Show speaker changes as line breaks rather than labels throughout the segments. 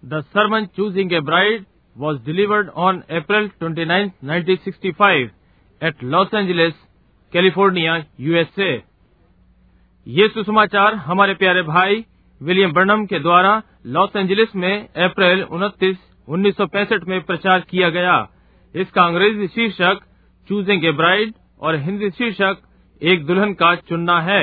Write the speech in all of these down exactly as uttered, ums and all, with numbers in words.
The sermon Choosing a Bride was delivered on April twenty-ninth, nineteen sixty-five at Los Angeles, California, U S A. ये सुसमाचार हमारे प्यारे भाई William ब्रनम के द्वारा लॉस एंजलिस में अप्रैल उनतीस, उन्नीस सौ पैंसठ में प्रचार किया गया। इसका अंग्रेजी शीर्षक चूजिंग ए ब्राइड और हिंदी शीर्षक एक दुल्हन का चुनना है।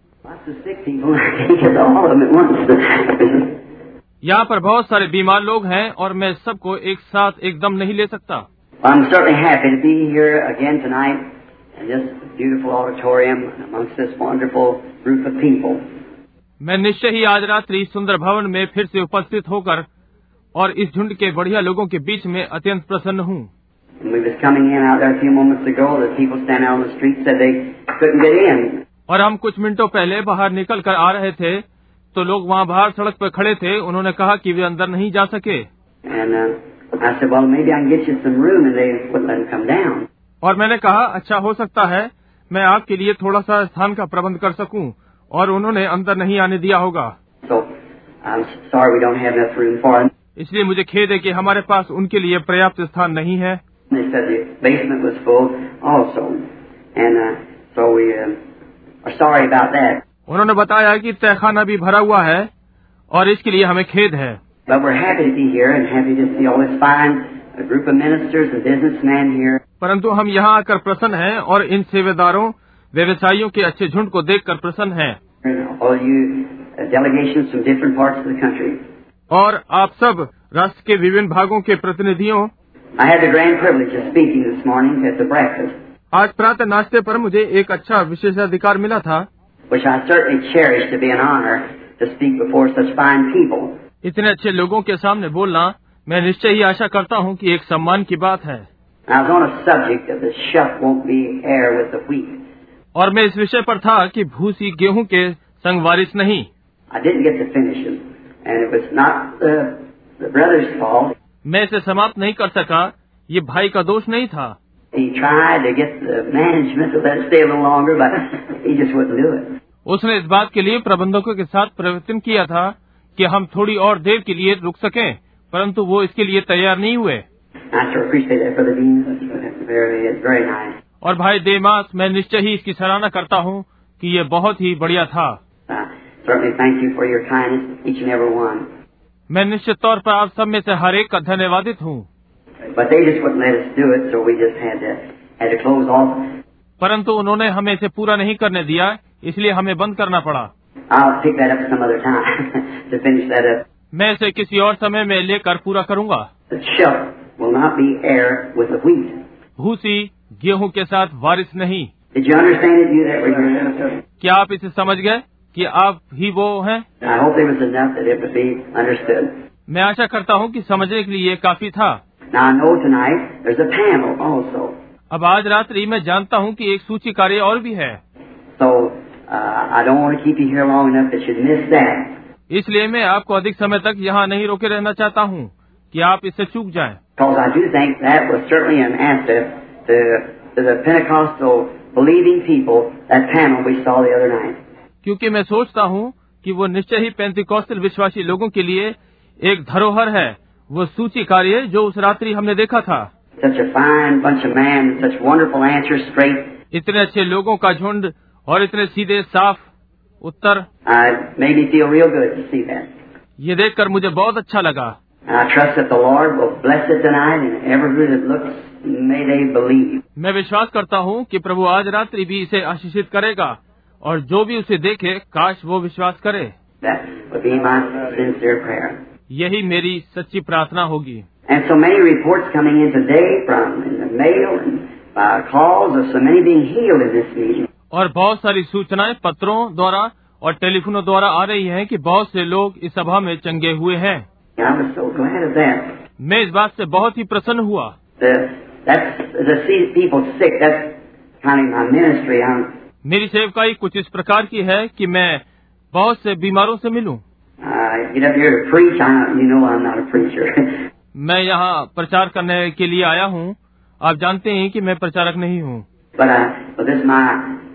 यहाँ पर बहुत सारे बीमार लोग हैं और मैं सबको एक साथ एकदम नहीं ले सकता।
I'm certainly happy to be here again tonight in this beautiful auditorium amongst this wonderful group of people.
मैं निश्चय ही आज रात्रि सुंदर भवन में फिर से उपस्थित होकर और इस झुंड के बढ़िया लोगों के बीच में अत्यंत प्रसन्न हूँ।
We was coming in out there a few moments ago. The people standing out on the street said they couldn't get in.
और हम कुछ मिनटों पहले बाहर निकल कर आ रहे थे तो लोग वहाँ बाहर सड़क पर खड़े थे। उन्होंने कहा कि वे अंदर नहीं जा सके।
And uh, I said, well, maybe I can get you some room, and they wouldn't let them come down.
और मैंने कहा अच्छा हो सकता है मैं आपके लिए थोड़ा सा स्थान का प्रबंध कर सकूं, और उन्होंने अंदर नहीं आने दिया होगा।
So I'm sorry we don't have enough room for them.
इसलिए मुझे खेद है कि हमारे पास उनके लिए पर्याप्त स्थान नहीं है।
They said the basement was full also, and uh, so we uh, are sorry about that.
उन्होंने बताया कि तहखाना भी भरा हुआ है और इसके लिए हमें खेद है।
But we're happy to be here and happy to see all this fine a group of ministers and businessmen here.
परंतु हम यहाँ आकर प्रसन्न हैं और इन सेवेदारों व्यवसायियों के अच्छे झुंड को देखकर प्रसन्न हैं।
All you uh, delegations from different parts of the country.
और आप सब राष्ट्र के विभिन्न भागों के प्रतिनिधियों।
I had the grand privilege of speaking this morning at the breakfast.
आज प्रातः नाश्ते पर मुझे एक अच्छा विशेषाधिकार मिला था,
which I certainly cherish to be an honor to speak before such fine people.
इतने अच्छे लोगों के सामने बोलना मैं निश्चय ही आशा करता हूँ कि एक सम्मान की बात है।
I was on a subject of the shuck won't be heir with the wheat.
और मैं इस विषय पर था कि भूसी गेहूं के संग वारिस नहीं।
I didn't get to finish it, and it was not the, the brother's fault.
मैं इसे समाप्त नहीं कर सका, ये भाई का दोष नहीं था।
He tried to get the management to let it stay a little longer, but he just wouldn't do it.
उसने इस बात के लिए प्रबंधकों के साथ प्रयत्न किया था कि हम थोड़ी और देर के लिए रुक सकें, परंतु वो इसके लिए तैयार नहीं हुए।
I sure appreciate that, Brother Dean. That's very, very nice.
और भाई देमास, मैं निश्चय ही इसकी सराहना करता हूँ कि ये बहुत ही बढ़िया था।
I certainly thank you for your kindness, each and every one.
मैं निश्चित तौर पर आप सब में से हर एक का धन्यवादित हूँ।
But they just wouldn't let us do it, so we just had to had to close off.
परंतु उन्होंने हमें इसे पूरा नहीं करने दिया, इसलिए हमें बंद करना पड़ा।
I'll pick that up some other time to finish that up.
मैं इसे किसी और समय में लेकर पूरा करूँगा।
The shuck will not be heir with the wheat.
भूसी गेहूं के साथ वारिस नहीं।
Did you understand it? You that were here?
क्या आप इसे समझ गए कि आप ही वो हैं?
I hope there was enough that it would be understood.
मैं आशा करता हूँ कि समझने के लिए काफी था।
Now I know tonight there's a panel also.
अब आज रात्रि मैं जानता हूँ कि एक सूची कार्य और भी है।
So uh, I don't want to keep you here long enough that you'd miss that.
इसलिए मैं आपको अधिक समय तक यहाँ नहीं रोके रहना चाहता हूँ कि आप इससे चूक जाएं।
Because I do think that was certainly an asset to, to the Pentecostal believing people, that panel we saw the other night.
क्योंकि मैं सोचता हूँ कि वो निश्चय ही पेंतिकोस्टल विश्वासी लोगों के लिए एक धरोहर है, वो सूची कार्य जो उस रात्रि हमने देखा था।
Such a fine bunch of men, such wonderful answers, straight.
इतने अच्छे लोगों का झुंड और इतने सीधे साफ उत्तर।
Uh, made me feel real good to see that.
ये देखकर मुझे बहुत अच्छा लगा।
And I trust that the Lord will bless it tonight, and everyone that looks, may they believe.
मैं विश्वास करता हूँ कि प्रभु आज रात्रि भी इसे आशीषित करेगा और जो भी उसे देखे काश वो विश्वास करे।
That would be my sincere prayer.
यही मेरी सच्ची प्रार्थना होगी।
And so many reports coming in today from in the mail and by calls of so many being healed in this meeting.
और बहुत सारी सूचनाएं पत्रों द्वारा और टेलीफोनों द्वारा आ रही हैं कि बहुत से लोग इस सभा में चंगे हुए हैं।
I was so glad of that.
मैं इस बात से बहुत ही प्रसन्न हुआ।
The, that's, to see people sick, that's kind of my ministry. I'm,
मेरी सेवकाई कुछ इस प्रकार की है कि मैं बहुत से बीमारों से मिलूं।
I get up here to preach. I, you know I'm not a preacher.
मैं यहाँ प्रचार करने के लिए आया हूँ। आप जानते हैं कि मैं प्रचारक नहीं हूँ।
But, uh, but this is my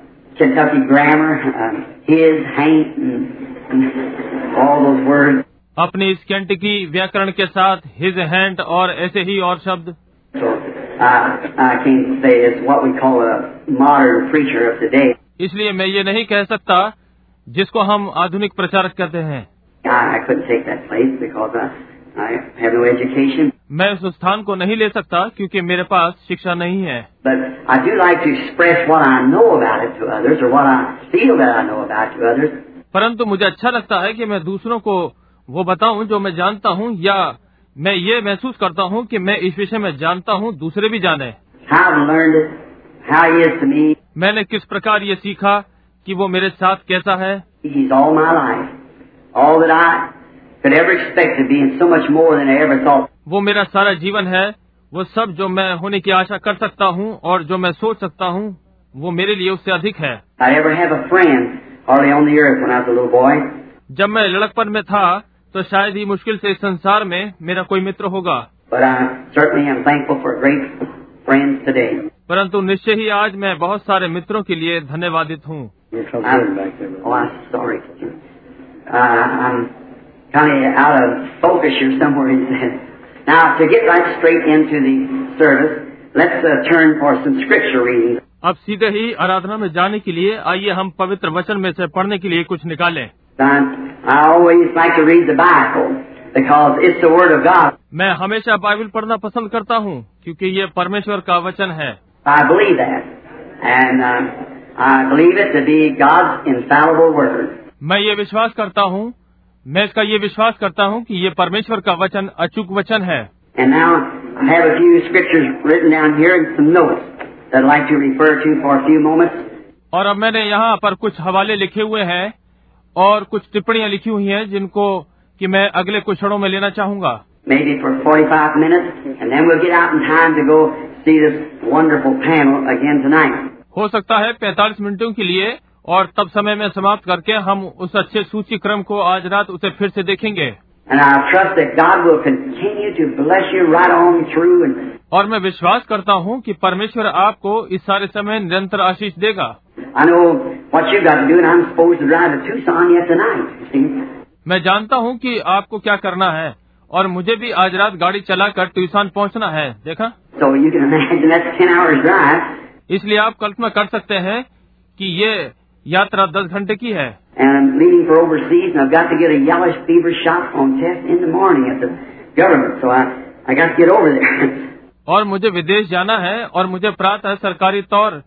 Kentucky grammar, uh, his, hain't, and, and all those words.
अपनी इस कैंटिकी व्याकरण के साथ हिज हैंड और ऐसे ही और शब्द।
So I, I can't say it's what we call a modern preacher of today.
इसलिए मैं ये नहीं कह सकता जिसको हम आधुनिक प्रचारक कहते हैं।
I, I couldn't take that place because I, I have no education.
मैं उस स्थान को नहीं ले सकता क्योंकि मेरे पास शिक्षा नहीं है।
But I do like to express what I know about it to others, or what I feel that I know about to others.
परंतु मुझे अच्छा लगता है कि मैं दूसरों को वो बताऊं जो मैं जानता हूं, या मैं ये महसूस करता हूं कि मैं इस विषय में जानता हूं, दूसरे भी जाने।
How I've learned it, how he is to me.
मैंने किस प्रकार ये सीखा कि वो मेरे साथ कैसा है।
He's all my life, all that I could ever expect to be, and so much more than I ever thought.
वो मेरा सारा जीवन है, वो सब जो मैं होने की आशा कर सकता हूँ और जो मैं सोच सकता हूँ, वो मेरे लिए उससे अधिक है।
I ever have a friend hardly on the earth when I was a little boy.
जब मैं लड़कपन में था तो शायद ही मुश्किल से इस संसार में मेरा कोई मित्र होगा।
But I certainly am thankful for great friends today.
परंतु निश्चय ही आज मैं बहुत सारे मित्रों के लिए धन्यवादित हूँ।
I'm, oh, I'm sorry. Uh, I'm kind of out of focus here somewhere. He said. Now, to get right straight into the service, let's uh, turn for some scripture readings.
अब सीधे ही आराधना में जाने के लिए आइए हम पवित्र वचन में से पढ़ने के लिए कुछ निकालें।
I always like to read the Bible because it's the Word of God.
मैं हमेशा बाइबल पढ़ना पसंद करता हूँ क्योंकि ये परमेश्वर का वचन है।
I believe that, and uh, I believe it to be God's infallible word.
मैं ये विश्वास करता हूँ, मैं इसका ये विश्वास करता हूँ कि ये परमेश्वर का वचन अचूक वचन है।
And now I have a few scriptures written down here and some notes that I'd like to refer to for a few moments.
और अब मैंने यहाँ पर कुछ हवाले लिखे हुए हैं और कुछ टिप्पणियाँ लिखी हुई हैं जिनको कि मैं अगले कुछ क्षणों में लेना चाहूँगा।
Maybe for forty-five minutes, and then we'll get out in time to go see this wonderful panel again tonight.
हो सकता है पैंतालीस मिनटों के लिए, और तब समय में समाप्त करके हम उस अच्छे सूची क्रम को आज रात उसे फिर से देखेंगे।
And I trust that God will continue to bless you right on through. And
और मैं विश्वास करता हूँ कि परमेश्वर आपको इस सारे समय निरंतर आशीष देगा।
I know what you got to do, and I'm supposed to drive to Tucson yet tonight. See?
मैं जानता हूँ कि आपको क्या करना है, और मुझे भी आज रात गाड़ी चलाकर ट्यूसन पहुँचना है। देखा?
So you can imagine that's ten hours drive.
इसलिए आप कल्पना कर सकते हैं कि ये यात्रा दस घंटे की है।
And I'm leaving for overseas, and I've got to get a yellow fever shot on test in the morning at the government. So I I got to get over there.
और मुझे विदेश जाना है और मुझे प्रातः सरकारी तौर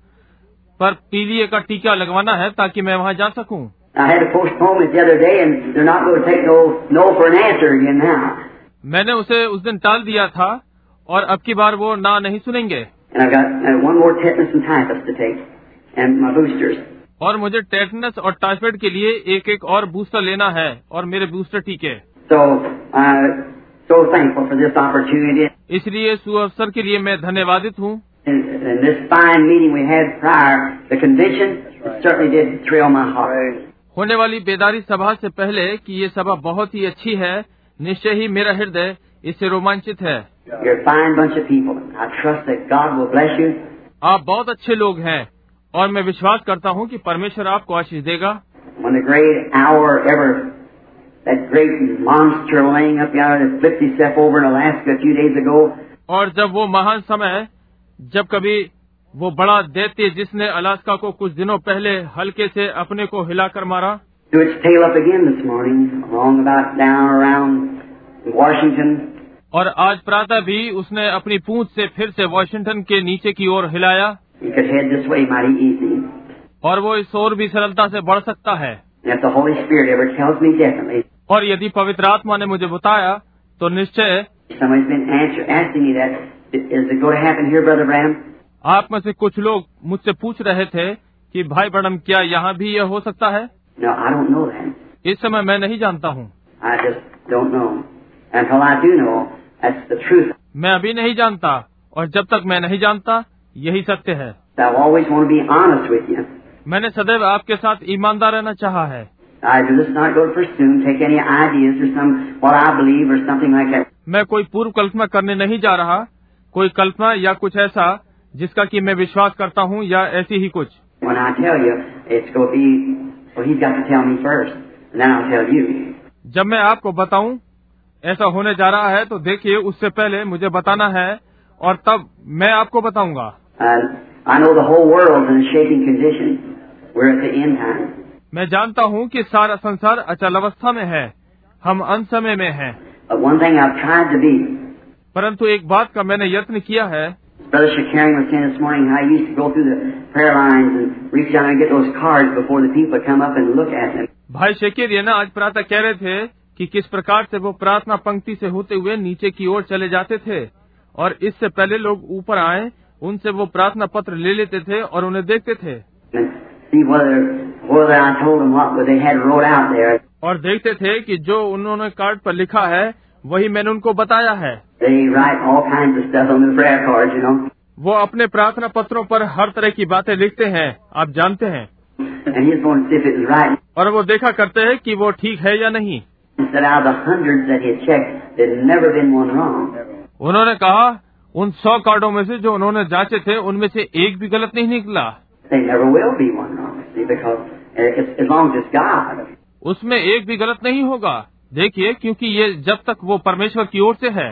पर पीलिए का टीका लगवाना है ताकि मैं वहाँ जा सकूं।
I had to postpone it the other day, and they're not going to take no no for an answer again now.
मैंने उसे उस दिन टाल दिया था और अब की बार वो ना नहीं सुनेंगे।
And I've got uh, one more tetanus and typhus to take, and my boosters.
और मुझे टेटनस और टाइफाइड के लिए एक एक और बूस्टर लेना है और मेरे बूस्टर टीके।
So uh, so thankful for this opportunity.
इसलिए सुअवसर के लिए मैं धन्यवादित हूँ।
And, and this fine meeting we had prior, the convention, certainly did thrill my heart.
होने वाली बेदारी सभा से पहले कि ये सभा बहुत ही अच्छी है, निश्चय ही मेरा हृदय इससे रोमांचित है।
You're a fine bunch of people. I trust that God will bless you.
आप बहुत अच्छे लोग हैं और मैं विश्वास करता हूँ कि परमेश्वर आपको आशीष देगा।
When the great hour ever, that great monster laying up yonder that flipped himself over in Alaska a few days ago.
और जब वो महान समय, जब कभी वो बड़ा दैत्य जिसने अलास्का को कुछ दिनों पहले हल्के से अपने को हिलाकर मारा,
Threw its tail up again this morning, along about down around Washington.
और आज प्रातः भी उसने अपनी पूंछ से फिर से वॉशिंगटन के नीचे की ओर हिलाया।
You could head this way mighty easy.
और वो इस ओर भी सरलता से बढ़ सकता है।
And if the Holy Spirit ever tells me definitely,
और यदि पवित्र आत्मा ने मुझे बताया तो निश्चय।
somebody's been answer, asking me that, is it going to happen here, Brother Branham?
आप में से कुछ लोग मुझसे पूछ रहे थे कि भाई ब्रैनम क्या यहाँ भी यह हो सकता है?
No, I don't know that.
इस समय मैं नहीं जानता हूँ।
I just don't know. Until I do know, that's the truth.
मैं अभी नहीं जानता, और जब तक मैं नहीं जानता यही सत्य है।
I always want to be honest with you.
मैंने सदैव आपके साथ ईमानदार रहना चाहा है।
I just not go to presume, take any ideas or some what I believe or something like that.
मैं कोई पूर्व कल्पना करने नहीं जा रहा, कोई कल्पना या कुछ ऐसा जिसका कि मैं विश्वास करता हूँ या ऐसी ही कुछ।
When I tell you, it's going to be, well, he's got to tell me first, and then I'll tell you.
जब मैं आपको बताऊं ऐसा होने जा रहा है तो देखिए उससे पहले मुझे बताना है और तब मैं आपको बताऊंगा।
I know the whole world in a shaking condition. We're at the end time.
मैं जानता हूं कि सारा संसार अचल अवस्था में है, हम अंत समय में हैं।
But one thing I've tried to be.
परंतु एक बात का मैंने यत्न किया है।
Brother Shakarian was saying this morning how he used to go through the prayer lines and reach down and get those cards before the people come up and look at them.
भाई Shakarian आज प्रातः कह रहे थे कि किस प्रकार से वो प्रार्थना पंक्ति से होते हुए नीचे की ओर चले जाते थे और इससे पहले लोग ऊपर आए उनसे वो प्रार्थना पत्र ले लेते थे और उन्हें देखते थे और देखते थे कि जो उन्होंने कार्ड पर लिखा है वही मैंने उनको बताया है। वो अपने प्रार्थना पत्रों पर हर तरह की बातें लिखते हैं, आप जानते हैं, और वो देखा करते हैं कि वो ठीक है या नहीं। उन्होंने कहा उन सौ कार्डों में से जो उन्होंने जांचे थे उनमें से एक भी गलत नहीं निकला। उसमें एक भी गलत नहीं होगा, देखिए, क्योंकि ये जब तक वो परमेश्वर की ओर से है।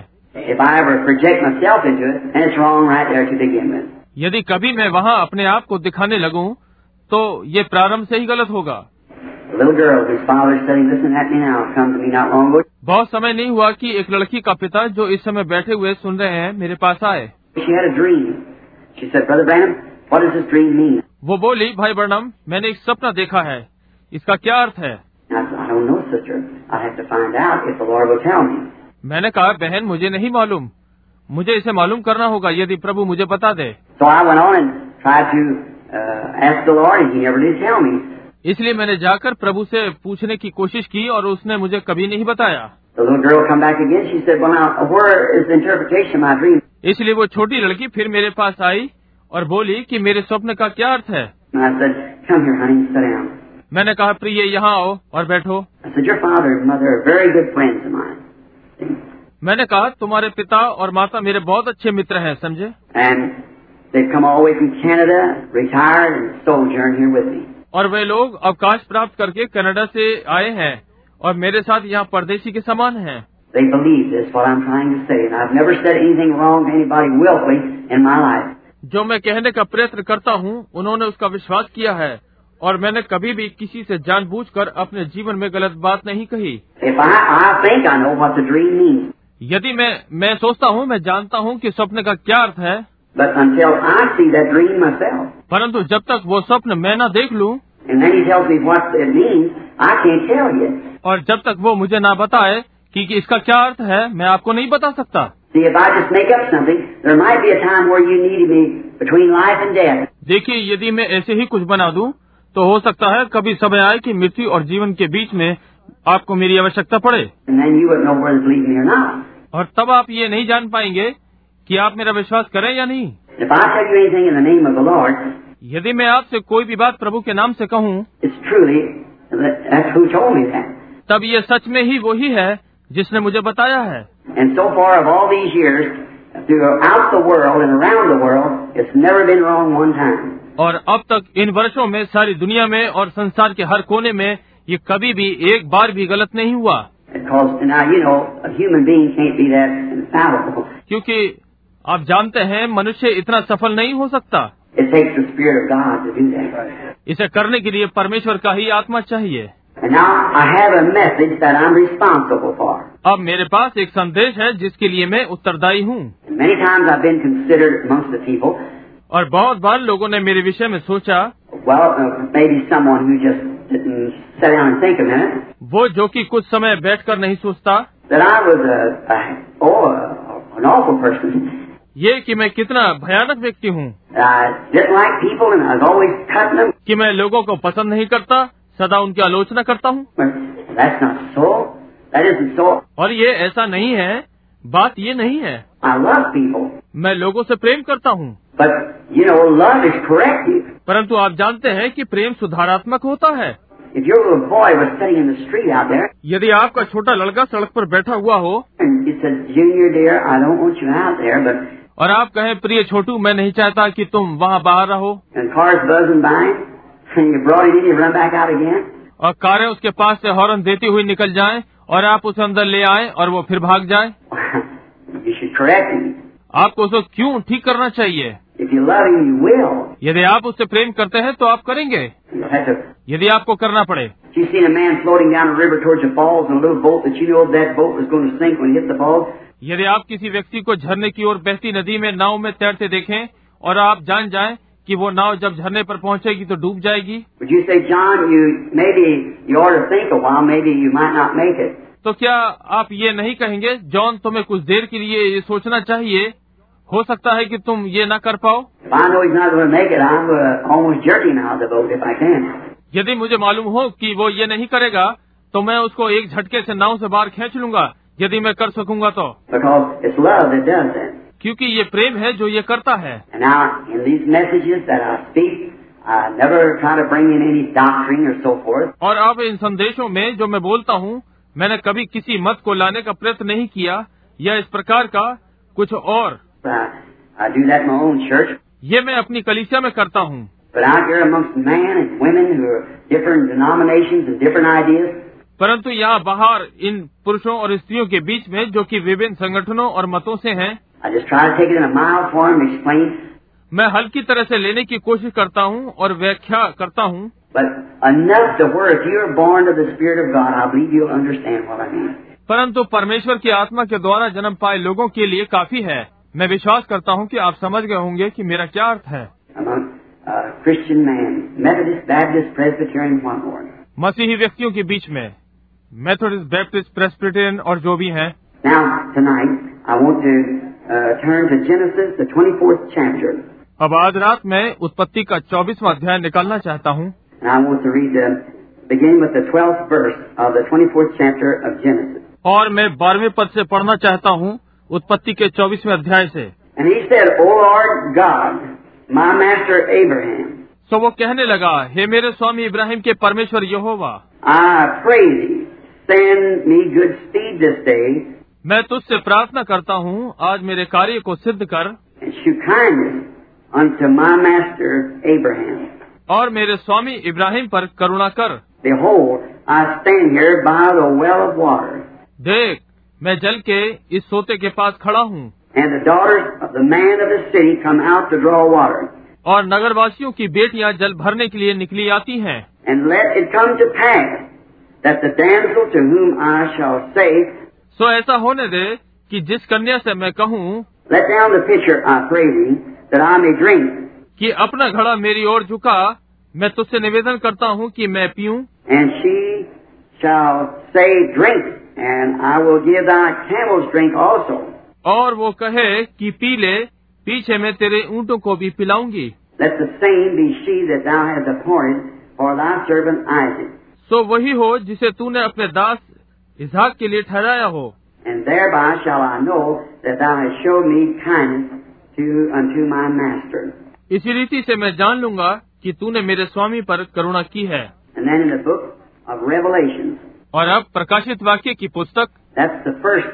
यदि कभी मैं वहाँ अपने आप को दिखाने लगूं तो ये प्रारंभ से ही गलत होगा। बहुत समय नहीं हुआ कि एक लड़की का पिता जो इस समय बैठे हुए सुन रहे हैं मेरे पास आए। वो बोली, भाई ब्रैनम, मैंने एक सपना देखा है, इसका क्या अर्थ है? मैंने कहा, बहन, मुझे नहीं मालूम, मुझे इसे मालूम करना होगा यदि प्रभु मुझे बता दे। इसलिए मैंने जाकर प्रभु से पूछने की कोशिश की और उसने मुझे कभी नहीं बताया। इसलिए वो छोटी लड़की फिर मेरे पास आई और बोली कि मेरे स्वप्न का क्या अर्थ है? मैंने कहा, प्रिय, यहाँ आओ और बैठो। मैंने कहा, तुम्हारे पिता और माता मेरे बहुत अच्छे मित्र हैं, समझे, और वे लोग अवकाश प्राप्त करके कनाडा से आए हैं और मेरे साथ यहाँ परदेशी के समान हैं। जो मैं कहने का प्रयत्न करता हूँ उन्होंने उसका विश्वास किया है और मैंने कभी भी किसी से जानबूझकर अपने जीवन में गलत बात नहीं कही। यदि मैं मैं सोचता हूँ मैं जानता हूँ कि स्वप्न का क्या अर्थ है,
But until I see that dream myself,
परंतु जब तक वो स्वप्न मैं न देख लूं,
and then he tells me what it means, I can't tell you.
और जब तक वो मुझे ना बताए कि, कि इसका क्या अर्थ है, मैं आपको नहीं बता सकता।
See, if I just make up something, there might be a time where you need me between life and death.
देखिए, यदि मैं ऐसे ही कुछ बना दूं, तो हो सकता है कभी समय आए कि मृत्यु और जीवन के बीच में आपको मेरी आवश्यकता पड़े,
And then you wouldn't know whether to believe me or not.
और तब आप ये नहीं जान पाएंगे कि आप मेरा विश्वास करें या नहीं।
If I tell you anything in the name of the Lord,
यदि मैं आपसे कोई भी बात प्रभु के नाम से कहूँ,
it's truly that, that's who told me that.
तब ये सच में ही वही है जिसने मुझे बताया है।
And so far of all these years, throughout the world and around the world, it's never been wrong one time.
और अब तक इन वर्षों में सारी दुनिया में और संसार के हर कोने में ये कभी भी एक बार भी गलत नहीं हुआ।
Because now you know a human being can't be that infallible.
क्योंकि आप जानते हैं मनुष्य इतना सफल नहीं हो सकता।
It takes the Spirit of God to do that.
इसे करने के लिए परमेश्वर का ही आत्मा चाहिए।
And now I have a message that I'm responsible for.
अब मेरे पास एक संदेश है जिसके लिए मैं उत्तरदायी हूँ।
And many times I've been considered amongst the people.
और बहुत बार लोगों ने मेरे विषय में सोचा,
well, uh, maybe someone who just didn't sit down and think a minute.
वो जो कि कुछ समय बैठकर नहीं सोचता,
that I was a, a oh, a, an awful person.
ये कि मैं कितना भयानक व्यक्ति हूँ,
I didn't like people and I was always cutting them.
कि मैं लोगों को पसंद नहीं करता, सदा उनकी आलोचना करता हूँ।
That's not so. That isn't so.
और ये ऐसा नहीं है, बात ये नहीं है।
I love people.
मैं लोगों से प्रेम करता हूँ।
But you know, love is corrective.
परंतु आप जानते हैं कि प्रेम सुधारात्मक होता है।
If your little boy was sitting in the street out there,
यदि आपका छोटा लड़का सड़क पर बैठा हुआ हो
and he said, "Junior dear, I don't want you out there," but
और आप कहें, प्रिय छोटू, मैं नहीं चाहता कि तुम वहाँ बाहर रहो,
and cars buzzing by, and you brought it in, you run back out again.
और कारें उसके पास से हॉर्न देती हुई निकल जाएं और आप उसे अंदर ले आए और वो फिर भाग जाए,
you should correct him.
आपको उसे क्यों ठीक करना चाहिए?
If you love him, you will.
यदि आप उससे प्रेम करते हैं तो आप करेंगे,
You'll have to.
यदि आपको करना पड़े।
You seen a man floating down a river towards the falls in a little boat that you know that boat was going to sink when it hit the falls?
यदि आप किसी व्यक्ति को झरने की ओर बहती नदी में नाव में तैरते देखें और आप जान जाएं कि वो नाव जब झरने पर पहुंचेगी तो डूब जाएगी,
Would you say, John, you maybe you ought to think a while, maybe you might not make it?
तो क्या आप ये नहीं कहेंगे, जॉन तुम्हें कुछ देर के लिए ये सोचना चाहिए, हो सकता है कि तुम ये न कर पाओ?
If I know he's not going to make it, I'm going to almost jerk him out of the boat if I can.
यदि मुझे मालूम हो कि वो ये नहीं करेगा तो मैं उसको एक झटके से नाव से बाहर खींच लूंगा, यदि मैं कर सकूंगा तो।
Because it's love that does that.
क्योंकि ये प्रेम है जो ये करता है।
And now, in these messages that I speak, I never try to bring in any doctrine or so forth.
और अब इन संदेशों में जो मैं बोलता हूँ, मैंने कभी किसी मत को लाने का प्रयत्न नहीं किया या इस प्रकार का कुछ और।
I, I do that in my own church.
ये मैं अपनी कलीसिया में करता हूँ।
But out here amongst men and women who are different denominations and different ideas,
परंतु यहाँ बाहर इन पुरुषों और स्त्रियों के बीच में जो कि विभिन्न संगठनों और मतों से हैं,
I just try to take it in a mild form, explain.
मैं हल्की तरह से लेने की कोशिश करता हूँ और व्याख्या करता हूँ।
But enough to where if you're born of the Spirit of God, I believe you'll understand what I mean.
परंतु परमेश्वर की आत्मा के द्वारा जन्म पाए लोगों के लिए काफी है। मैं विश्वास करता हूँ कि आप समझ गए होंगे कि मेरा क्या अर्थ है।
Among uh, Christian men, Methodist, Baptist, Presbyterian, what more?
मसीही व्यक्तियों के बीच में मेथोडिस्ट, बैप्टिस्ट, प्रेस्बिटेरियन और जो भी हैं।
Now, tonight, I want to uh, turn to Genesis, the twenty-fourth chapter.
अब आज रात मैं उत्पत्ति का चौबीसवां अध्याय निकालना चाहता हूँ।
And I want to read the, begin with the twelfth verse of the twenty-fourth chapter of Genesis.
और मैं बारहवें पद से पढ़ना चाहता हूँ उत्पत्ति के चौबीसवें अध्याय से।
And he said, O Lord God, my master Abraham,
सो वो कहने लगा, हे मेरे स्वामी इब्राहिम के परमेश्वर यहोवा,
I pray thee, send me good speed this day,
मैं तुझसे प्रार्थना करता हूँ आज मेरे कार्य को सिद्ध कर
and shew kindness unto my master Abraham.
और मेरे स्वामी इब्राहिम पर करुणा कर।
Behold, I stand here by the well of water,
देख, मैं जल के इस सोते के पास खड़ा हूँ,
and the daughters of the man of the city come out to draw water.
और नगरवासियों की बेटियां जल भरने के लिए निकली आती हैं।
And let it come to pass that the damsel to whom I shall say,
सो ऐसा होने दे कि जिस कन्या से मैं कहूँ
let down the pitcher, I pray thee, that I may drink.
कि अपना घड़ा मेरी ओर झुका, मैं तुझसे निवेदन करता हूँ कि मैं पीऊँ।
And she shall say, drink, and I will give thy camels drink also.
और वो कहे कि पी ले, पीछे मैं तेरे ऊँटों को भी पिलाऊंगी।
Let the same be she that thou hast appointed for thy servant Isaac.
सो वही हो जिसे तूने अपने दास इसहाक के लिए ठहराया हो।
And thereby shall I know that thou hast showed me kindness to unto my master.
इसी रीति से मैं जान लूंगा कि तूने मेरे स्वामी पर करुणा की है।
And then in the book of Revelations,
और अब प्रकाशित वाक्य की पुस्तक,
that's the first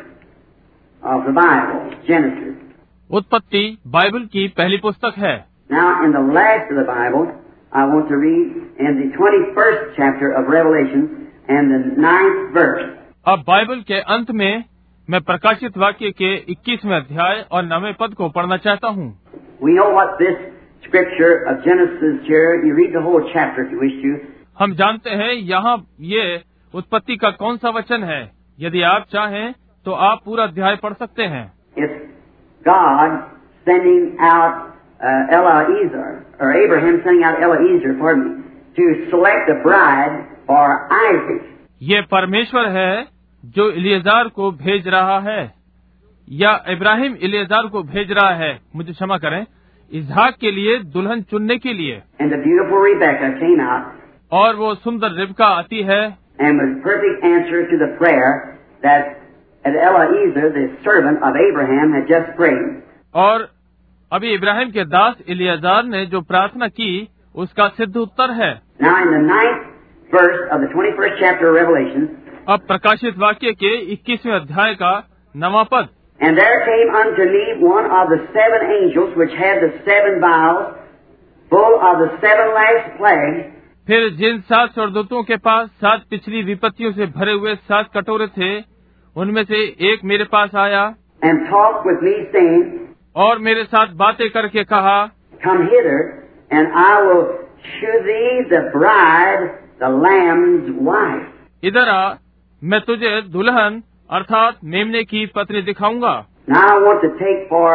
of the Bible, Genesis.
उत्पत्ति बाइबल की पहली पुस्तक है।
Now in the last of the Bible, I want to read in the twenty-first chapter of Revelation and the ninth verse.
अब बाइबल के अंत में मैं प्रकाशित वाक्य के इक्कीसवें अध्याय और नवें पद को पढ़ना चाहता हूँ।
We know what this scripture of Genesis here, you read the whole chapter if you wish to.
हम जानते हैं यहाँ ये उत्पत्ति का कौन सा वचन है। यदि आप चाहें तो आप पूरा अध्याय पढ़ सकते हैं।
It's God sending out uh, Eliezer, or Abraham sending out Eliezer, pardon me, to select a bride for Isaac.
ये परमेश्वर है जो इलियाजार को भेज रहा है, या इब्राहिम इलियाजार को भेज रहा है, मुझे क्षमा करें, इसहाक के लिए दुल्हन चुनने के लिए।
And the beautiful Rebecca came out,
और वो सुंदर रिबका आती है,
and was perfect answer to the prayer that Eliezer, the servant of Abraham, had just prayed.
और अभी इब्राहिम के दास इलियाजार ने जो प्रार्थना की उसका सिद्ध उत्तर है।
Now in the ninth verse of the twenty-first chapter of Revelation,
अब प्रकाशित वाक्य के इक्कीसवें अध्याय का नवां पद,
and there came unto me one of the seven angels which had the seven vials full of the seven last plagues,
फिर जिन सात स्वर्गदूतों के पास सात पिछली विपत्तियों से भरे हुए सात कटोरे थे, उनमें से एक मेरे पास आया
and talked with me, saying,
और मेरे साथ बातें करके कहा,
Come hither, and I will shew thee the bride, the Lamb's wife.
इधर आ, मैं तुझे दुल्हन अर्थात मेमने की पत्नी दिखाऊंगा।
Now I want to take for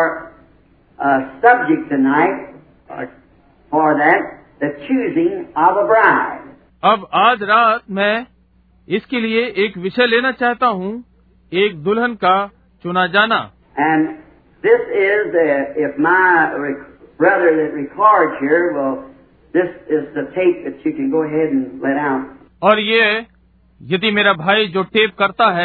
a subject tonight, or for that, the choosing of a bride.
अब आज रात मैं इसके लिए एक विषय लेना चाहता हूँ, एक दुल्हन का चुना जाना।
And this is, uh, if my rec- brother that records here, well, this is the tape that you can go ahead and let out.
और ये यदि मेरा भाई जो टेप करता है,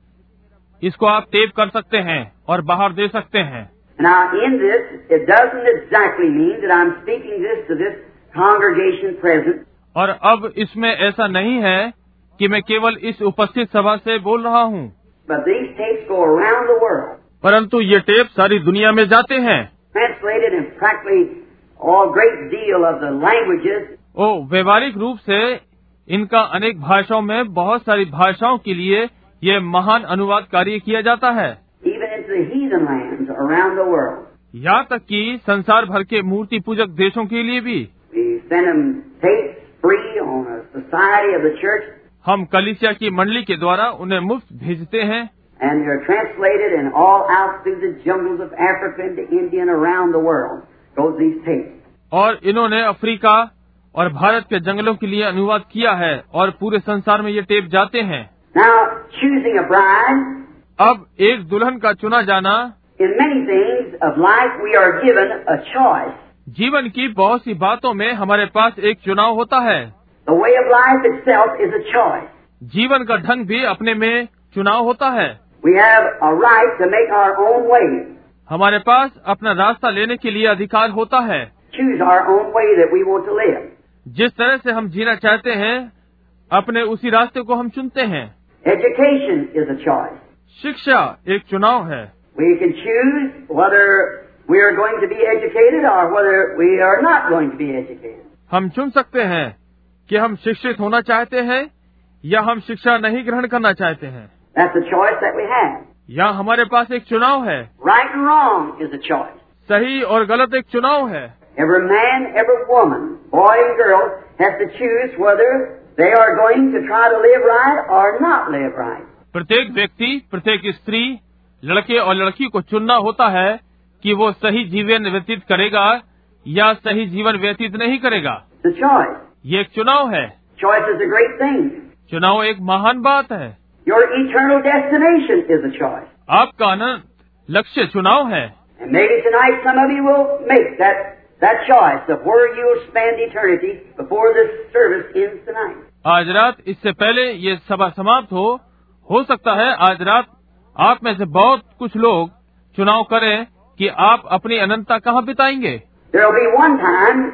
इसको आप टेप कर सकते हैं और बाहर दे सकते हैं।
Now in this, it doesn't exactly mean that I'm speaking this to this congregation present.
और अब इसमें ऐसा नहीं है कि मैं केवल इस उपस्थित सभा से बोल रहा हूँ,
But these tapes go around the world,
परंतु ये टेप सारी दुनिया में जाते हैं।
translated in practically all great deal of the languages.
ओ व्यवहारिक रूप से इनका अनेक भाषाओं में बहुत सारी भाषाओं के लिए ये महान अनुवाद कार्य किया जाता है,
Even into the heathen lands around the world.
यहाँ तक कि संसार भर के मूर्ति पूजक देशों के लिए भी।
We send them tapes free on a society of the church,
हम कलीसिया की मंडली के द्वारा उन्हें मुफ्त भेजते हैं
and they're translated and all out through the jungles of Africa and India and around the world goes these tapes.
और इन्होंने अफ्रीका और भारत के जंगलों के लिए अनुवाद किया है और पूरे संसार में ये टेप जाते हैं।
Now, choosing a bride,
अब एक दुल्हन का चुना जाना,
in many things of life we are given a choice.
जीवन की बहुत सी बातों में हमारे पास एक चुनाव होता है।
The way of life itself is a choice.
जीवन का ढंग भी अपने में चुनाव होता है।
We have a right to make our own way,
हमारे पास अपना रास्ता लेने के लिए अधिकार होता है,
choose our own way that we want to live.
जिस तरह से हम जीना चाहते हैं अपने उसी रास्ते को हम चुनते हैं।
Education is a choice.
शिक्षा एक चुनाव है।
We can choose whether we are going to be educated or whether we are not going to be educated.
हम चुन सकते हैं कि हम शिक्षित होना चाहते हैं या हम शिक्षा नहीं ग्रहण करना चाहते हैं।
That's a choice that we have.
या हमारे पास एक चुनाव है।
Right and wrong is a choice.
सही और गलत एक चुनाव है।
Every man, every woman, boy and girl has to choose whether they are going to try to live right or not live right.
प्रत्येक व्यक्ति, प्रत्येक स्त्री, लड़के और लड़की को चुनना होता है कि वो सही जीवन व्यतीत करेगा या सही जीवन व्यतीत नहीं करेगा।
It's a choice.
ये एक चुनाव है।
Choice is a great thing.
चुनाव एक महान बात है।
Your eternal destination is a choice.
आपका अनंत लक्ष्य चुनाव है।
And maybe tonight some of you will make that, that choice of where you will spend eternity before this service ends tonight.
आज रात इससे पहले ये सभा समाप्त हो हो सकता है आज रात आप में से बहुत कुछ लोग चुनाव करें कि आप अपनी अनंतता कहाँ बिताएंगे।
There will be one time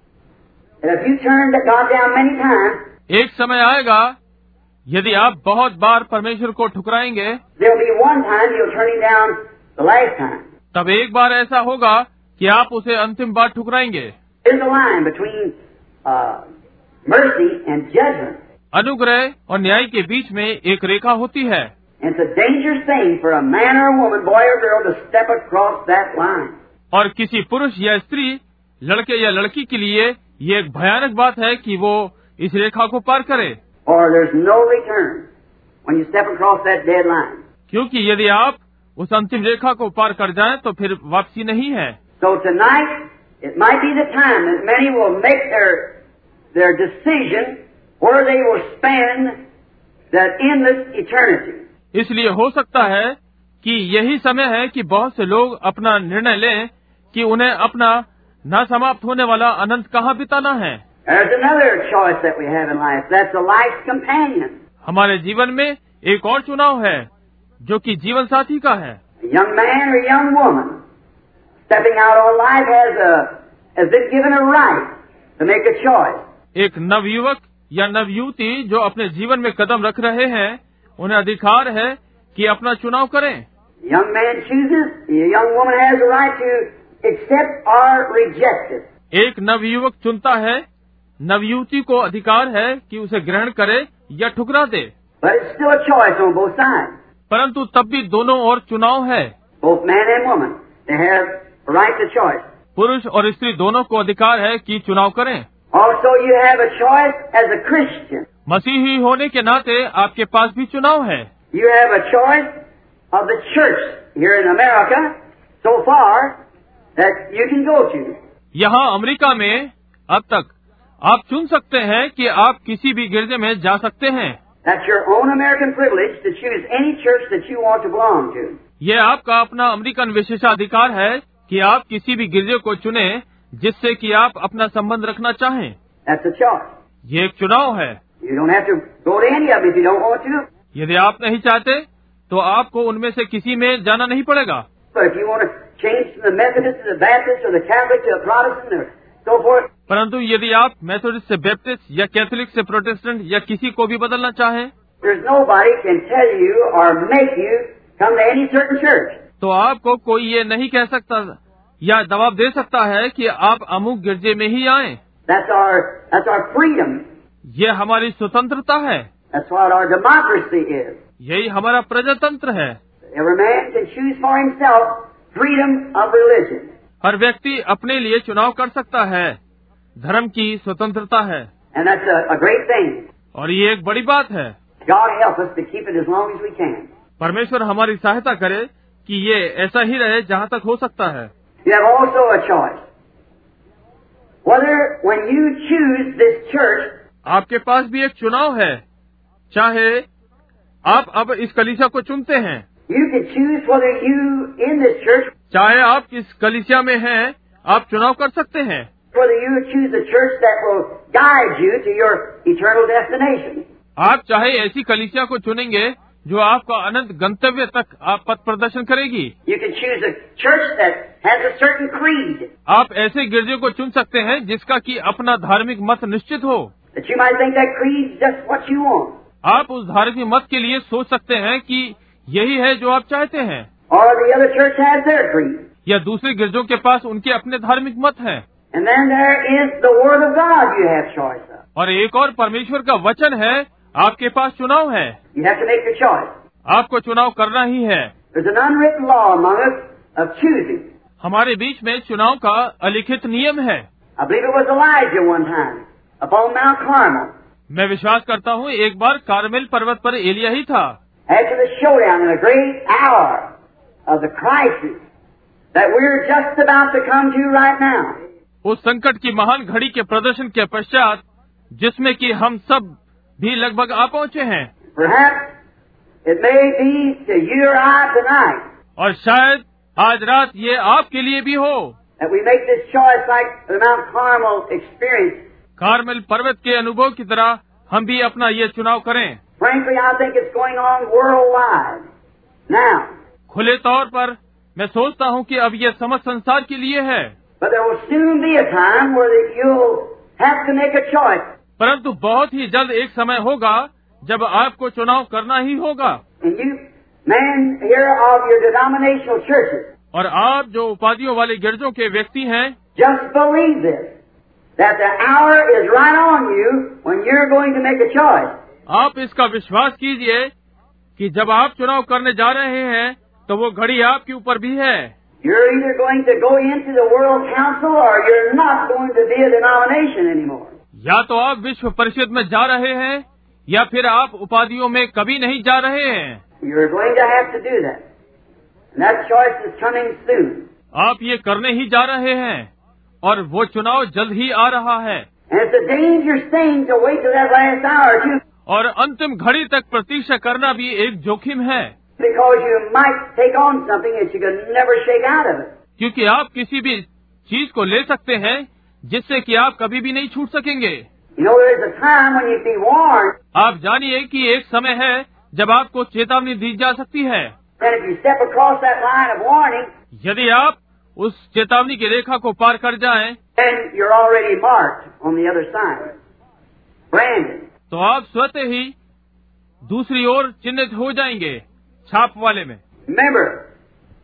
that if you turn to God down many times,
एक समय आएगा यदि आप बहुत बार परमेश्वर को ठुकराएंगे,
there will be one time you'll turn him down the last time.
तब एक बार ऐसा होगा कि आप उसे अंतिम बार ठुकराएंगे।
There's a line between uh, mercy and judgment.
अनुग्रह और न्याय के बीच में एक रेखा होती है।
And it's a dangerous thing for a man or a woman, boy or girl, to step across that line.
और किसी पुरुष या स्त्री, लड़के या लड़की के लिए ये एक भयानक बात है कि वो इस रेखा को पार करे।
Or there's no return when you step across that dead line.
क्योंकि यदि आप उस अंतिम रेखा को पार कर जाएं तो फिर वापसी नहीं है।
So tonight, it might be the time that many will make their their decision where they will spend that endless eternity.
इसलिए हो सकता है कि यही समय है कि बहुत से लोग अपना निर्णय लें कि उन्हें अपना न समाप्त होने वाला अनंत कहाँ बिताना है।
There's another choice that we have in life. That's a life's companion.
हमारे जीवन में एक और चुनाव है जो कि जीवन साथी का है।
A young man or young woman stepping out on life has a has been given a right to make a choice.
एक नवयुवक या नवयुवती जो अपने जीवन में कदम रख रहे हैं, उन्हें अधिकार है कि अपना चुनाव करें।
A young man chooses. A young woman has a right to accept or reject it.
एक नवयुवक चुनता है, नवयुवती को अधिकार है कि उसे ग्रहण करे या ठुकरा दे,
but it's still a choice on both sides.
परंतु तब भी दोनों ओर चुनाव है।
Both man and woman, they have a right to choice.
पुरुष और स्त्री दोनों को अधिकार है कि चुनाव करें।
Also, you have a choice as a Christian.
मसीही होने के नाते आपके पास भी चुनाव है।
You have a choice of the church here in America so far that you can go to.
यहाँ अमेरिका में अब तक आप चुन सकते हैं कि आप किसी भी गिरजे में जा सकते हैं।
That's your own American privilege to choose any church that you want to belong to.
ये आपका अपना अमेरिकन विशेषाधिकार है कि आप किसी भी गिरजे को चुने जिससे कि आप अपना संबंध रखना चाहें।
That's a choice.
ये एक चुनाव है।
You don't have to go to any of them if you don't want to.
यदि आप नहीं चाहते तो आपको उनमें से किसी में जाना नहीं पड़ेगा।
But if you want to change from the Methodist to the Baptist or the Catholic to the Protestant or so forth,
परंतु यदि आप मेथोडिस्ट से बैप्टिस्ट या कैथोलिक से प्रोटेस्टेंट या किसी को भी बदलना चाहें,
there's nobody can tell you or make you come to any certain church.
तो आपको कोई ये नहीं कह सकता या दबाव दे सकता है कि आप अमुक गिरजे में ही आएं।
That's our that's our freedom.
ये हमारी स्वतंत्रता है।
That's what our democracy is.
यही हमारा प्रजातंत्र है।
Every man can choose for himself freedom of religion.
हर व्यक्ति अपने लिए चुनाव कर सकता है। धर्म की स्वतंत्रता है।
And that's a, a great thing.
और ये एक बड़ी बात है।
God help us to keep it as long as we can.
परमेश्वर हमारी सहायता करे कि ये ऐसा ही रहे जहाँ तक हो सकता है।
You have also a choice. Whether when you choose this church,
आपके पास भी एक चुनाव है। चाहे आप अब इस कलीसिया को चुनते हैं,
you can choose whether you in this church,
चाहे आप इस कलीसिया में हैं, आप चुनाव कर सकते हैं।
whether you choose a church that will guide you to your eternal destination.
आप चाहे ऐसी कलीसिया को चुनेंगे जो आपका अनंत गंतव्य तक आप पथ प्रदर्शन करेगी।
You can choose a church that has a certain creed.
आप ऐसे गिरजे को चुन सकते हैं जिसका कि अपना धार्मिक मत निश्चित हो।
That you might think that creed's just what you want.
आप उस धार्मिक मत के लिए सोच सकते हैं कि यही है जो आप चाहते हैं।
Or the other church has their creed.
या दूसरे गिरजों के पास उनके अपने धार्मिक मत हैं।
And then there is the Word of God you have choice of.
और एक और परमेश्वर का वचन है, आपके पास चुनाव है।
You have to make your choice.
आपको चुनाव करना ही है।
There's an unwritten law among us of choosing.
हमारे बीच में चुनाव का अलिखित नियम है।
I believe it was Elijah one time upon Mount Carmel.
मैं विश्वास करता हूँ एक बार कार्मेल पर्वत पर एलिया ही था।
After the showdown in a great hour of the crisis that we're just about to come to right now.
उस संकट की महान घड़ी के प्रदर्शन के पश्चात जिसमें कि हम सब भी लगभग आ पहुँचे हैं।
Perhaps it may be to you or I tonight.
और शायद आज रात ये आपके लिए भी हो
That we make this choice like the Mount Carmel experience.
Carmel पर्वत के अनुभव की तरह हम भी अपना ये चुनाव करें।
Frankly, I think it's going on worldwide now.
खुले तौर पर मैं सोचता हूँ कि अब ये समस्त संसार के लिए है।
But there will soon be a time where that you'll have to make a choice.
परंतु बहुत ही जल्द एक समय होगा जब आपको चुनाव करना ही होगा।
And you, men here of your denominational churches,
और आप जो उपाधियों वाले गिरजों के व्यक्ति हैं,
just believe this, that the hour is right on you when you're going to make a choice.
आप इसका विश्वास कीजिए कि जब आप चुनाव करने जा रहे हैं तो वो घड़ी आपके ऊपर भी है।
You're either going to go into the World Council or you're not going to be a denomination anymore.
या तो आप विश्व परिषद में जा रहे हैं या फिर आप उपाधियों में कभी नहीं जा रहे हैं।
You're going to have to do that. And that choice is coming soon.
आप ये करने ही जा रहे हैं और वो चुनाव जल्द ही आ रहा है।
And it's a dangerous thing to wait till that last hour too.
और अंतिम घड़ी तक प्रतीक्षा करना भी एक जोखिम है।
Because you might take on something that you can never shake out of it.
क्योंकि आप किसी भी चीज को ले सकते हैं जिससे कि आप कभी भी नहीं छूट सकेंगे।
You know, there's a time when you'd be warned.
आप जानिए कि एक समय है जब आपको चेतावनी दी जा सकती है।
Then if you step across that line of warning,
यदि आप उस चेतावनी की रेखा को पार कर जाएं,
then you're already marked on the other side. Branded.
तो आप स्वतः ही दूसरी ओर चिन्हित हो जाएंगे छाप वाले में।
Remember,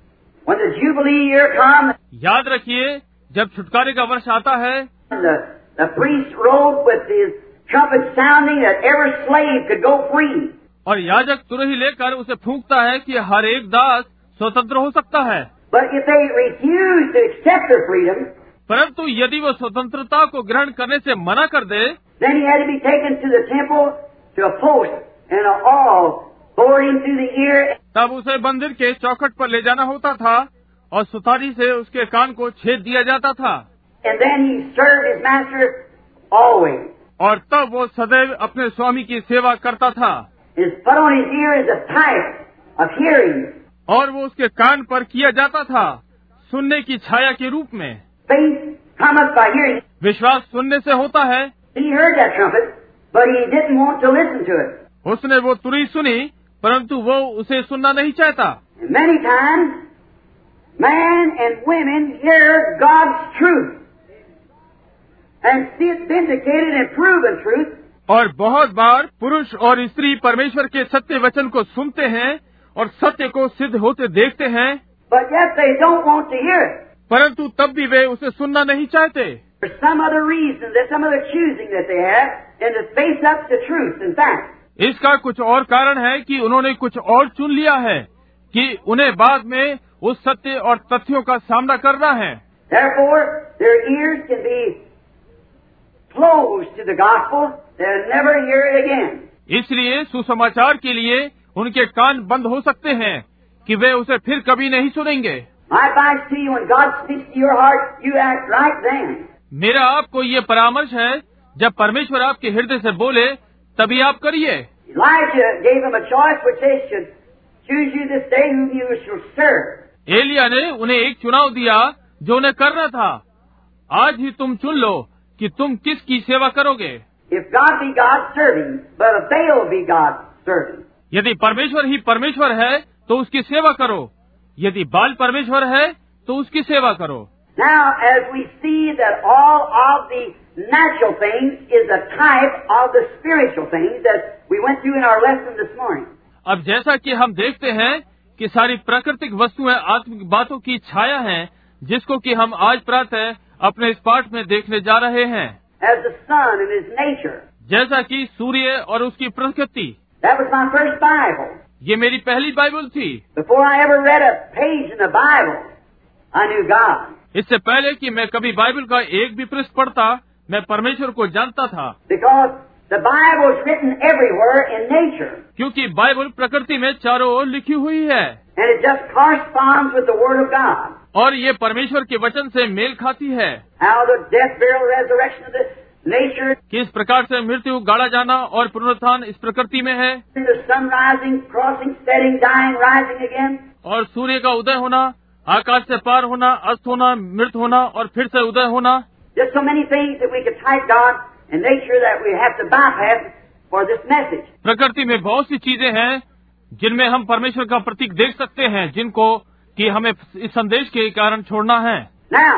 when the Jubilee year comes,
याद रखिए जब छुटकारे का वर्ष आता है,
the the priest rode with his trumpet sounding that every slave could go free.
और याजक तुरही लेकर उसे फूंकता है कि हर एक दास स्वतंत्र हो सकता है।
But if they refuse to accept their freedom,
परंतु यदि वो स्वतंत्रता को ग्रहण करने से मना कर दे,
then he had to be taken to the temple to a post and a awl bored into the ear.
तब उसे मंदिर के चौखट पर ले जाना होता था और सुतारी से उसके कान को छेद दिया जाता था।
And then he served his master always.
और तब वो सदैव अपने स्वामी की सेवा करता था।
His put on his ear is a type of hearing.
और वो उसके कान पर किया जाता था सुनने की छाया के रूप में।
Faith cometh by hearing.
विश्वास सुनने से होता है।
He heard that trumpet, but he didn't want to listen to it.
उसने वो तुरही सुनी, परंतु वो उसे सुनना नहीं चाहता।
And many times, men and women hear God's truth and see it vindicated and proven truth.
और बहुत बार पुरुष और स्त्री परमेश्वर के सत्य वचन को सुनते हैं और सत्य को सिद्ध होते देखते हैं,
But yet they don't want to hear it.
परंतु तब भी वे उसे सुनना नहीं चाहते।
For some other reason, there's some other choosing that they have, and to face up to truth. In fact,
इसका कुछ और कारण है कि उन्होंने कुछ और चुन लिया है कि उन्हें बाद में उस सत्य और तथ्यों का सामना करना है।
therefore, their ears can be closed to the gospel. They'll never hear it again.
इसलिए सुसमाचार के लिए उनके कान बंद हो सकते हैं कि वे उसे फिर कभी नहीं सुनेंगे।
My advice to you, when God speaks to your heart, you act right then.
मेरा आपको ये परामर्श है, जब परमेश्वर आपके हृदय से बोले तभी आप करिए।
Elijah gave them a choice which they should choose you this day whom you shall serve.
Elia ने उन्हें एक चुनाव दिया जो उन्हें करना था। आज ही तुम चुन लो कि तुम किसकी सेवा करोगे।
If God be God, serve Him, but if Baal be God, serve Him.
यदि परमेश्वर ही परमेश्वर है तो उसकी सेवा करो, यदि बाल परमेश्वर है तो उसकी सेवा करो।
Now, as we see that all of the natural things is a type of the spiritual things that we went through in our lesson this morning.
अब जैसा कि हम देखते हैं कि सारी प्राकृतिक वस्तुएं आत्मिक बातों की छाया हैं, जिसको कि हम आज प्रातः अपने इस पाठ में देखने जा रहे हैं।
As the sun and his nature.
जैसा कि सूर्य और उसकी प्रकृति।
That was my first Bible.
ये मेरी पहली बाइबल थी।
Before I ever read a page in the Bible, I knew God.
इससे पहले कि मैं कभी बाइबल का एक भी पृष्ठ पढ़ता, मैं परमेश्वर को जानता था।
Because the Bible is written everywhere in nature.
क्योंकि बाइबल प्रकृति में चारों ओर लिखी हुई है।
And it just corresponds with the Word of God.
और ये परमेश्वर के वचन से मेल खाती है।
How the death, burial, resurrection of the nature.
किस प्रकार से मृत्यु, गाड़ा जाना और पुनरुत्थान इस प्रकृति में है।
The sun rising, crossing, setting, dying, rising again.
और सूर्य का उदय होना, आकाश से पार होना, अस्त होना, मृत होना और फिर से उदय होना।
There's so many things that we could type God and nature that we have to bypass for this message.
प्रकृति में बहुत सी चीजें हैं जिनमें हम परमेश्वर का प्रतीक देख सकते हैं, जिनको कि हमें इस संदेश के कारण छोड़ना है।
Now,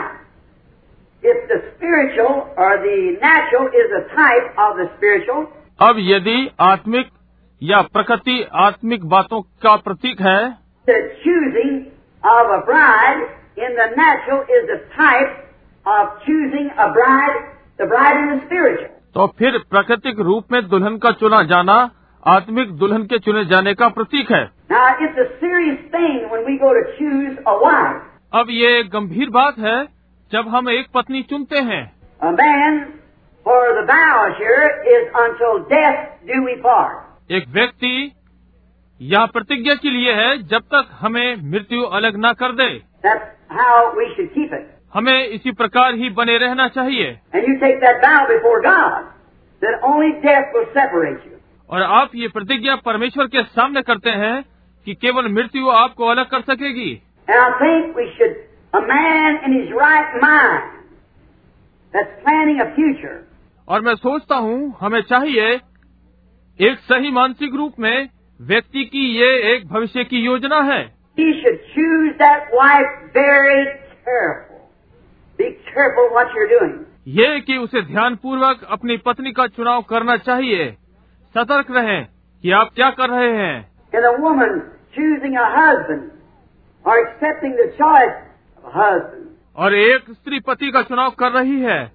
if the spiritual or the natural is a type of the spiritual,
अब यदि आत्मिक या प्रकृति आत्मिक बातों का प्रतीक है,
the choosing of a bride in the natural is a type of choosing a bride, the bride in the spiritual.
तो फिर प्राकृतिक रूप में दुल्हन का चुना जाना आत्मिक दुल्हन के चुने जाने का प्रतीक है।
Now, it's a serious thing when we go to choose a wife.
अब ये गंभीर बात है जब हम एक पत्नी चुनते हैं।
A man, for the vows here is until death do we part.
एक व्यक्ति यह प्रतिज्ञा के लिए है जब तक हमें मृत्यु अलग न कर दे।
That's how we should keep it.
हमें इसी प्रकार ही बने रहना चाहिए।
And you take that vow before God that only death will separate you.
और आप ये प्रतिज्ञा परमेश्वर के सामने करते हैं कि केवल मृत्यु आपको अलग कर सकेगी।
And I think we should, a man in his right mind that's planning a future.
और मैं सोचता हूँ हमें चाहिए एक सही मानसिक रूप में व्यक्ति की ये एक भविष्य की योजना है।
He should choose that wife very careful. Be careful what you're doing.
ये कि उसे ध्यानपूर्वक अपनी पत्नी का चुनाव करना चाहिए। सतर्क रहें कि आप क्या कर रहे हैं।
And a woman choosing a husband or accepting the choice of a husband.
और एक स्त्री पति का चुनाव कर रही है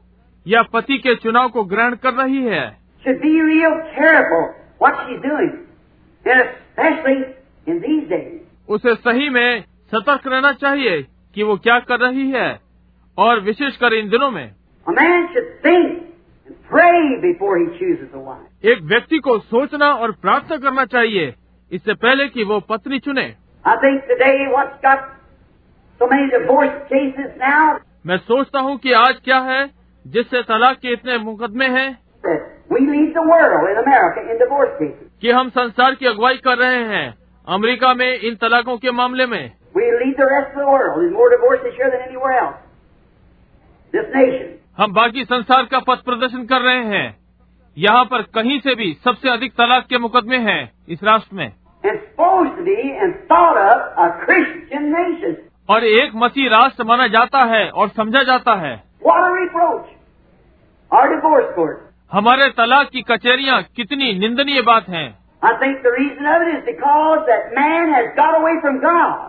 या पति के चुनाव को ग्रहण कर रही है,
should be real careful what she's doing, and especially in these days.
उसे सही में सतर्क रहना चाहिए कि वो क्या कर रही है, और विशेषकर इन दिनों में।
A man should think and pray before he chooses a wife.
एक व्यक्ति को सोचना और प्रार्थना करना चाहिए इससे पहले कि वो पत्नी चुने।
I think today what's got so many divorce cases now,
मैं सोचता हूँ कि आज क्या है जिससे तलाक के इतने मुकदमे हैं
that we lead the world in America in divorce cases.
कि हम संसार की अगुवाई कर रहे हैं अमेरिका में इन तलाकों के मामले में।
We lead the rest of the world. There's more divorces here than anywhere else. This nation.
हम बाकी संसार का पथ प्रदर्शन कर रहे हैं। यहाँ पर कहीं से भी सबसे अधिक तलाक के मुकदमे हैं इस राष्ट्र में।
And supposed to be and thought of a Christian nation.
और एक मसीह राष्ट्र माना जाता है और समझा जाता है।
What a reproach! Our divorce court.
हमारे तलाक की कचहरियाँ कितनी निंदनीय बात हैं।
I think the reason of it is because that man has got away from God.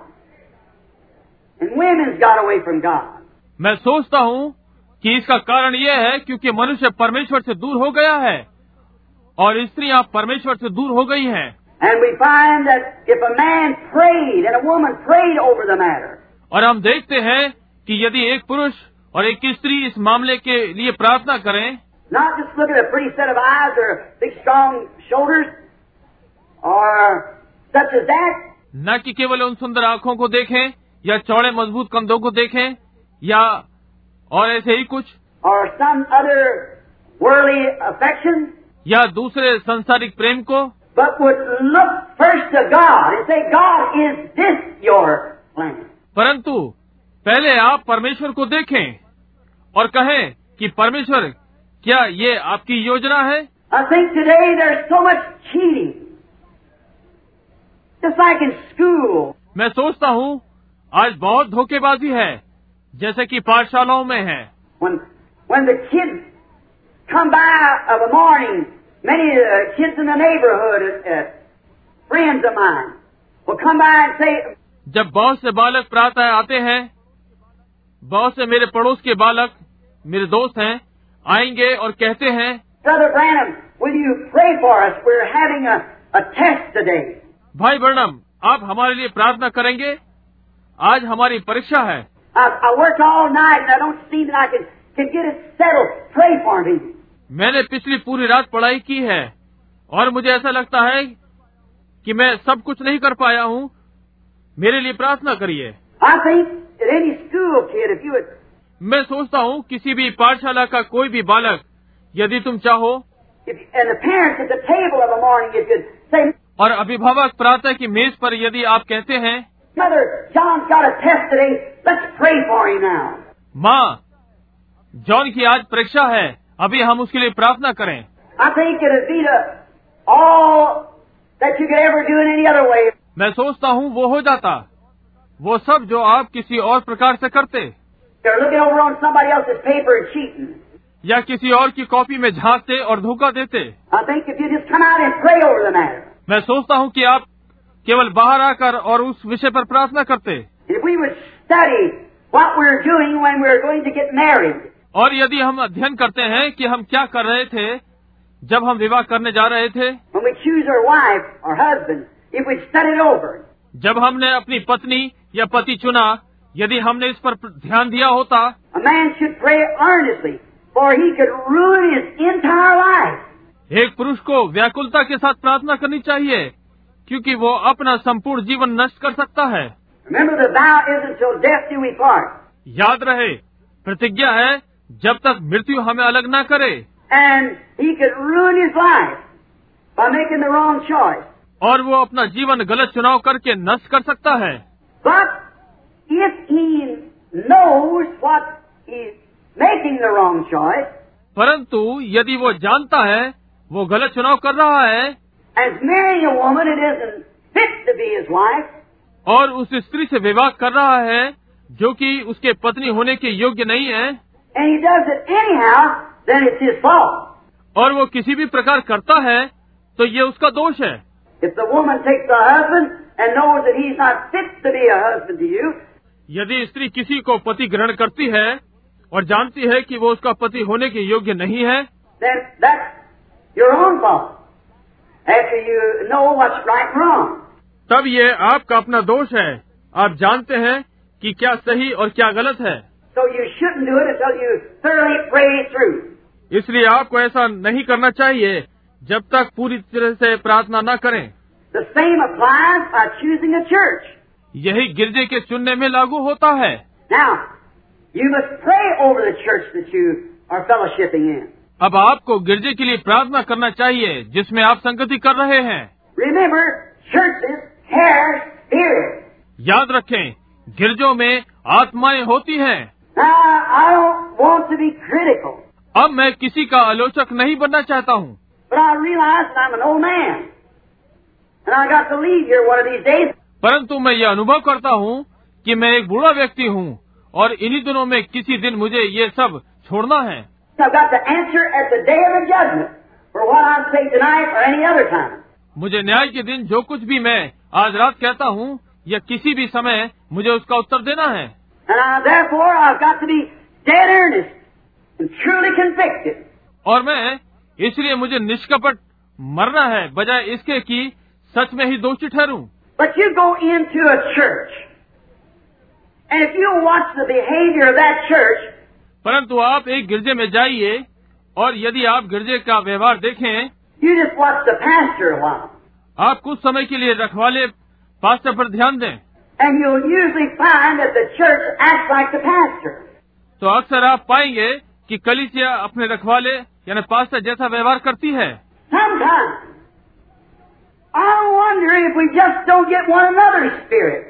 And women's got away from God.
मैं सोचता हूँ कि इसका कारण यह है क्योंकि मनुष्य परमेश्वर से दूर हो गया है और स्त्रियाँ परमेश्वर से दूर हो गई हैं।
And we find that if a man prayed and a woman prayed over the matter.
और हम देखते हैं कि यदि एक पुरुष और एक स्त्री इस मामले के लिए प्रार्थना करें,
Not just look at a pretty set of eyes or big strong shoulders or such as that.
न कि केवल उन सुंदर आँखों को देखें या चौड़े मजबूत कंधों को देखें या और ऐसे ही कुछ,
Or some other worldly affection.
या दूसरे सांसारिक प्रेम को,
But would look first to God and say, God, is this your plan?
परंतु पहले आप परमेश्वर को देखें और कहें कि परमेश्वर क्या ये आपकी योजना है।
I think today there's so much cheating. Just like in school.
मैं सोचता हूँ आज बहुत धोखेबाजी है जैसे कि पाठशालाओं में है।
When, when the kids come by of a morning, many of the kids in the neighborhood, uh, friends of mine, will come by and say,
जब बहुत से बालक प्रातः आते हैं, बहुत से मेरे पड़ोस के बालक मेरे दोस्त हैं आएंगे और कहते हैं,
Brother Branham, will you pray for us? We're having a, a test today.
भाई ब्रैनम, आप हमारे लिए प्रार्थना करेंगे? आज हमारी परीक्षा है।
I, I worked all night and I don't see that I can, can get it settled. Pray for me.
मैंने पिछली पूरी रात पढ़ाई की है और मुझे ऐसा लगता है कि मैं सब कुछ नहीं कर पाया हूँ, मेरे लिए प्रार्थना करिए।
I think that any school kid, if you would,
मैं सोचता हूँ किसी भी पाठशाला का कोई भी बालक, यदि तुम चाहो,
if, and the parents at the table of a morning, if you'd say,
और अभिभावक प्रातः की मेज पर यदि आप कहते हैं,
Mother, John's got a test today, let's pray for him now.
माँ, जॉन की आज परीक्षा है, अभी हम उसके लिए प्रार्थना करें।
I think it'd be the, all that you could ever do in any other way.
मैं सोचता हूँ वो हो जाता, वो सब जो आप किसी और प्रकार से करते,
They're looking over on somebody else's paper and cheating.
या किसी और की कॉपी में झांकते और धोखा देते।
I think if you just come out and pray over the matter.
मैं सोचता हूँ कि आप केवल बाहर आकर और उस विषय पर प्रार्थना करते।
If we would study what we're doing when we're going to get married.
और यदि हम अध्ययन करते हैं कि हम क्या कर रहे थे जब हम विवाह करने जा रहे थे,
When we choose our wife or husband, if we'd studied over.
जब हमने अपनी पत्नी या पति चुना, यदि हमने इस पर ध्यान दिया होता,
A man should pray earnestly, for he could ruin his entire life.
एक पुरुष को व्याकुलता के साथ प्रार्थना करनी चाहिए क्योंकि वो अपना संपूर्ण जीवन नष्ट कर सकता है।
Remember, the vow isn't till death do we part.
याद रहे, प्रतिज्ञा है जब तक मृत्यु हमें अलग ना करे।
And he could ruin his life by making the wrong choice.
और वो अपना जीवन गलत चुनाव करके नष्ट कर सकता है।
But if he knows what he's making the wrong choice,
परंतु यदि वो जानता है वो गलत चुनाव कर रहा है,
as marrying a woman it isn't fit to be his wife,
और उस स्त्री से विवाह कर रहा है जो कि उसके पत्नी होने के योग्य नहीं है,
and he does it anyhow, then it's his fault.
और वो किसी भी प्रकार करता है तो ये उसका दोष है।
If the woman takes the husband and knows that he's not fit to be a husband to you,
यदि स्त्री किसी को पति ग्रहण करती है और जानती है कि वो उसका पति होने के योग्य नहीं है,
then that's your own fault. After you know what's right and wrong.
तब ये आपका अपना दोष है। आप जानते हैं कि क्या सही और क्या गलत है,
So you shouldn't do it until you thoroughly pray through.
इसलिए आपको ऐसा नहीं करना चाहिए जब तक पूरी तरह से प्रार्थना न करें।
The same applies by choosing a church.
यही गिरजे के चुनने में लागू होता है।
Now, you must pray over the church that you are fellowshipping in.
अब आपको गिरजे के लिए प्रार्थना करना चाहिए जिसमें आप संगति कर रहे हैं।
Remember, churches have spirits.
याद रखें, गिरजों में आत्माएं होती हैं।
Now, I don't want to be critical,
अब मैं किसी का आलोचक नहीं बनना चाहता हूँ,
but I realize that I'm an old man, and I got to leave here one of these days.
परंतु मैं ये अनुभव करता हूँ कि मैं एक बूढ़ा व्यक्ति हूँ और इन्हीं दिनों में किसी दिन मुझे ये सब छोड़ना है।
I've got to answer at the day of the judgment for what I say tonight or any other time.
मुझे न्याय के दिन जो कुछ भी मैं आज रात कहता हूँ या किसी भी समय मुझे उसका उत्तर देना है।
And I, therefore, I've got to be dead earnest and truly convicted.
और मैं इसलिए मुझे निष्कपट मरना है बजाय इसके कि सच में ही दोषी ठहरूं।
But you go into a church, and if you watch the behavior of that church,
परंतु आप एक गिरजे में जाइए और यदि आप गिरजे का व्यवहार देखें,
you just watch the pastor a while,
आप कुछ समय के लिए रखवाले पास्टर पर ध्यान दें,
and you'll usually find that the church acts like the pastor.
तो अक्सर आप पाएंगे कि कलीसिया अपने रखवाले यानी पास्टर जैसा व्यवहार करती है।
Sometimes, I wonder if we just don't get one another's spirit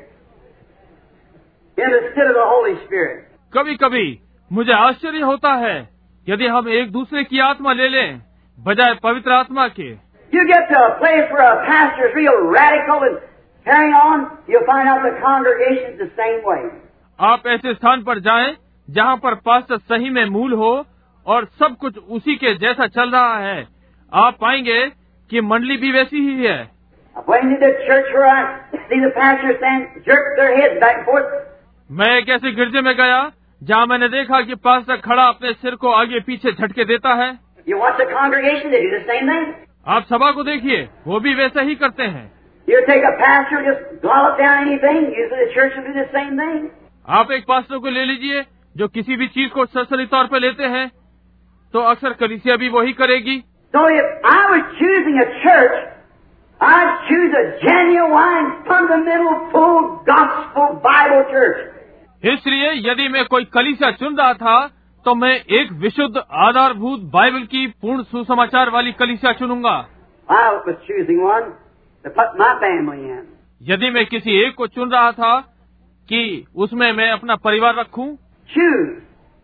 instead of the Holy Spirit.
कभी कभी मुझे आश्चर्य होता है यदि हम एक दूसरे की आत्मा ले लें बजाय पवित्र आत्मा के।
You get to a place where a pastor is real radical and carrying on, you'll find out the congregation's the same way.
आप ऐसे स्थान पर जाएं जहां पर पास्टर सही में मूल हो और सब कुछ उसी के जैसा चल रहा है, आप पाएंगे कि मंडली भी वैसी ही है।
I went into the church where I see the pastor stand, jerk their heads back and forth.
मैं एक ऐसे गिरजे में गया जहां मैंने देखा कि पास्टर खड़ा अपने सिर को आगे पीछे झटके देता है।
You watch the congregation, they do the same thing.
आप सभा को देखिए, वो भी वैसा ही करते हैं।
You take a pastor, just glop down anything, usually the church will do the same thing.
आप एक पास्टर को ले लीजिए जो किसी भी चीज को सरसरी तौर पर लेते हैं, तो अक्सर कलीसिया भी वही करेगी।
So if I was choosing a church, I'd choose a genuine, fundamental, full gospel Bible church.
इसलिए यदि मैं कोई कलीसिया चुन रहा था तो मैं एक विशुद्ध आधारभूत बाइबल की पूर्ण सुसमाचार वाली कलीसिया चुनूंगा।
I was choosing one to put my family in.
यदि मैं किसी एक को चुन रहा था कि उसमें मैं अपना परिवार रखूं,
Choose.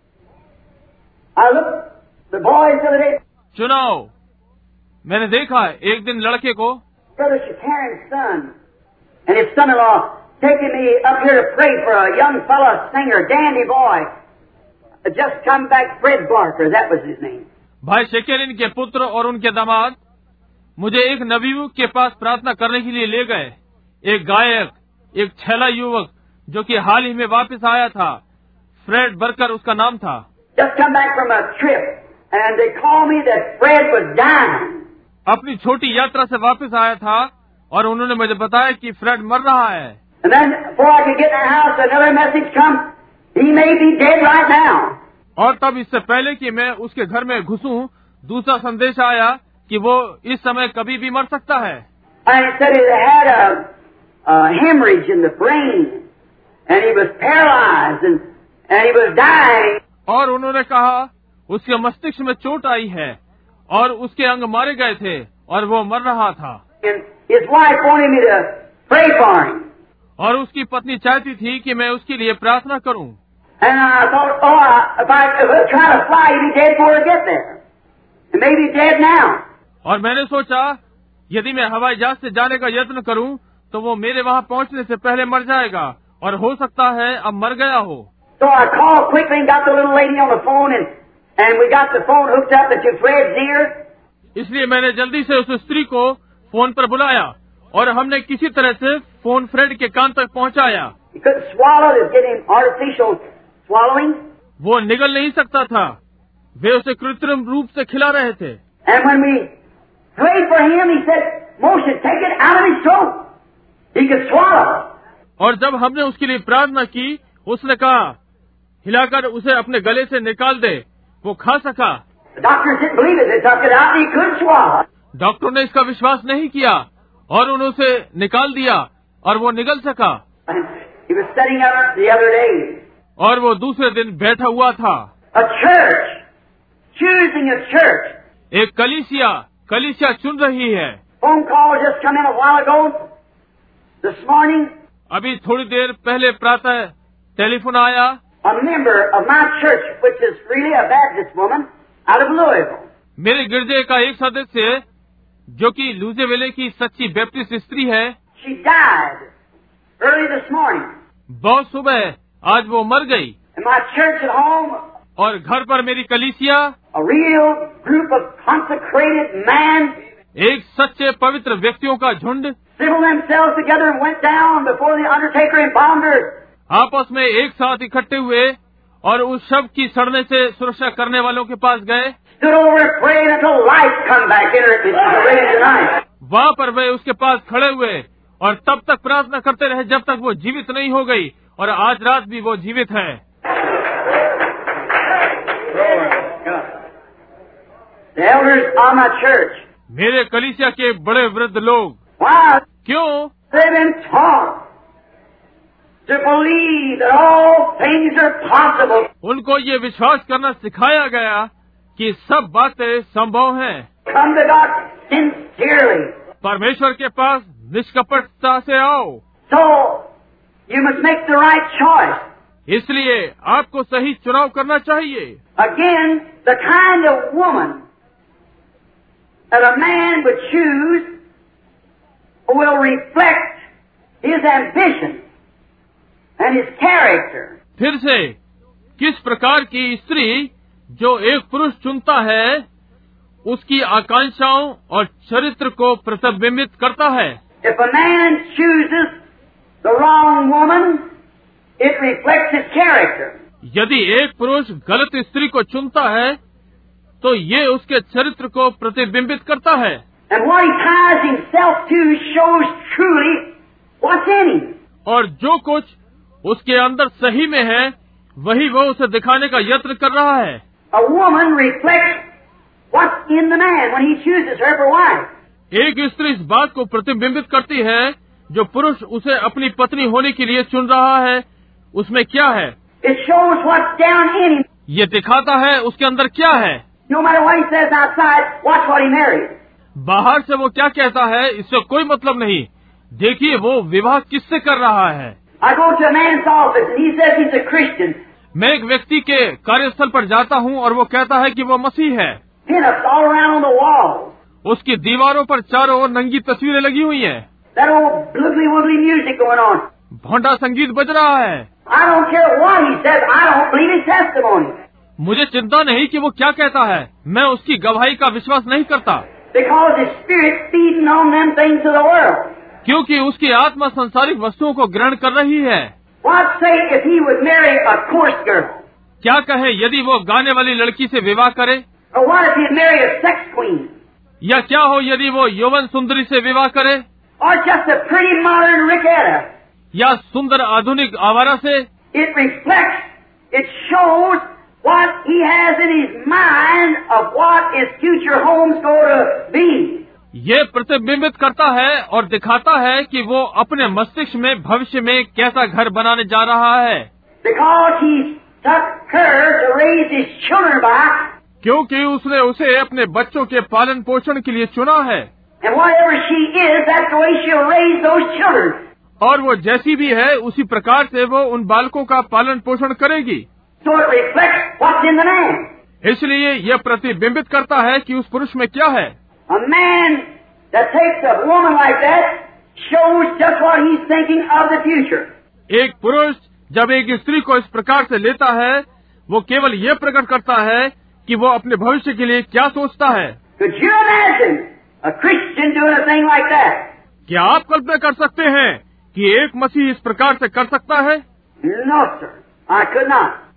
I looked the boys the other day,
चुनाव। मैंने देखा एक दिन लड़के को,
Brother Shakaran's son, and his son-in-law taking me up here to pray for a young fellow singer, dandy boy, just come back, Fred Barker, that was his name.
भाई शेकेरिन के पुत्र और उनके दामाद मुझे एक नबी के पास प्रार्थना करने के लिए ले गए। एक गायक, एक छैला युवक जो कि हाल ही में वापस आया था, फ्रेड बर्कर उसका नाम था।
Just come back from a trip, and they called me that Fred was dying.
अपनी छोटी यात्रा से वापस आया था और उन्होंने मुझे बताया कि फ्रेड मर रहा है।
And then, before I could get in the house, another message come, he may be dead right now.
और तब इससे पहले कि मैं उसके घर में घुसूं, दूसरा संदेश आया कि वो इस समय कभी भी मर सकता है।
And it said he had a, a hemorrhage in the brain, and he was paralyzed, and, and he was dying.
और उन्होंने कहा उसके मस्तिष्क में चोट आई है और उसके अंग मारे गए थे और वो मर रहा था।
And his wife wanted me to pray for him.
और उसकी पत्नी चाहती थी कि मैं उसके लिए प्रार्थना करूं।
And I thought, oh, I, if I if I try to fly, he'd be dead before I get there. And maybe he's dead now.
और मैंने सोचा यदि मैं हवाई जहाज से जाने का यत्न करूं तो वो मेरे वहां पहुंचने से पहले मर जाएगा और हो सकता है अब मर गया हो।
So I called quickly and got the little lady on the phone, and and we got the phone hooked up to Fred's ear.
इसलिए मैंने जल्दी से उस स्त्री को फोन पर बुलाया और हमने किसी तरह से फोन फ्रेड के कान तक पहुंचाया।
He couldn't swallow; they was getting artificial swallowing.
वो निगल नहीं सकता था। वे उसे कृत्रिम रूप से खिला रहे थे।
And when we prayed for him, he said, Moshe, take it out of his throat. He could swallow.
और जब हमने उसके लिए प्रार्थना की, उसने कहा, हिलाकर उसे अपने गले से निकाल दे। वो खा सका।
The doctors didn't believe it. They took it out and he could swallow.
डॉक्टरों ने इसका विश्वास नहीं किया और उन्होंने उसे निकाल दिया और वो निगल सका।
He was sitting up the other day.
और वो दूसरे दिन बैठा हुआ था।
A church, choosing a church.
एक कलीसिया, कलीसिया चुन रही है।
Phone call just come in a while ago, this morning.
अभी थोड़ी देर पहले प्रातः टेलीफोन आया।
A member of my church, which is really a Baptist woman, out of Louisville.
मेरे गिरजे का एक सदस्य, जो कि लुइविले की सच्ची बैप्टिस्ट स्त्री है,
She died early this morning.
बहुत सुबह आज वो मर गई।
And my church at home,
और घर पर मेरी कलीसिया,
a real group of consecrated men,
एक सच्चे पवित्र व्यक्तियों का झुंड,
assembled themselves together and went down before the undertaker and bound her.
आपस में एक साथ इकट्ठे हुए और उस शव की सड़ने से सुरक्षा करने वालों के पास गए।
Stood over and prayed until life come back in her and she was ready tonight.
वहाँ पर वे उसके पास खड़े हुए और तब तक प्रार्थना करते रहे जब तक वो जीवित नहीं हो गई, और आज रात भी वो जीवित है।
The elders of my church.
मेरे कलीसिया के बड़े वृद्ध लोग।
Why?
क्यों?
They've been taught to believe that all things are possible.
उनको ये विश्वास करना सिखाया गया कि सब बातें संभव हैं।
Come to God sincerely.
परमेश्वर के पास निष्कपटता से आओ।
So, you must make the right choice.
इसलिए आपको सही चुनाव करना चाहिए।
Again, the kind of woman that a man would choose will reflect his ambition and his character.
फिर से, किस प्रकार की स्त्री जो एक पुरुष चुनता है, उसकी आकांक्षाओं और चरित्र को प्रतिबिंबित करता है।
If a man chooses the wrong woman, it reflects his character.
यदि एक पुरुष गलत स्त्री को चुनता है, तो ये उसके चरित्र को प्रतिबिंबित करता है।
And what he ties himself to shows truly what's in him.
और जो कुछ उसके अंदर सही में है, वही वो उसे दिखाने का यत्न कर रहा है।
A woman reflects what's in the man when he chooses her for wife.
एक स्त्री इस बात को प्रतिबिंबित करती है, जो पुरुष उसे अपनी पत्नी होने के लिए चुन रहा है, उसमें क्या है।
It shows what's down in him.
ये दिखाता है उसके अंदर क्या है।
No matter what he says outside, watch what he marries.
बाहर से वो क्या कहता है, इससे कोई मतलब नहीं। देखिए वो विवाह किससे कर रहा है।
I go to a man's office and he says he's a Christian.
मैं एक व्यक्ति के कार्यस्थल पर जाता हूँ और वो कहता है कि वो मसीह है।
Pinups all around on the wall.
उसकी दीवारों पर चारों ओर नंगी तस्वीरें लगी हुई हैं।
That old bloogly woogly music going on.
भोंडा संगीत बज रहा है।
I don't care what he says. I don't believe his testimony.
मुझे चिंता नहीं कि वो क्या कहता है, मैं उसकी गवाही का विश्वास नहीं करता।
Because his spirit's feeding on them things of the world.
क्योंकि उसकी आत्मा संसारिक वस्तुओं को ग्रहण कर रही है।
What say if he would marry a coarse girl?
क्या कहे यदि वो गाने वाली लड़की से विवाह करे?
Or what if he'd marry a sex queen?
या क्या हो यदि वो यौवन सुंदरी से विवाह करे?
Or just a pretty modern ricketta?
या सुंदर आधुनिक आवारा से?
It reflects, it shows what he has in his mind of what his future home's going to be.
ये प्रतिबिंबित करता है और दिखाता है कि वो अपने मस्तिष्क में भविष्य में कैसा घर बनाने जा रहा है।
Because he's took her to raise his children by.
क्योंकि उसने उसे अपने बच्चों के पालन पोषण के लिए चुना है।
And whatever she is, that's the way she'll raise those children.
और वो जैसी भी है, उसी प्रकार से वो उन बालकों का पालन पोषण करेगी।
So it reflects what's in the man.
इसलिए यह प्रतिबिंबित करता है कि उस पुरुष में क्या है।
A man that takes a woman like that shows just what he's thinking of the future.
एक पुरुष जब एक स्त्री को इस प्रकार से लेता है, वो केवल ये प्रकट करता है कि वो अपने भविष्य के लिए क्या सोचता है।
Could you imagine a Christian doing a thing like that?
क्या आप कल्पना कर सकते हैं कि एक मसीह इस प्रकार से कर सकता है?
No, sir. I could not.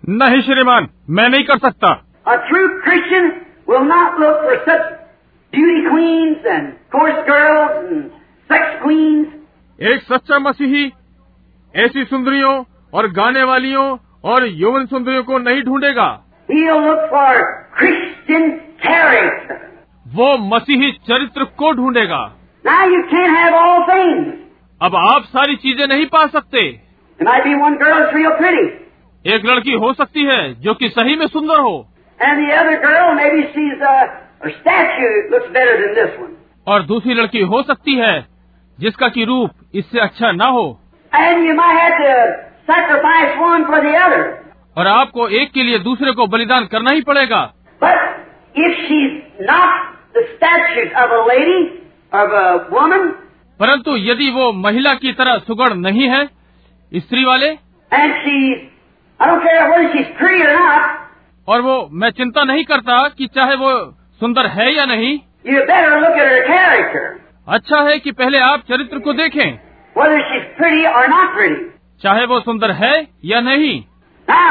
नहीं श्रीमान, मैं नहीं कर सकता।
A true Christian will not look for such beauty queens and coarse girls and sex queens.
एक सच्चा मसीही ऐसी सुंदरियों और गाने वालियों और यौवन सुंदरियों को नहीं ढूंढेगा।
He'll look for Christian character.
वो मसीही चरित्र को ढूंढेगा।
Now you can't have all things.
अब आप सारी चीजें नहीं पा सकते।
There might be one girl that's real pretty,
एक लड़की हो सकती है जो कि सही में सुंदर हो,
and the other girl maybe she's a her statue looks better than this one.
और दूसरी लड़की हो सकती है जिसका की रूप इससे अच्छा ना हो,
And you might have to sacrifice one for the other.
और आपको एक के लिए दूसरे को बलिदान करना ही पड़ेगा।
But if she's not the statue of a lady, of a woman,
परंतु यदि वो महिला की तरह सुगढ़ नहीं है, स्त्री वाले,
and she's, I don't care whether she's pretty or not,
और वो मैं चिंता नहीं करता कि चाहे वो सुंदर है या नहीं,
you better look at her character,
अच्छा है कि पहले आप चरित्र को देखें,
whether she's pretty or not pretty.
चाहे वो सुंदर है या नहीं।
Now,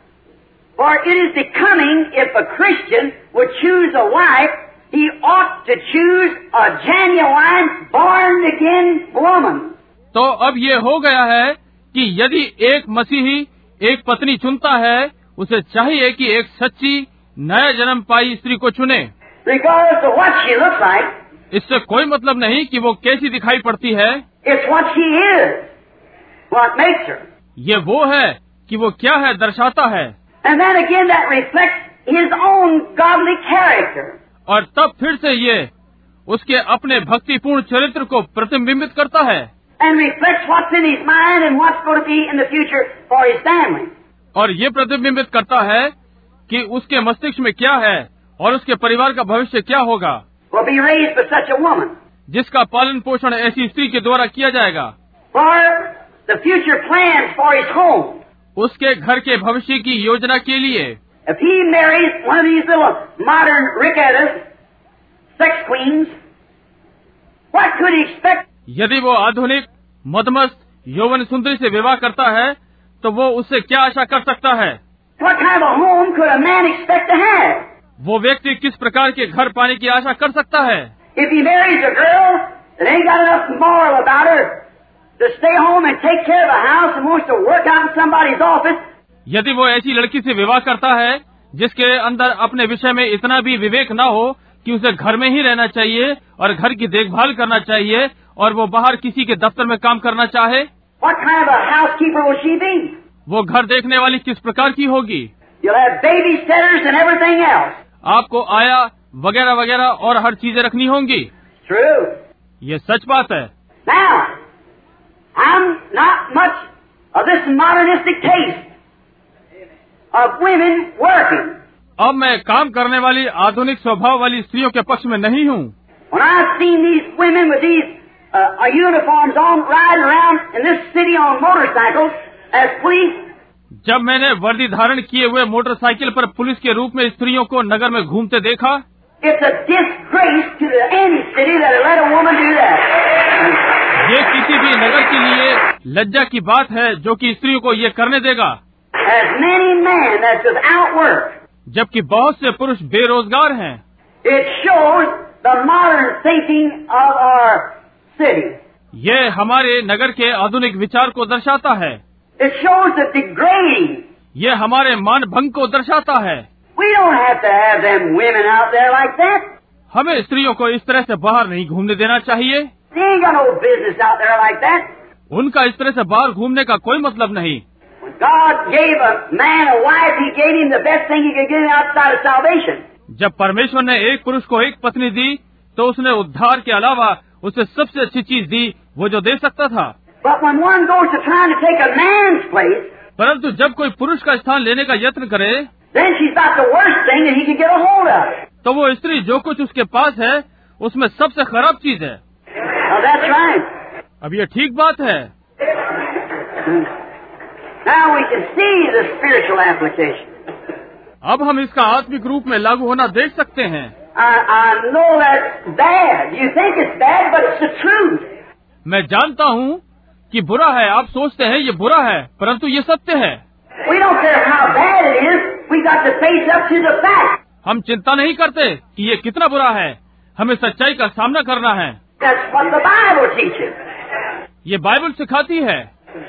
for it is becoming if a Christian would choose a wife, he ought to choose a genuine, born-again woman.
तो अब ये हो गया है कि यदि एक मसीही एक पत्नी चुनता है, उसे चाहिए कि एक सच्ची नया जन्म पाई स्त्री को चुने।
Regardless of what she looks like,
इससे कोई मतलब नहीं कि वो कैसी दिखाई पड़ती है,
it's what she is, what makes her.
ये वो है कि वो क्या है, दर्शाता है।
And then again that reflects his own godly character.
और तब फिर से ये उसके अपने भक्तिपूर्ण चरित्र को प्रतिबिंबित करता है,
And reflects what's in his mind and what's going to be in the future for his family.
और ये प्रतिबिंबित करता है कि उसके मस्तिष्क में क्या है और उसके परिवार का भविष्य क्या होगा,
Will be raised by such a woman.
जिसका पालन पोषण ऐसी स्त्री के द्वारा किया जाएगा।
For the future plans for his home.
उसके घर के भविष्य की योजना के लिए
If he marries one of these little modern rickettas, sex queens, what could he expect?
यदि वो आधुनिक मदमस्त यौवन सुंदरी से विवाह करता है तो वो उससे क्या आशा कर सकता है?
What kind of a home could a man expect to have?
वो व्यक्ति किस प्रकार के घर पाने की आशा कर सकता है?
If he marries a girl that ain't got enough moral about her to stay home and take care of the house and wants to work out in somebody's office,
यदि वो ऐसी लड़की से विवाह करता है जिसके अंदर अपने विषय में इतना भी विवेक न हो कि उसे घर में ही रहना चाहिए और घर की देखभाल करना चाहिए और वो बाहर किसी के दफ्तर में काम करना चाहे,
what kind of a housekeeper will she be?
वो घर देखने वाली किस प्रकार की होगी?
You'll have babysitters and everything else.
आपको आया वगैरह वगैरह और हर चीजें रखनी होंगी।
True.
ये सच बात है।
Now, I'm not much of this modernistic taste of women working.
अब मैं काम करने वाली आधुनिक स्वभाव वाली स्त्रियों के पक्ष में नहीं हूँ।
When I've seen these women with these uh, uniforms on riding around in this city on motorcycles as police,
जब मैंने वर्दी धारण किए हुए मोटरसाइकिल पर पुलिस के रूप में स्त्रियों को नगर में घूमते देखा,
it's a disgrace to the any city that let a woman do that.
ये किसी भी नगर के लिए लज्जा की बात है जो कि स्त्रियों को ये करने देगा।
As many men that's without work.
जबकि बहुत से पुरुष बेरोजगार हैं।
It shows the modern thinking of our city.
ये हमारे नगर के आधुनिक विचार को दर्शाता है।
It shows the degrading.
ये हमारे मान भंग को दर्शाता है।
We don't have to have them women out there like that.
हमें स्त्रियों को इस तरह से बाहर नहीं घूमने देना चाहिए।
They ain't got no business out there like that.
उनका इस तरह से बाहर घूमने का कोई मतलब नहीं।
When God gave a man a wife, He gave him the best thing He could give him outside of salvation.
जब परमेश्वर ने एक पुरुष को एक पत्नी दी तो उसने उद्धार के अलावा उसे सबसे अच्छी चीज दी, वो जो दे सकता था।
But when one goes to trying to take a man's place,
परंतु जब कोई पुरुष का स्थान लेने का यत्न करे,
then she's got the worst thing that he could get a hold of.
तो वो स्त्री जो कुछ उसके पास है उसमें सबसे खराब चीज है।
Now that's right.
अब ये ठीक बात है।
Now we can see the spiritual application.
अब हम इसका आत्मिक रूप में लागू होना देख सकते हैं।
I, I know that's bad. You think it's bad, but it's the truth.
मैं जानता हूँ कि बुरा है, आप सोचते हैं ये बुरा है, परंतु ये सत्य है।
We don't care how bad it is. We got to face up to the fact.
हम चिंता नहीं करते कि ये कितना बुरा है, हमें सच्चाई का सामना करना है।
That's what the Bible teaches.
ये बाइबल सिखाती है।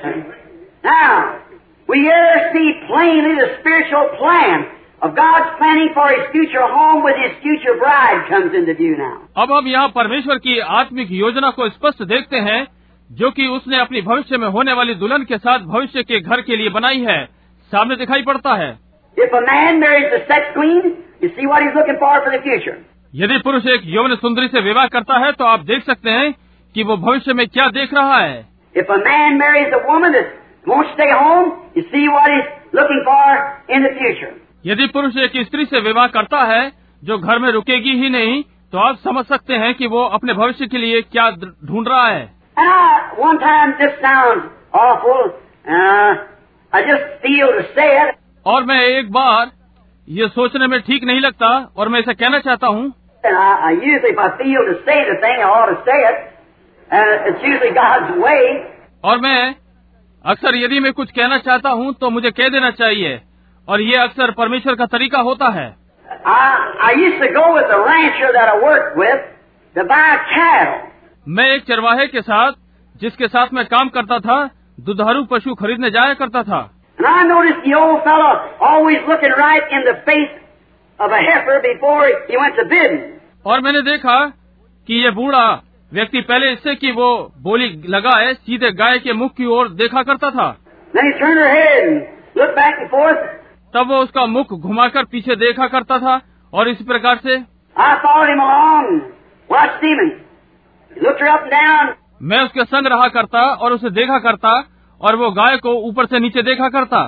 Now, we here see plainly the spiritual plan of God's planning for His future home with His future bride comes into view now.
अब हम यहाँ परमेश्वर की आत्मिक योजना को स्पष्ट देखते हैं, जो कि उसने अपनी भविष्य में होने वाली दुल्हन के साथ भविष्य के घर के लिए बनाई है, सामने दिखाई पड़ता है।
If a man marries a sex queen, you see what he's looking for for the future.
यदि पुरुष एक यौवन सुंदरी से विवाह करता है, तो आप देख सकते हैं कि वो भविष्य में क्या देख रहा है।
If a man marries a woman that won't stay home, you see what he's looking for in the future.
यदि पुरुष एक स्त्री से विवाह करता है जो घर में रुकेगी ही नहीं, तो आप समझ सकते हैं कि वो अपने भविष्य के लिए क्या ढूंढ रहा है।
And I, one time this sounds awful. Uh, I just feel to say it.
और मैं एक बार ये सोचने में ठीक नहीं लगता और मैं इसे कहना चाहता हूँ।
And I, I usually, if I feel to say the thing, I ought to say it. Uh, it's usually God's way.
और मैं अक्सर यदि मैं कुछ कहना चाहता हूँ तो मुझे कह देना चाहिए, और ये अक्सर परमेश्वर का तरीका होता है।
I, I used to go with a rancher that I worked with to buy cattle.
मैं एक चरवाहे के साथ, जिसके साथ मैं काम करता था, दुधारू पशु खरीदने जाया करता था।
And I noticed the old fellow always looking right in the face of a heifer before he went to bidding.
और मैंने देखा कि ये बूढ़ा व्यक्ति पहले इससे कि वो बोली लगाए सीधे गाय के मुख की ओर देखा करता था।
Then he turned her head and looked back and forth.
तब वो उसका मुख घुमाकर पीछे देखा करता था, और इस प्रकार से
I followed him along, watched him, and looked her up and down.
मैं उसके संग रहा करता और उसे देखा करता, और वो गाय को ऊपर से नीचे देखा करता।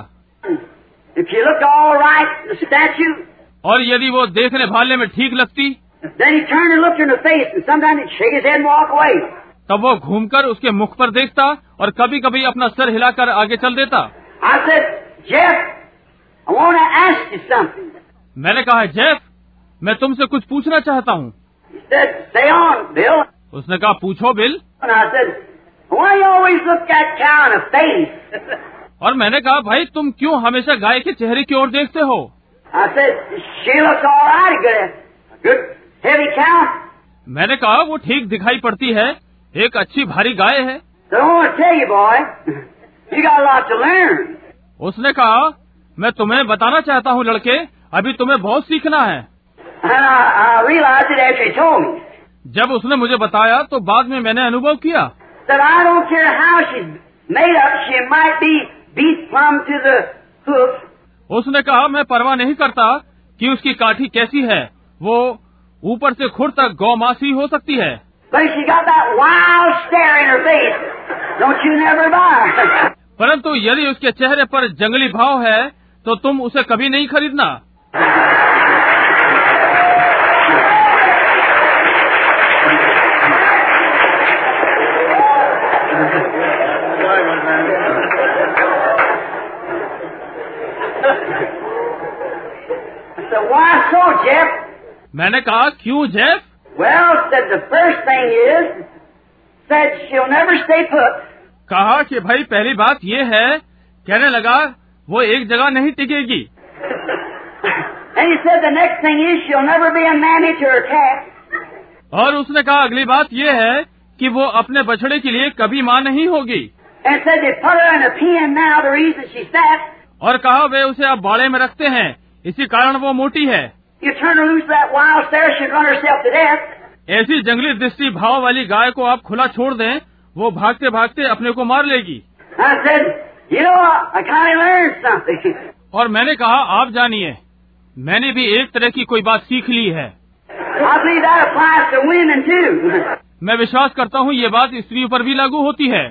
If she looked all right, the statue,
और यदि वो देखने भालने में ठीक लगती,
then he turned and looked her in the face, and sometimes he'd shake his head and walk away.
तब वो घूमकर उसके मुख पर देखता और कभी कभी अपना सर हिलाकर आगे चल देता।
I said, Jeff, I want to ask you something.
मैंने कहा, जेफ, मैं तुमसे कुछ पूछना चाहता हूँ।
He said, say on, Bill.
उसने कहा, पूछो Bill.
And I said, why do you always look that cow in the face?
और मैंने कहा, भाई तुम क्यों हमेशा गाय के चेहरे की ओर देखते हो?
I said, she looks all right, a good, a good heavy cow.
मैंने कहा, वो ठीक दिखाई पड़ती है, एक अच्छी भारी गाय है।
So I want to tell you, boy, you got a lot to learn.
उसने कहा, मैं तुम्हें बताना चाहता हूँ लड़के, अभी तुम्हें बहुत सीखना है।
And I, I realized it after he told me.
जब उसने मुझे बताया तो बाद में मैंने अनुभव किया।
That I don't care how she's made up, she might be beat plumb to the hoof.
उसने कहा, मैं परवाह नहीं करता कि उसकी काठी कैसी है, वो ऊपर से खुर तक गौमासी हो सकती है।
But if she got that wild stare in her face, don't you never buy.
परंतु यदि उसके चेहरे पर जंगली भाव है, तो तुम उसे कभी नहीं खरीदना।
So why so, Jeff?
मैंने कहा, क्यों Jeff?
Well, said the first thing is, said she'll never stay put.
कहा कि भाई पहली बात ये है, कहने लगा वो एक जगह नहीं टिकेगी।
And he said the next thing is she'll never be a mammy to her cat.
और उसने कहा अगली बात ये है कि वो अपने बछड़े के लिए कभी माँ नहीं होगी।
And said they put her in a pen now, the reason she's fat.
और कहा वे उसे अब बाड़े में रखते हैं, इसी कारण वो मोटी है।
You turn her loose that wild stare, she'd run herself to death.
ऐसी जंगली दृष्टि भाव वाली गाय को आप खुला छोड़ दें, वो भागते भागते अपने को मार लेगी।
I said, you know, I kind of learned something.
और मैंने कहा, आप जानिए, मैंने भी एक तरह की कोई बात सीख ली है।
I believe that applies to women too.
मैं विश्वास करता हूँ ये बात स्त्रियों पर भी लागू होती है।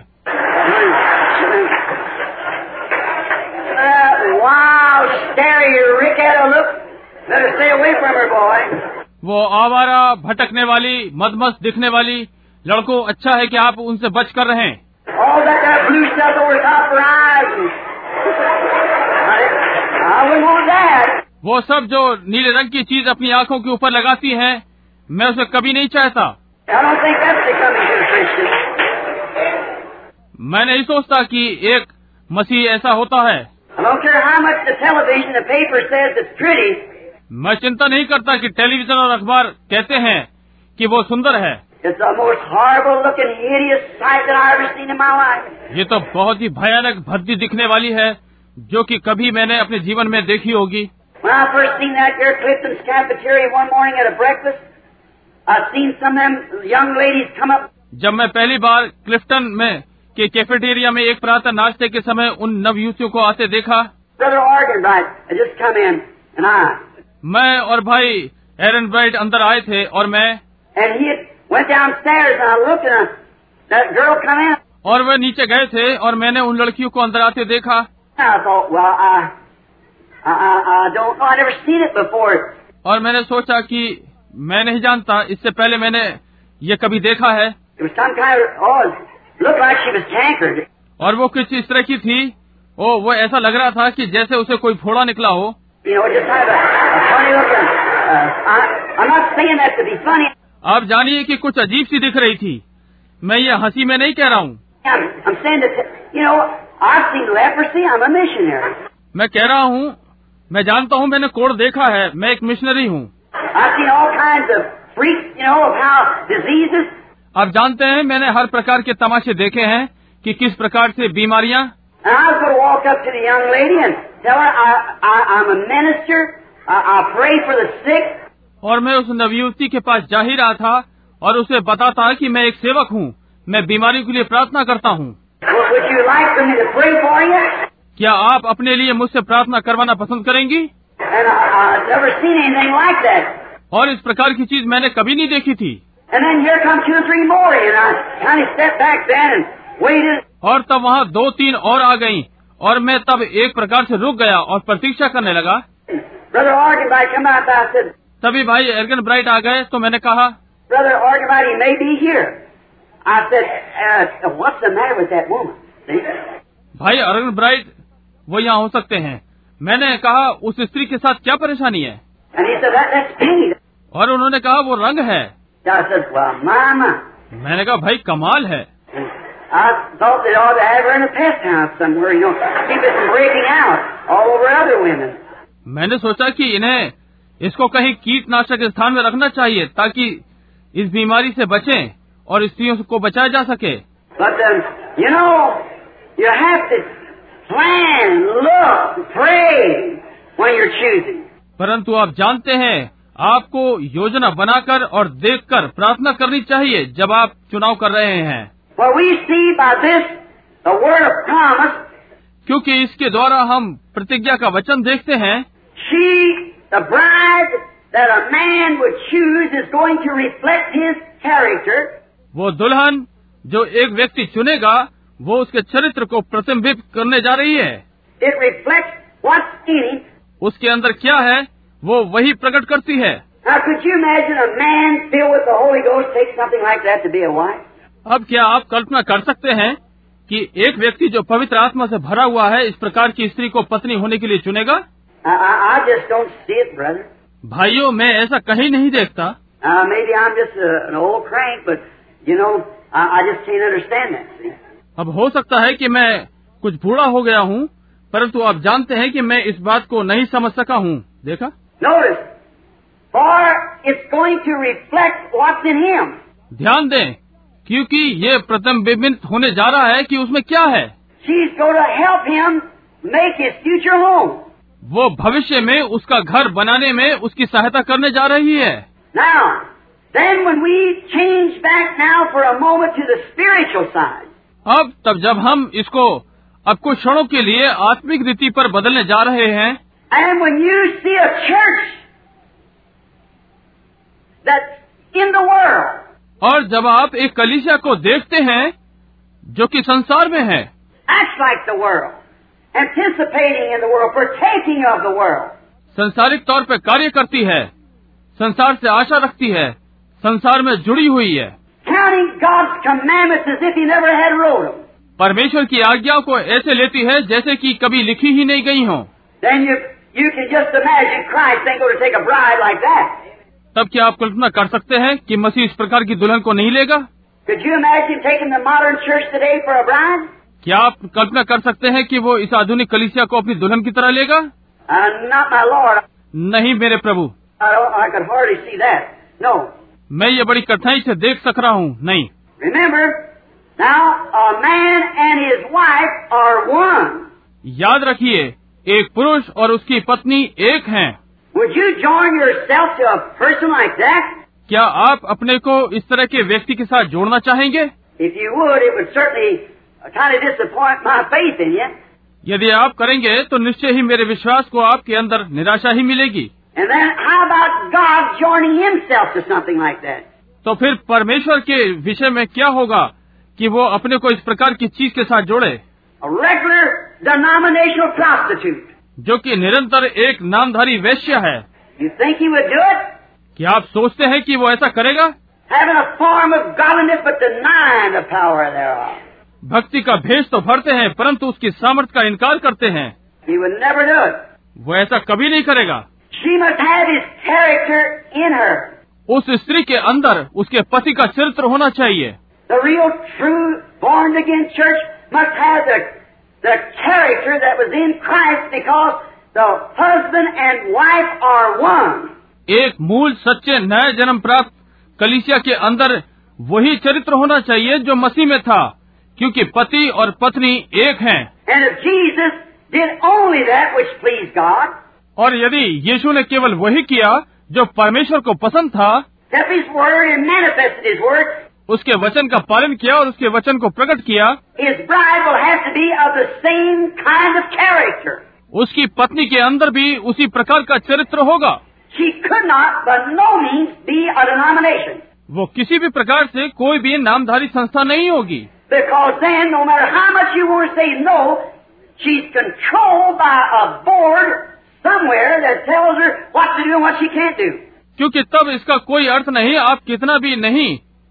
That wild stare, you Rick had a look. Better stay away from her, boy.
वो आवारा भटकने वाली मदमस्त दिखने वाली लड़कों, अच्छा है कि आप उनसे बच कर रहें।
All that, that blue stuff over the top of her eyes. I, I wouldn't want that.
वो सब जो नीले रंग की चीज अपनी आंखों के ऊपर लगाती हैं, मैं उसे कभी नहीं चाहता।
I don't think that's becoming to a Christian.
मैं नहीं सोचता कि एक मसीह ऐसा होता है।
I don't care how much the television, the paper says it's pretty.
मैं चिंता नहीं करता कि टेलीविजन और अखबार कहते हैं कि वो सुंदर है।
It's the most horrible looking, hideous sight that I've ever seen in my life.
ये तो बहुत ही भयानक भद्दी दिखने वाली है जो कि कभी मैंने अपने जीवन में देखी होगी।
When I first seen that there Clifton's cafeteria one morning at a breakfast, I seen some of them young ladies come up.
जब मैं पहली बार क्लिफ्टन में के कैफेटेरिया में एक प्रातः नाश्ते के समय उन नवयुवतियों को आते देखा,
Brother Arganbright had just come in, and I.
मैं और भाई एरन ब्राइट अंदर आए थे और मैं
And he had went downstairs, and I looked, and I, that girl come in.
और वे नीचे गए थे और मैंने उन लड़कियों को अंदर आते देखा।
I thought, well, I, I, I, I don't know, I never seen it before.
और मैंने सोचा कि मैं नहीं जानता, इससे पहले मैंने ये कभी देखा है।
It was some kind of, oh, it looked like she was cankered.
और वो किस इस तरह की थी, ओ वो ऐसा लग रहा था कि जैसे उसे कोई फोड़ा निकला हो।
You know, just kind of a, a funny looking. Uh, I, I'm not saying that to be funny.
आप जानिए कि कुछ अजीब सी दिख रही थी। मैं ये हंसी में नहीं कह रहा हूँ।
I'm, I'm saying that, you know, I've seen leprosy. I'm a missionary.
मैं कह रहा हूँ, मैं जानता हूँ, मैंने कोढ़ देखा है, मैं एक मिशनरी हूँ।
I've seen all kinds of freaks, you know, of how diseases.
आप जानते हैं, मैंने हर प्रकार के तमाशे देखे हैं कि किस प्रकार से बीमारियां।
And I was going to walk up to the young lady and tell her I, I, I'm a minister. I, I pray for the sick.
और मैं उस नवयुवती के पास जा ही रहा था और उसे बताता कि मैं एक सेवक हूँ, मैं बीमारियों के लिए प्रार्थना करता हूँ।
Would you like for me to pray for you?
क्या आप अपने लिए मुझसे प्रार्थना करवाना पसंद करेंगी?
And I, I've never seen anything like that.
और इस प्रकार की चीज मैंने कभी नहीं देखी थी।
And then here come two or three more, and I kind of stepped back then and waited.
और तब वहाँ दो तीन और आ गईं और मैं तब एक प्रकार से रुक गया और प्रतीक्षा करने लगा।
Brother Arganbright come out. I said,
तभी भाई एर्गन ब्राइट आ गए तो मैंने कहा,
Brother Arganbright, he may be here. I said, uh, what's the matter with that woman? See?
भाई एर्गन ब्राइट वो यहाँ हो सकते हैं। मैंने कहा, उस स्त्री के साथ क्या परेशानी है?
And he said, that, that's pain.
और उन्होंने कहा, वो रंग है।
I said, well, my, my.
मैंने कहा, भाई कमाल है।
I thought they ought to have her in a pest house somewhere, you know, keep it from breaking out all over other women.
मैंने सोचा कि इन्हें इसको कहीं कीटनाशक स्थान में रखना चाहिए ताकि इस बीमारी से बचें और स्त्रियों को बचाया जा सके।
But um, you know, you have to plan, look, pray when you're choosing.
परंतु आप जानते हैं, आपको योजना बनाकर और देखकर प्रार्थना करनी चाहिए जब आप चुनाव कर रहे हैं।
For we see by this the word of promise.
क्योंकि इसके द्वारा हम प्रतिज्ञा का वचन देखते हैं।
She, the bride that a man would choose, is going to reflect his character.
वो दुल्हन जो एक व्यक्ति चुनेगा, वो उसके चरित्र को प्रतिबिंबित करने जा रही है।
It reflects what's in him.
उसके अंदर क्या है, वो वही प्रकट करती है।
Now, could you imagine a man filled with the Holy Ghost take something like that to be a wife?
अब क्या आप कल्पना कर सकते हैं कि एक व्यक्ति जो पवित्र आत्मा से भरा हुआ है इस प्रकार की स्त्री को पत्नी होने के लिए चुनेगा?
I, I, I just don't see it, brother.
भाइयों, मैं ऐसा कहीं नहीं देखता।
Uh, maybe I'm just a, an old crank, but you know, I, I just can't understand that. See?
अब हो सकता है कि मैं कुछ बूढ़ा हो गया हूँ, परंतु आप जानते हैं कि मैं इस बात को नहीं समझ सका हूँ। देखा?
Notice, for it's going to reflect what's in him.
ध्यान दें, क्योंकि ये प्रतिबिंबित होने जा रहा है कि उसमें क्या है।
She's going to help him make his future home.
वो भविष्य में उसका घर बनाने में उसकी सहायता करने जा रही है।
Now, then when we change back now for a moment to the spiritual side.
अब तब जब हम इसको अब कुछ क्षणों के लिए आत्मिक रीति पर बदलने जा रहे हैं।
And when you see a church that's in the world.
और जब आप एक कलीसिया को देखते हैं जो कि संसार में है,
acts like the world, anticipating in the world, partaking of the world.
संसारिक तौर पर कार्य करती है, संसार से आशा रखती है, संसार में जुड़ी हुई है,
counting God's commandments as if He never had wrote them.
परमेश्वर की आज्ञाओं को ऐसे लेती है जैसे कि कभी लिखी ही नहीं गई हों।
Then you you can just imagine Christ ain't going to take a bride like that.
तब क्या आप कल्पना कर सकते हैं कि मसीह इस प्रकार की दुल्हन को नहीं लेगा?
Could you imagine taking the modern church today for a bride?
क्या आप कल्पना कर सकते हैं कि वो इस आधुनिक कलीसिया को अपनी दुल्हन की तरह लेगा?
Uh, not my Lord.
नहीं मेरे प्रभु,
I don't, I could hardly see that. No.
मैं ये बड़ी कठिनाई से देख सक रहा हूँ। नहीं।
Remember, now a man and his wife are one.
याद रखिए, एक पुरुष और उसकी पत्नी एक हैं।
Would you join yourself to a person like that?
क्या आप अपने को इस तरह के व्यक्ति के साथ जोड़ना चाहेंगे?
If you would, it would certainly kind of disappoint my faith in you.
यदि आप करेंगे तो निश्चय ही मेरे विश्वास को आपके अंदर निराशा ही मिलेगी।
And then how about God joining himself to something like that?
तो फिर परमेश्वर के विषय में क्या होगा कि वो अपने को इस प्रकार की चीज के साथ जोड़े?
A regular denominational prostitute.
जो कि निरंतर एक नामधारी वैश्य है।
You think he would do it?
क्या आप सोचते हैं कि वो ऐसा करेगा?
Having a form of godliness but denying the power thereof.
भक्ति का भेष तो भरते हैं परंतु उसकी सामर्थ्य का इनकार करते हैं।
He would never do it.
वो ऐसा कभी नहीं करेगा।
She must have his character in her.
उस स्त्री के अंदर उसके पति का चरित्र होना चाहिए।
The real, true, born again church must have the the character that was in Christ, because the husband and wife are one.
एक मूल सच्चे नए जन्म प्राप्त कलीसिया के अंदर वही चरित्र होना चाहिए जो मसीह में था, क्योंकि पति और पत्नी एक हैं।
And if Jesus did only that which pleased God,
और यदि यीशु ने केवल वही किया जो परमेश्वर को पसंद था,
kept His word and manifested His word,
उसके वचन का पालन किया और उसके वचन को प्रकट किया,
His bride will have to be of the same kind of character.
उसकी पत्नी के अंदर भी उसी प्रकार का चरित्र होगा।
She could not, by no means, be a denomination.
वो किसी भी प्रकार से कोई भी नामधारी संस्था नहीं होगी।
Because then, no matter how much you want to say no, she's controlled by a board somewhere that tells her what to do and what she can't do.
क्योंकि तब इसका कोई अर्थ नहीं, आप कितना भी नहीं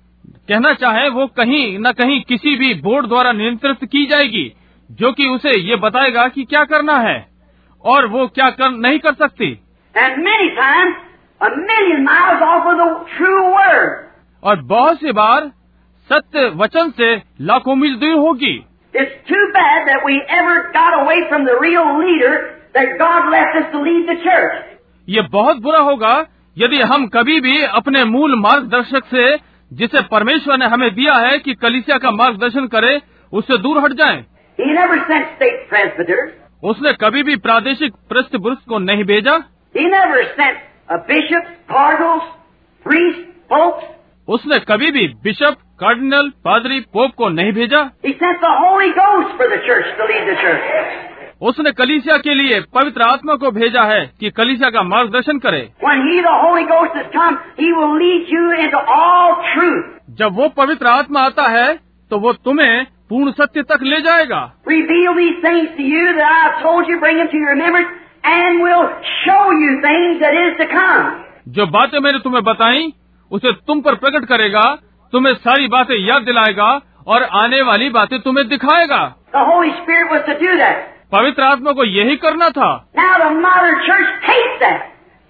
कहना चाहे, वो कहीं न कहीं किसी भी बोर्ड द्वारा नियंत्रित की जाएगी, जो कि उसे ये बताएगा कि क्या करना है और वो क्या कर नहीं कर सकती।
And many times, a million miles off of the true word.
और बहुत सी बार सत्य वचन से लाखों मील दूर होगी।
It's too bad that we ever got away from the real leader that God left us to lead the church.
ये बहुत बुरा होगा यदि हम कभी भी अपने मूल मार्गदर्शक से, जिसे परमेश्वर ने हमें दिया है कि कलीसिया का मार्गदर्शन करे, उससे दूर हट जाएं।
He never sent state presbyters.
उसने कभी भी प्रादेशिक पृष्ठभूषण को नहीं भेजा।
He never sent a bishop, cardinals, priests, popes.
उसने कभी भी बिशप, कार्डिनल, पादरी, पोप को नहीं भेजा।
He sent the Holy Ghost for the church to lead the church.
उसने कलीसिया के लिए पवित्र आत्मा को भेजा है कि कलीसिया का मार्गदर्शन करे।
When He, the Holy Ghost, has come, He will lead you into all truth.
जब वो पवित्र आत्मा आता है तो वो तुम्हें पूर्ण सत्य तक ले जाएगा।
Reveal these things to you that I have told you, bring them to your remembrance, and will show you things that is to come.
जो बातें मैंने तुम्हें बताई उसे तुम पर प्रकट करेगा, तुम्हें सारी बातें याद दिलाएगा और आने वाली बातें तुम्हें दिखाएगा।
The Holy Spirit was to do that.
पवित्र आत्मा को यही करना था।
Now the modern church hates that.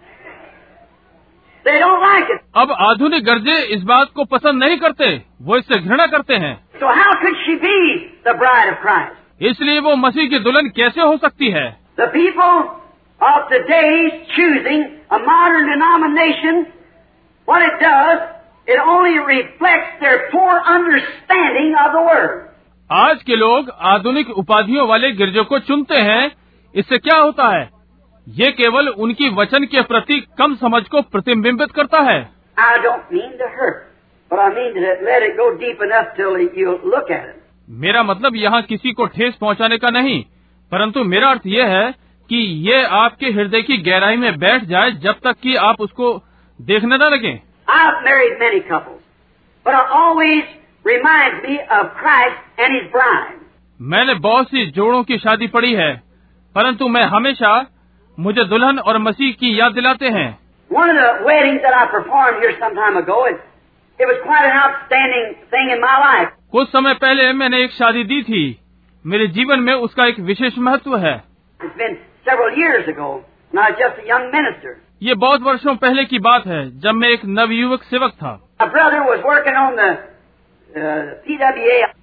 They don't like it.
अब आधुनिक गर्जे इस बात को पसंद नहीं करते, वो इससे घृणा करते हैं।
So how could she be the bride of Christ?
इसलिए वो मसीह की दुल्हन कैसे हो सकती है?
The people of the days choosing a modern denomination, what it does, it only reflects their poor understanding of the Word.
आज के लोग आधुनिक उपाधियों वाले गिरजों को चुनते हैं। इससे क्या होता है? ये केवल उनकी वचन के प्रति कम समझ को प्रतिबिंबित करता है।
I don't mean to hurt, but I mean to let it go deep enough till you look at it.
मेरा मतलब यहाँ किसी को ठेस पहुँचाने का नहीं, परंतु मेरा अर्थ ये है कि ये आपके हृदय की गहराई में बैठ जाए जब तक कि आप उसको देखने न लगें।
I've married many couples, but it always reminds me of Christ and His bride.
मैंने बहुत सी जोड़ों की शादी पढ़ी है, परंतु मैं हमेशा मुझे दुल्हन और मसीह की याद दिलाते हैं।
One of the weddings that I performed here some time ago, it, it was quite an outstanding thing in my life.
कुछ समय पहले मैंने एक शादी दी थी। मेरे जीवन में उसका एक विशेष महत्व है।
It's been several years ago, when I was just a young minister.
ये बहुत वर्षों पहले की बात है, जब मैं एक नवयुवक सेवक था।
My brother was working on the uh, P W A.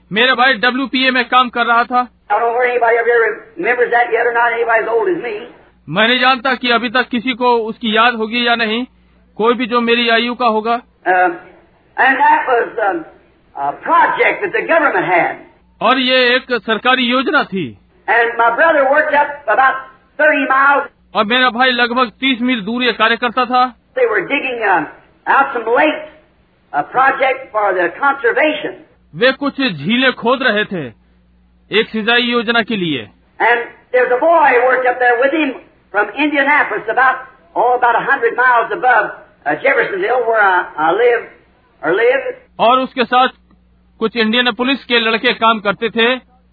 मेरा भाई डब्ल्यू पी ए में काम कर रहा था।
I don't know whether anybody ever remembers that yet or not. Anybody as old as me.
मैं नहीं जानता कि अभी तक किसी को उसकी याद होगी या नहीं, कोई भी जो मेरी आयु का होगा।
Um, and that was um, a project that the government had.
और ये एक सरकारी योजना थी।
And my brother worked up about thirty miles.
और मेरा भाई लगभग तीस मील दूर ये कार्य करता था।
They were digging um, out some lakes, a project for the conservation.
वे कुछ झीलें खोद रहे थे एक सिंचाई योजना के लिए।
And there's a boy worked up there with him from Indianapolis, about oh about a hundred miles above uh, Jeffersonville, where I, I live or live.
और उसके साथ कुछ इंडियन पुलिस के लड़के काम करते थे,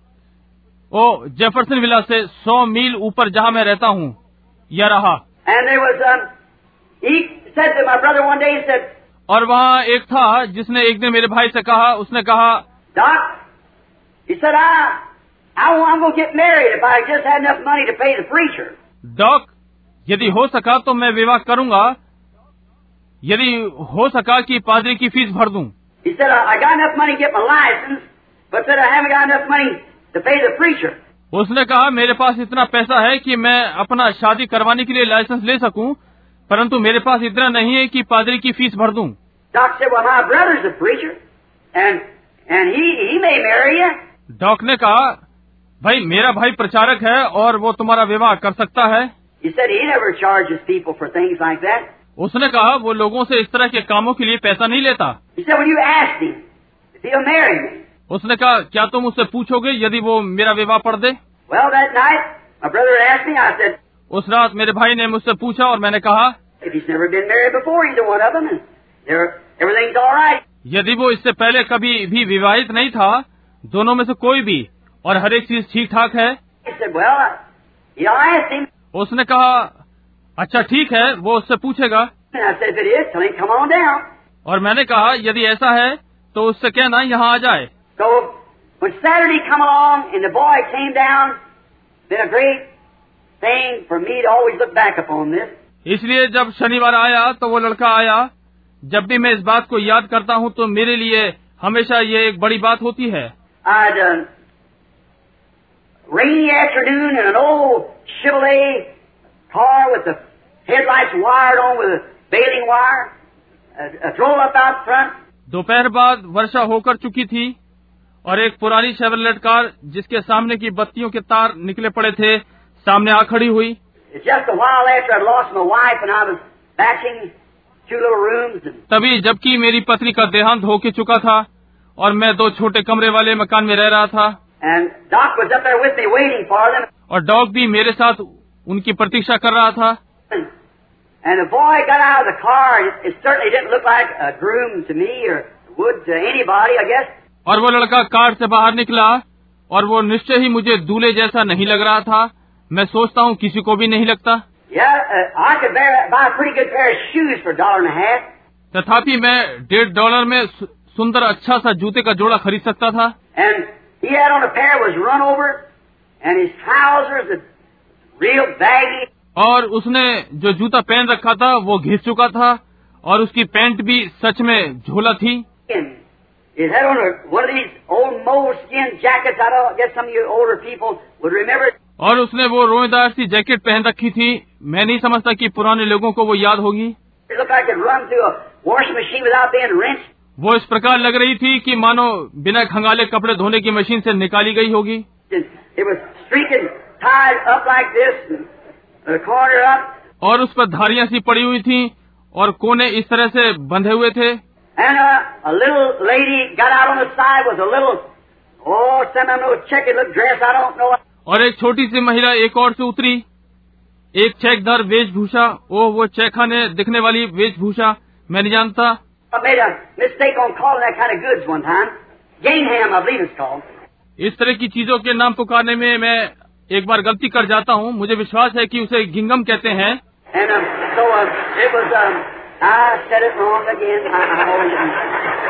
वो जेफरसन विला से सौ मील ऊपर जहाँ मैं रहता हूँ यह रहा।
And there was um, he said to my brother one day, he said,
और वहाँ एक था जिसने एक दिन मेरे भाई से कहा, उसने कहा,
Doc, he said, I, I I'm going to get married if I just had enough money to pay the preacher.
Doc, यदि हो सका तो मैं विवाह करूंगा, यदि हो सका कि पादरी की फीस भर दूं।
He said, I, I got enough money to get my license, but said I haven't got enough money to pay the preacher.
उसने कहा, मेरे पास इतना पैसा है कि मैं अपना शादी करवाने के लिए लाइसेंस ले सकूं, परंतु मेरे पास इतना नहीं है कि पादरी की फीस भर दूं।
Doc said, well, my brother's a preacher, and and he he may marry you.
Doc ने कहा, भाई मेरा भाई प्रचारक है और वो तुम्हारा विवाह कर सकता है।
He said he never charges people for things like that.
उसने कहा, वो लोगों से इस तरह के कामों के लिए पैसा नहीं लेता।
He said, well, you asked him if he'll marry me.
उसने कहा, क्या तुम उससे पूछोगे यदि वो मेरा विवाह पढ़ दे?
Well, that night, my brother asked me. I said,
उस रात मेरे भाई ने मुझसे पूछा और मैंने कहा,
if he's never been married before, either one of them, and there everything's all right.
यदि वो इससे पहले कभी भी विवाहित नहीं था, दोनों में से कोई भी, और हर एक चीज ठीक ठाक है।
He said, well, yeah, I asked him.
उसने कहा, अच्छा ठीक है, वो उससे पूछेगा।
And I said, if it is, tell him come on down.
और मैंने कहा, यदि ऐसा है तो उससे कहना यहाँ आ जाए।
So when Saturday come along and the boy came down, been a great thing for me to always look back upon this.
इसलिए जब शनिवार आया तो वो लड़का आया, जब भी मैं इस बात को याद करता हूँ तो मेरे लिए हमेशा ये एक बड़ी बात होती है।
I'd uh, rainy afternoon in an old Chevrolet car with the headlights wired on with a baling wire. I, I drove up out front.
दोपहर बाद वर्षा होकर चुकी थी और एक पुरानी शेवरलेट कार जिसके सामने की बत्तियों के तार निकले पड़े थे सामने आ खड़ी हुई।
It's just a while after I'd lost my wife and I was backing two little rooms. And
तभी जबकि मेरी पत्नी का देहांत हो के चुका था और मैं दो छोटे कमरे वाले मकान में रह रहा था।
And Doc was up there with me waiting for them.
और डॉग भी मेरे साथ उनकी प्रतीक्षा कर रहा था।
And, and the boy got out of the car. It, it certainly didn't look like a groom to me or would to anybody, I guess.
और वो लड़का कार से बाहर निकला और वो निश्चय ही मुझे दूल्हे जैसा नहीं लग रहा था। मैं सोचता हूँ किसी को भी नहीं लगता।
Yeah, uh, I could bear, buy a pretty good pair of shoes for a dollar and a half.
तथापि मैं डेढ़ डॉलर में सु, सुंदर अच्छा सा जूते का जोड़ा खरीद सकता था।
And he had on a pair was run over, and his trousers was real baggy.
और उसने जो जूता पहन रखा था वो घिस चुका था और उसकी पैंट भी सच में झोला थी।
And he had on a, one of these old moleskin jackets. I don't guess some of you older people would remember.
और उसने वो रोएदार सी जैकेट पहन रखी थी। मैं नहीं समझता कि पुराने लोगों को वो याद होगी।
It looked like it run through a washing machine without being rinsed.
वो इस प्रकार लग रही थी कि मानो बिना खंगाले कपड़े धोने की मशीन से निकाली गई होगी।
It was streaking, tied up like this, and the corner up.
और उस पर धारियां सी पड़ी हुई थी और कोने इस तरह से बंधे हुए थे।
And a, a little lady got out on the side with a little, oh, some of them little checkered look dress. I don't know.
और एक छोटी सी महिला एक और से उतरी, एक चेकदार वेशभूषा, ओ वो चेखाने दिखने वाली वेशभूषा, मैं नहीं जानता।
I made a mistake on calling that kind of goods one time. Gingham, I believe it's called.
इस तरह की चीजों के नाम पुकारने में मैं एक बार गलती कर जाता हूँ। मुझे विश्वास है कि उसे गिंगम कहते हैं।
And um, so um, it was. Um, I said it wrong again. I, I always.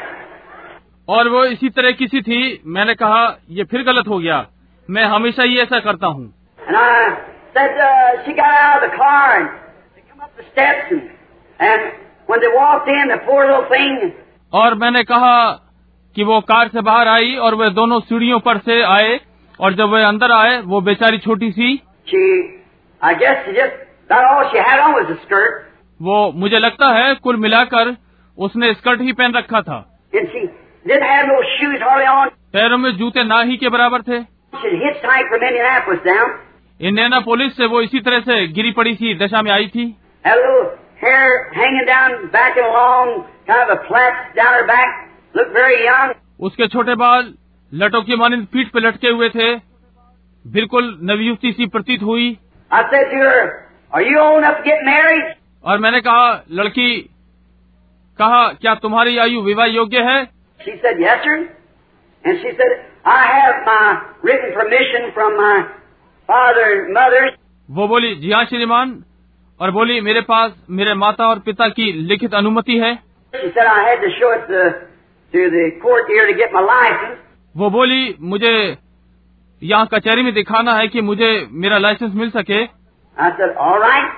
और वो इसी तरह की सी थी। मैंने कहा ये फिर गलत हो गया। मैं हमेशा ही ऐसा करता हूँ।
And I said uh, she got out of the car and they come up the steps and, and when they walked in, the poor little thing.
और मैंने कहा कि वो कार से बाहर आई और वे दोनों सीढ़ियों पर से आए, और जब वे अंदर आए वो बेचारी छोटी सी,
She, I guess, she just that all she had on was a skirt,
वो मुझे लगता है कुल मिलाकर उसने स्कर्ट ही पहन रखा था,
and she didn't have no shoes hardly on.
पैरों में जूते ना ही के बराबर थे।
She hitchhiked from Indianapolis down,
Indianapolis से वो इसी तरह से गिरी पड़ी सी दशा में आई थी।
had a little hair hanging down back and long, kind of a plait down her back, looked very young.
उसके छोटे बाल लटों की मानिंद पीठ पे लटके हुए थे, बिल्कुल नवयुवती सी प्रतीत हुई।
I said to her, "Are you old enough to get married?"
और मैंने कहा, लड़की कहा, क्या तुम्हारी आयु विवाह योग्य है?
She said, "Yes, sir." And she said, "I have my written permission from my father and mother."
वो बोली, जी हाँ श्रीमान, और बोली, मेरे पास मेरे माता और पिता की लिखित अनुमति है।
She said, "I had to show it to, to the court here to get my license."
वो बोली, मुझे यहाँ कचहरी में दिखाना है कि मुझे मेरा लाइसेंस मिल सके।
I said, "All right."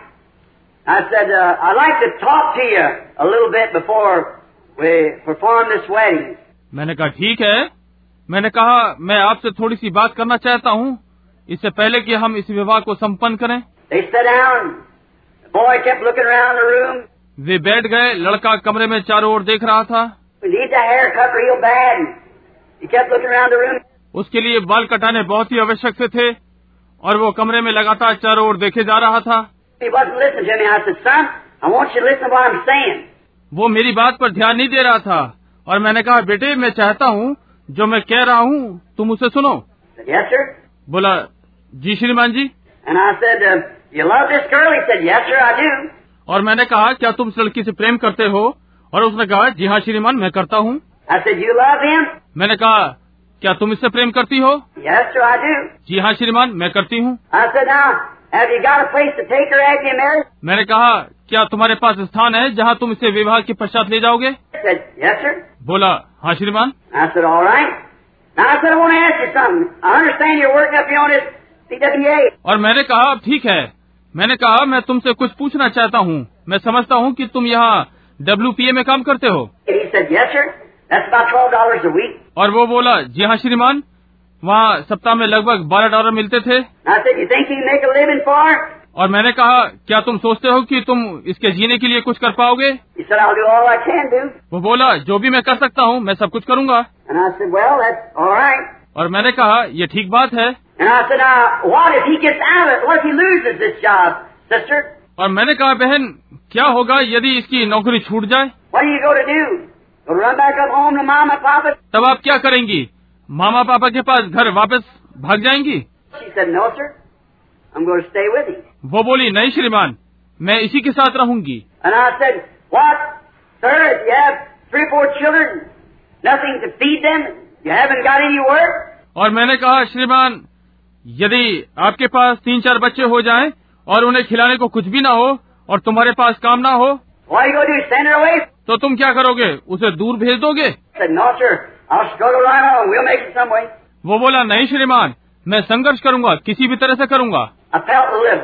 I said, uh, "I'd like to talk to you a little bit before we perform this wedding."
मैंने कहा, ठीक है। मैंने कहा, मैं आपसे थोड़ी सी बात करना चाहता हूँ, इससे पहले कि हम इस विवाह को संपन्न करें।
They sat down. The boy kept looking around the room.
वे बैठ गए। लड़का कमरे में चारों ओर देख रहा था।
We need the haircut real bad. He kept looking around the room.
उसके लिए बाल कटाने बहुत ही आवश्यक से थे, और वो कमरे में लगातार चारों ओर देखे जा रहा था।
He wasn't listening to me. I said, "Son, I want you to listen to what I'm saying."
वो मेरी बात पर ध्यान नहीं दे रहा था, और मैंने कहा, बेटे मैं चाहता हूँ जो मैं कह रहा हूँ तुम उसे सुनो।
I said, "Yes, sir."
बोला, जी श्रीमान जी।
And I said, uh, "You love this girl?" He said, "Yes, sir, I do."
और मैंने कहा, क्या तुम इस लड़की से प्रेम करते हो? और उसने कहा, जी हाँ श्रीमान, मैं करता हूँ।
I said, "You love him?"
मैंने कहा, क्या तुम इससे प्रेम करती हो?
"Yes, sir, I do."
जी हाँ श्रीमान, मैं करती हूँ।
I said, "Now, have you got a place to take her after you marry?"
मैंने कहा, क्या तुम्हारे पास स्थान है जहाँ तुम इसे विवाह के पश्चात ले जाओगे?
He said, "Yes, sir."
बोला, हाँ श्रीमान।
I said, "All right." Now I said, "I want to ask you something. I understand you're working up here on this C W A."
और मैंने कहा, अब ठीक है। मैंने कहा, मैं तुमसे कुछ पूछना चाहता हूँ। मैं समझता हूँ कि तुम यहाँ डब्ल्यू पी ए में काम करते हो।
He said, "Yes, sir. That's about twelve dollars a week."
और वो बोला, जी हाँ श्रीमान, वहाँ सप्ताह में लगभग बारह डॉलर मिलते थे।
I said, "You think you can make a living for her?"
और मैंने कहा, क्या तुम सोचते हो कि तुम इसके जीने के लिए कुछ कर पाओगे?
He said, "I'll do all I can do."
वो बोला, जो भी मैं कर सकता हूँ मैं सब कुछ करूँगा।
And I said, "Well, that's all right."
और मैंने कहा, ये ठीक बात है।
And I said, "Now, what if he gets out of it? What if he loses this job, sister?
और मैंने कहा, बहन, क्या होगा यदि इसकी नौकरी छूट जाए?
What are you going to do? Go run back up home to Mama and Papa?"
तब आप क्या करेंगी? मामा पापा के पास घर वापस भाग जाएंगी?
She said, "No, sir. I'm going to stay with him."
वो बोली, नहीं श्रीमान, मैं इसी के साथ रहूंगी।
And I said, "What, sir? If you have three or four children, nothing to feed them, you haven't got any work?"
और मैंने कहा, श्रीमान, यदि आपके पास तीन चार बच्चे हो जाएं और उन्हें खिलाने को कुछ भी ना हो और तुम्हारे पास काम ना हो,
"What are you going to do? Send her away?"
तो तुम क्या करोगे? उसे दूर भेज दोगे?
I said, "No, sir. I'll struggle right on. We'll make it some way."
वो बोला, नहीं श्रीमान, मैं संघर्ष करूंगा, किसी भी तरह से करूंगा।
I felt a little.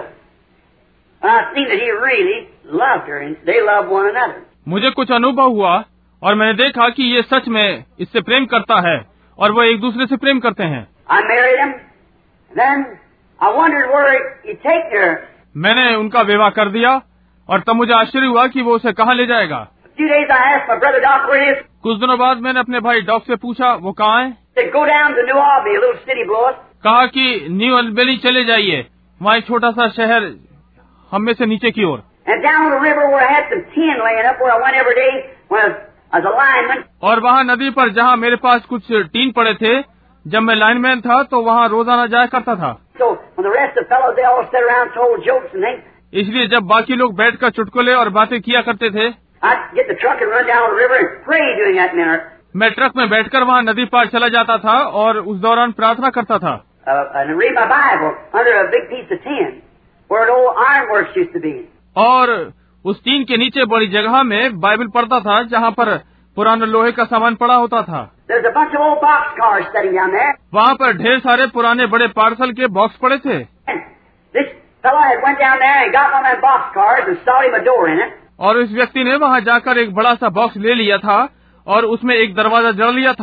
And I seen that he really loved her, and they loved one another.
मुझे कुछ अनुभव हुआ और मैंने देखा कि ये सच में इससे प्रेम करता है और वो एक दूसरे से प्रेम करते हैं।
I married him. Then I wondered where he'd take her.
मैंने उनका विवाह कर दिया और तब मुझे आश्चर्य हुआ कि वो उसे कहाँ ले जाएगा।
A few days I asked my brother Doc where he is.
कुछ दिनों बाद मैंने अपने भाई डॉक से पूछा, वो कहाँ है?
He said, "Go down to New Albany, a little city below us."
कहा कि न्यू अल्बेनी चले जाइए, वहाँ एक छोटा सा शहर हम में से नीचे की ओर।
And down on the river where I had some tin laying up where I went every day when I was, I was a lineman.
और वहाँ नदी पर जहाँ मेरे पास कुछ टीन पड़े थे, जब मैं लाइनमैन था तो वहाँ रोजाना जाया करता था।
So when the rest of the fellows, they all sat around, told jokes and things.
इसलिए जब बाकी लोग बैठकर चुटकुले और बातें किया करते थे,
I'd get the truck and run down the river and pray during that minute.
मैं ट्रक में बैठकर वहाँ नदी पार चला जाता था और उस दौरान प्रार्थना करता था।
Uh, and read my Bible under a big piece of tin where an old ironworks used to be.
और उस टीन के नीचे बड़ी जगह में बाइबल पढ़ता था जहाँ पर पुराने लोहे का सामान पड़ा होता था।
There's a bunch of old box cars sitting down there.
वहाँ पर ढेर सारे पुराने बड़े पार्सल के बॉक्स पड़े थे।
And this fellow had went down there and got one of them box cars and sawed him a door in it.
और इस व्यक्ति ने वहाँ जाकर एक बड़ा सा बॉक्स ले लिया था और उसमें एक दरवाजा जड़ लिया था।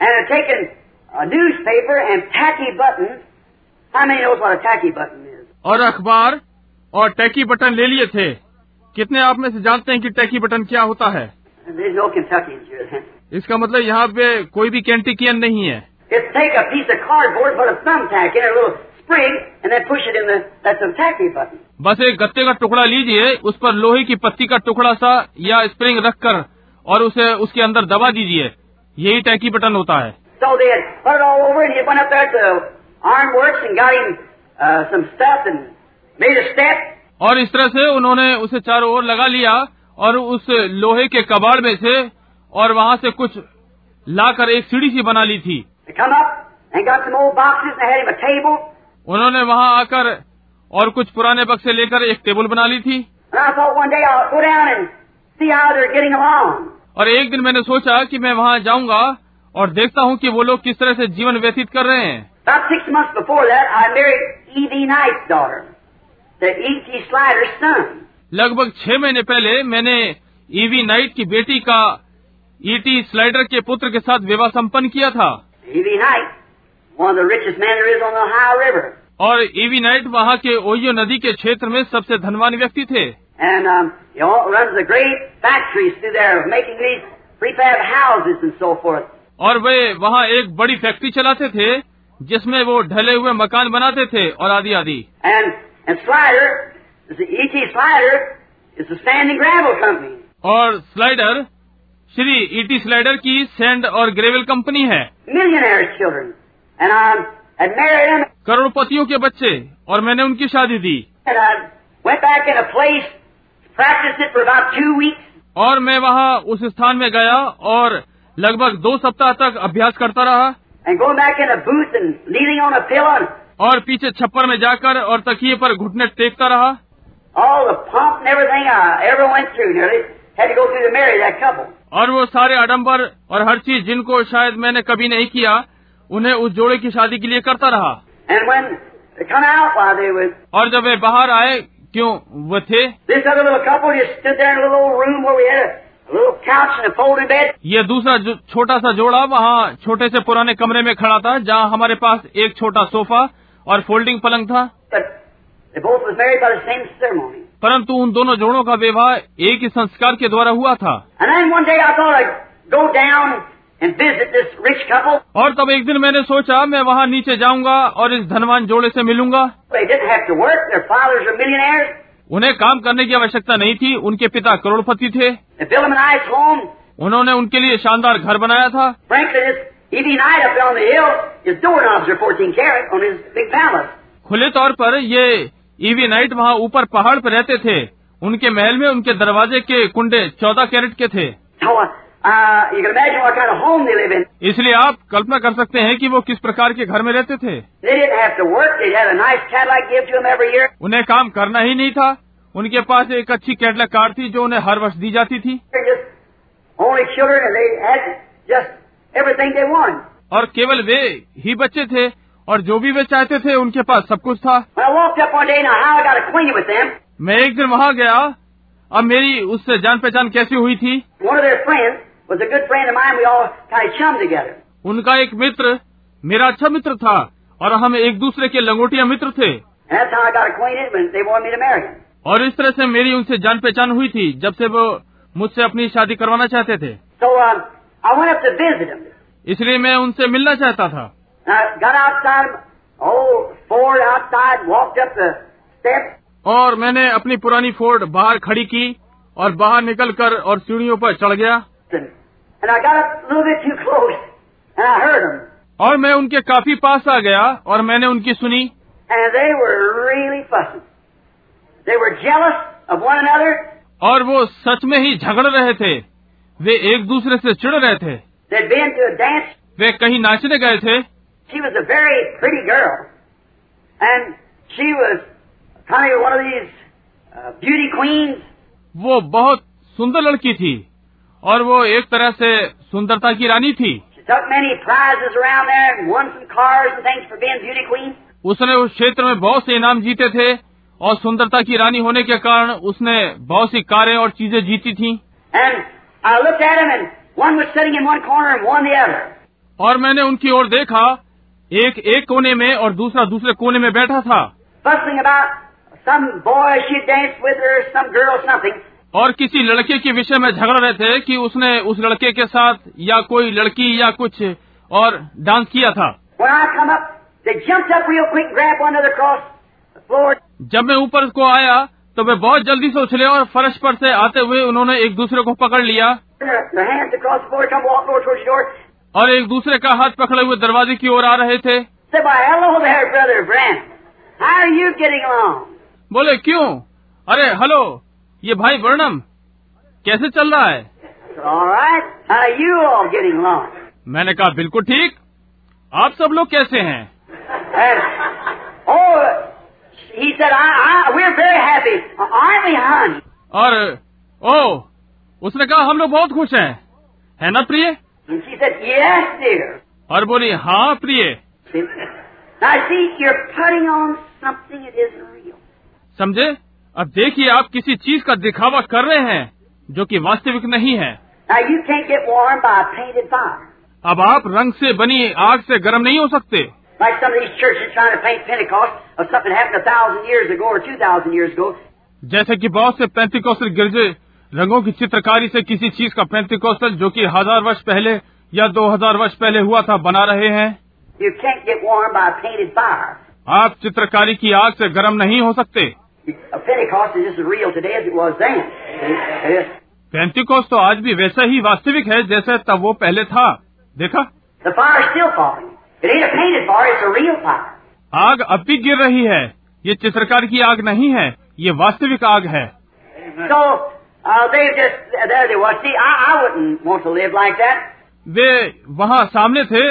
and had taken a newspaper and tacky buttons. How many knows what a tacky button is?
और अखबार और टैकी बटन ले लिए थे। कितने आप में से जानते हैं कि टैकी बटन क्या होता है?
There's no Kentuckians here.
इसका मतलब यहाँ पे कोई भी केंटकियन नहीं है।
It's take a piece of cardboard, put a thumbtack in a little spring, and then push it in the, that's a tacky button.
बस एक गत्ते का टुकड़ा लीजिए, उस पर लोहे की पत्ती का टुकड़ा सा या स्प्रिंग रखकर और उसे उसके अंदर दबा दीजिए, यही टैकी बटन होता है।
So they had put it all over, and he went up there to Ironworks and got him uh, some stuff and made a step.
और इस तरह से उन्होंने उसे चारों ओर लगा लिया और उस लोहे के कबाड़ में से और वहाँ से कुछ लाकर एक सीढ़ी सी बना ली थी।
They come up and got some old boxes and had him a table.
उन्होंने वहाँ आकर और कुछ पुराने बक्से लेकर एक टेबल बना ली थी।
And I thought one day I'll go down and see how they're getting along.
और एक दिन मैंने सोचा कि मैं वहाँ जाऊँगा और देखता हूँ कि वो लोग किस तरह से जीवन व्यतीत कर रहे हैं।
About six months before that, I married E V Knight's daughter, the E T Slider's son.
लगभग छह महीने पहले मैंने ईवी नाइट की बेटी का ईटी स्लाइडर के पुत्र के साथ विवाह संपन्न किया था।
E V Knight, one of the richest men there is on the Ohio River.
और ईवी नाइट वहाँ के ओहियो नदी के क्षेत्र में सबसे धनवान व्यक्ति थे।
And um, he all runs the great factories through there of making these prefab houses and so forth.
और वे वहाँ एक बड़ी फैक्ट्री चलाते थे जिसमें वो ढले हुए मकान बनाते थे और आदि आदि।
And and Slider, the E T Slider, is a standing gravel company.
और स्लाइडर श्री ईटी स्लाइडर की सैंड और ग्रेवल कंपनी है।
Millionaire's children. And I had married them.
करोड़पतियों के बच्चे, और मैंने उनकी शादी दी।
And I went back in a place, practiced it for about two weeks.
और मैं वहाँ उस स्थान में गया और लगभग दो सप्ताह तक अभ्यास करता रहा।
And going back in a booth and leaning on a pillow.
और पीछे छप्पर में जाकर और तकिए पर घुटने टेकता रहा।
All the pomp and everything I ever went through, nearly had to go through to marry that couple.
और वो सारे आडंबर और हर चीज जिनको शायद मैंने कभी नहीं किया, उन्हें उस जोड़े की शादी के लिए करता रहा।
And when they come out while they was,
और जब वे बाहर आए, क्यों वो थे,
this other little couple just stood there in a little old room where we had a little couch and a folding bed.
ये दूसरा जो छोटा सा जोड़ा वहाँ छोटे से पुराने कमरे में खड़ा था, जहाँ हमारे पास एक छोटा सोफा और फोल्डिंग पलंग था।
But they both was married by the same ceremony.
परंतु उन दोनों जोड़ों का विवाह एक ही संस्कार के द्वारा हुआ था।
And then one day I thought I'd go down and visit this rich couple.
और तब एक दिन मैंने सोचा मैं वहाँ नीचे जाऊंगा और इस धनवान जोड़े से मिलूंगा।
They didn't have to work. Their fathers are millionaires.
उन्हें काम करने की आवश्यकता नहीं थी, उनके पिता करोड़पति थे।
They built them a nice home.
उन्होंने उनके लिए शानदार घर बनाया था।
Frankly, this E V Knight up on the hill, his doorknobs are fourteen karat on his big palace.
खुले तौर पर ये ईवी नाइट वहाँ ऊपर पहाड़ पर रहते थे। उनके महल में उनके दरवाजे के कुंडे चौदह कैरेट के थे।
So, uh, you can imagine what kind of home they live in.
इसलिए आप कल्पना कर सकते हैं कि वो किस प्रकार के घर में रहते थे।
They didn't have to work. They had a nice Cadillac give to them every year.
उन्हें काम करना ही नहीं था। उनके पास एक अच्छी कैडलैक कार थी जो उन्हें हर वर्ष दी जाती थी।
They're just only children, and they had just everything they wanted.
और केवल वे ही बच्चे थे और जो भी वे चाहते थे उनके पास सब कुछ था।
When I walked up one day, now how I got acquainted with them,
मैं एक दिन वहाँ गया। अब मेरी उससे जान पहचान कैसी हुई थी?
one of their friends was a good friend of mine. We all kind of chummed together.
उनका एक मित्र मेरा अच्छा मित्र था और हम एक दूसरे के लंगोटिया मित्र थे।
And that's how I got acquainted when they wanted me to marry them.
और इस तरह से मेरी उनसे जान पहचान हुई थी जब से वो मुझसे अपनी शादी करवाना चाहते थे।
So um, I went up to visit them.
इसलिए मैं उनसे मिलना चाहता था।
I got outside, oh, Ford outside, walked up the steps.
और मैंने अपनी पुरानी फोर्ड बाहर खड़ी की और बाहर निकलकर और सीढ़ियों पर चढ़ गया।
And I got up a little bit too close, and I heard them.
और मैं उनके काफी पास आ गया और मैंने उनकी सुनी।
And they were really fussing. They were jealous of one another.
और वो सच में ही झगड़ रहे थे। वे एक दूसरे से चिढ़ रहे थे।
They'd been to a dance.
वे कहीं नाचने गए थे।
She was a very pretty girl, and she was kind of one of these uh, beauty queens.
वो बहुत सुंदर लड़की थी और वो एक तरह से सुंदरता की रानी थी।
She took many prizes around there and won some cars and things for being beauty queen.
उसने उस क्षेत्र में बहुत से इनाम जीते थे और सुंदरता की रानी होने के कारण उसने बहुत सी कारें और चीजें जीती थीं।
And I looked at him, and one was sitting in one corner and one the other.
और मैंने उनकी ओर देखा, एक एक कोने में और दूसरा दूसरे कोने में बैठा था,
fussing about some boy she danced with or some girl something.
और किसी लड़के के विषय में झगड़ रहे थे कि उसने उस लड़के के साथ या कोई लड़की या कुछ और डांस किया था।
When I come up, they jumped up real quick and grabbed one another across the floor.
जब मैं ऊपर को आया तो वे बहुत जल्दी से उछले और फर्श पर से आते हुए उन्होंने एक दूसरे को पकड़ लिया
Their, their hands across the floor, come walking over towards the door.
और एक दूसरे का हाथ पकड़े हुए दरवाजे की ओर आ रहे थे।
Said, "Why, hello there, brother Brent. How are you getting along?"
बोले क्यों? अरे हेलो, ये भाई वर्णम कैसे चल रहा है?
Said, "All right. How are you all getting along?"
मैंने कहा बिल्कुल ठीक, आप सब लोग कैसे हैं?
And, oh, he said, I, I, "We're very happy, aren't we, honey?"
और ओ, उसने कहा हम लोग बहुत खुश हैं, है ना प्रिय?
And she said, "Yes, dear."
और बोली हाँ प्रिय।
See? Now see, you're putting on something that isn't real.
समझे? अब देखिए आप किसी चीज का दिखावा कर रहे हैं जो कि वास्तविक नहीं है।
Now you can't get warm by a painted fire.
अब आप रंग से बनी आग से गर्म नहीं हो सकते।
Like some of these churches trying to paint Pentecost of something happened a thousand years ago or two thousand years ago.
जैसे कि बहुत से पेंटिकोस्टल गिरजे रंगों की चित्रकारी से किसी चीज का पेंटिकोस्टल जो कि हजार वर्ष पहले या दो हजार वर्ष पहले हुआ था बना रहे हैं।
You can't get warm by a painted fire.
आप चित्रकारी की आग से गर्म नहीं हो सकते।
A Pentecost is just as real today as it was then. It is.
Pentecost तो आज भी वैसा ही वास्तविक है जैसे तब वो पहले था। देखा?
The fire is still falling. It ain't a painted fire, it's a real fire.
आग अब भी गिर रही है। ये चित्रकार की आग नहीं है, ये वास्तविक आग है।
So, uh, they just, there they was. See, I, I wouldn't want to live like that.
वे वहाँ सामने थे।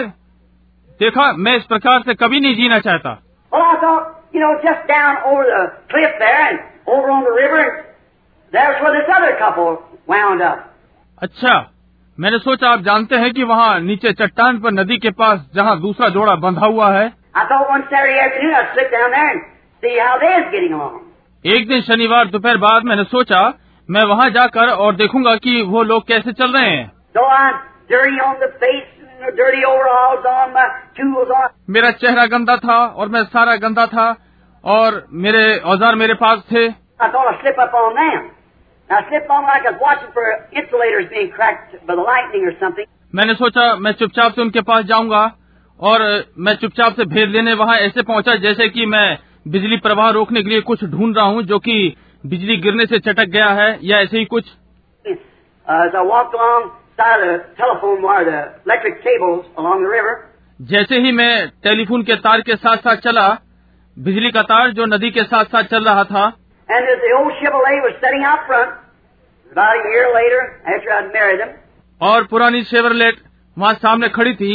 देखा, मैं इस प्रकार से कभी नहीं जीना चाहता।
Well, I thought, you know, just down over the cliff there and over on the river, there's where this other couple wound up.
अच्छा, मैंने सोचा आप जानते हैं कि वहाँ नीचे चट्टान पर नदी के पास जहाँ दूसरा जोड़ा बंधा हुआ है।
I thought one Saturday afternoon I'd slip down there and see how they's getting along.
एक दिन शनिवार दोपहर बाद मैंने सोचा मैं वहाँ जाकर और देखूंगा कि वो लोग कैसे चल रहे हैं।
So I'm dirty on the face and dirty overalls on, my tools on.
मेरा चेहरा गंदा था और मैं सारा गंदा था और मेरे औजार मेरे पास थे।
I thought I'd slip up on them. I slipped on like I was watching for insulators being cracked by the lightning or something.
मैंने सोचा मैं चुपचाप से उनके पास जाऊंगा और मैं चुपचाप से भेद लेने वहाँ ऐसे पहुंचा जैसे कि मैं बिजली प्रवाह रोकने के लिए कुछ ढूंढ रहा हूँ जो कि बिजली गिरने से चटक गया है या ऐसे ही कुछ।
Uh, as I walked along side of the telephone wire, the electric cables along the river.
जैसे ही मैं टेलीफोन के तार के साथ साथ चला, बिजली का तार जो नदी के साथ साथ चल रहा था।
And as the old Chevrolet was sitting out front, about a year later, after I'd married them.
और पुरानी शेवरलेट वहाँ सामने खड़ी थी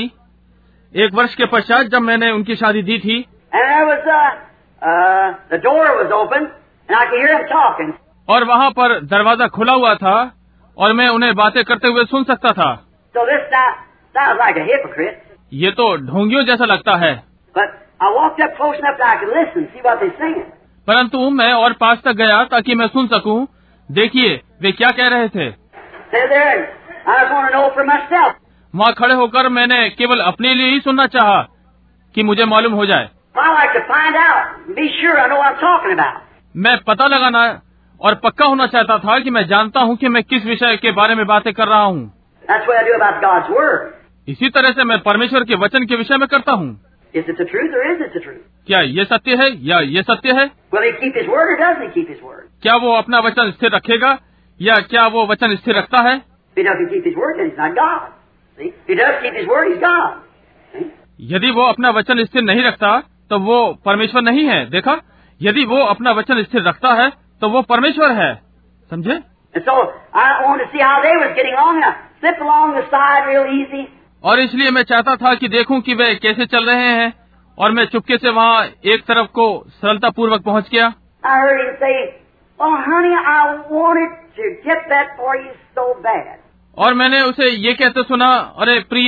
एक वर्ष के पश्चात जब मैंने उनकी शादी दी थी।
And there was uh, uh, the door was open, and I could hear them talking.
और वहाँ पर दरवाजा खुला हुआ था और मैं उन्हें बातें करते हुए सुन सकता था।
So this sound, sounds like a hypocrite.
ये तो ढोंगियों जैसा लगता है।
But I walked up close enough that I could listen, see what they're saying.
परंतु मैं और पास तक गया ताकि मैं सुन सकूं। देखिए वे क्या कह रहे थे।
They're there, and I just want to know for myself.
वहाँ खड़े होकर मैंने केवल अपने लिए ही सुनना चाहा कि मुझे मालूम हो जाए।
I like to find out, and be sure I know what I'm talking about.
मैं पता लगाना और पक्का होना चाहता था कि मैं जानता हूँ कि मैं किस विषय के बारे में बातें कर रहा हूँ।
That's what I do about God's Word.
इसी तरह से मैं परमेश्वर के वचन के विषय में करता हूँ।
Is it the truth or is it the truth?
क्या ये सत्य है या ये सत्य है?
Will he keep his word or doesn't he keep his word?
क्या वो अपना वचन स्थिर रखेगा या क्या वो वचन स्थिर रखता है?
If he doesn't keep his word, then he's not God. See? If he does keep his word, he's God. See?
यदि वो अपना वचन स्थिर नहीं रखता तो वो परमेश्वर नहीं है। देखा, यदि वो अपना वचन स्थिर रखता है तो वो परमेश्वर है। समझे?
And so I wanted to see how they was getting along. And I slipped along the side real easy.
और इसलिए मैं चाहता था कि देखूं कि वे कैसे चल रहे हैं और मैं चुपके से वहाँ एक तरफ को सरलता पूर्वक पहुँच गया।
I heard him say, "Oh, honey, I wanted to get that for you so bad."
और मैंने उसे ये कहते सुना, अरे प्रिय,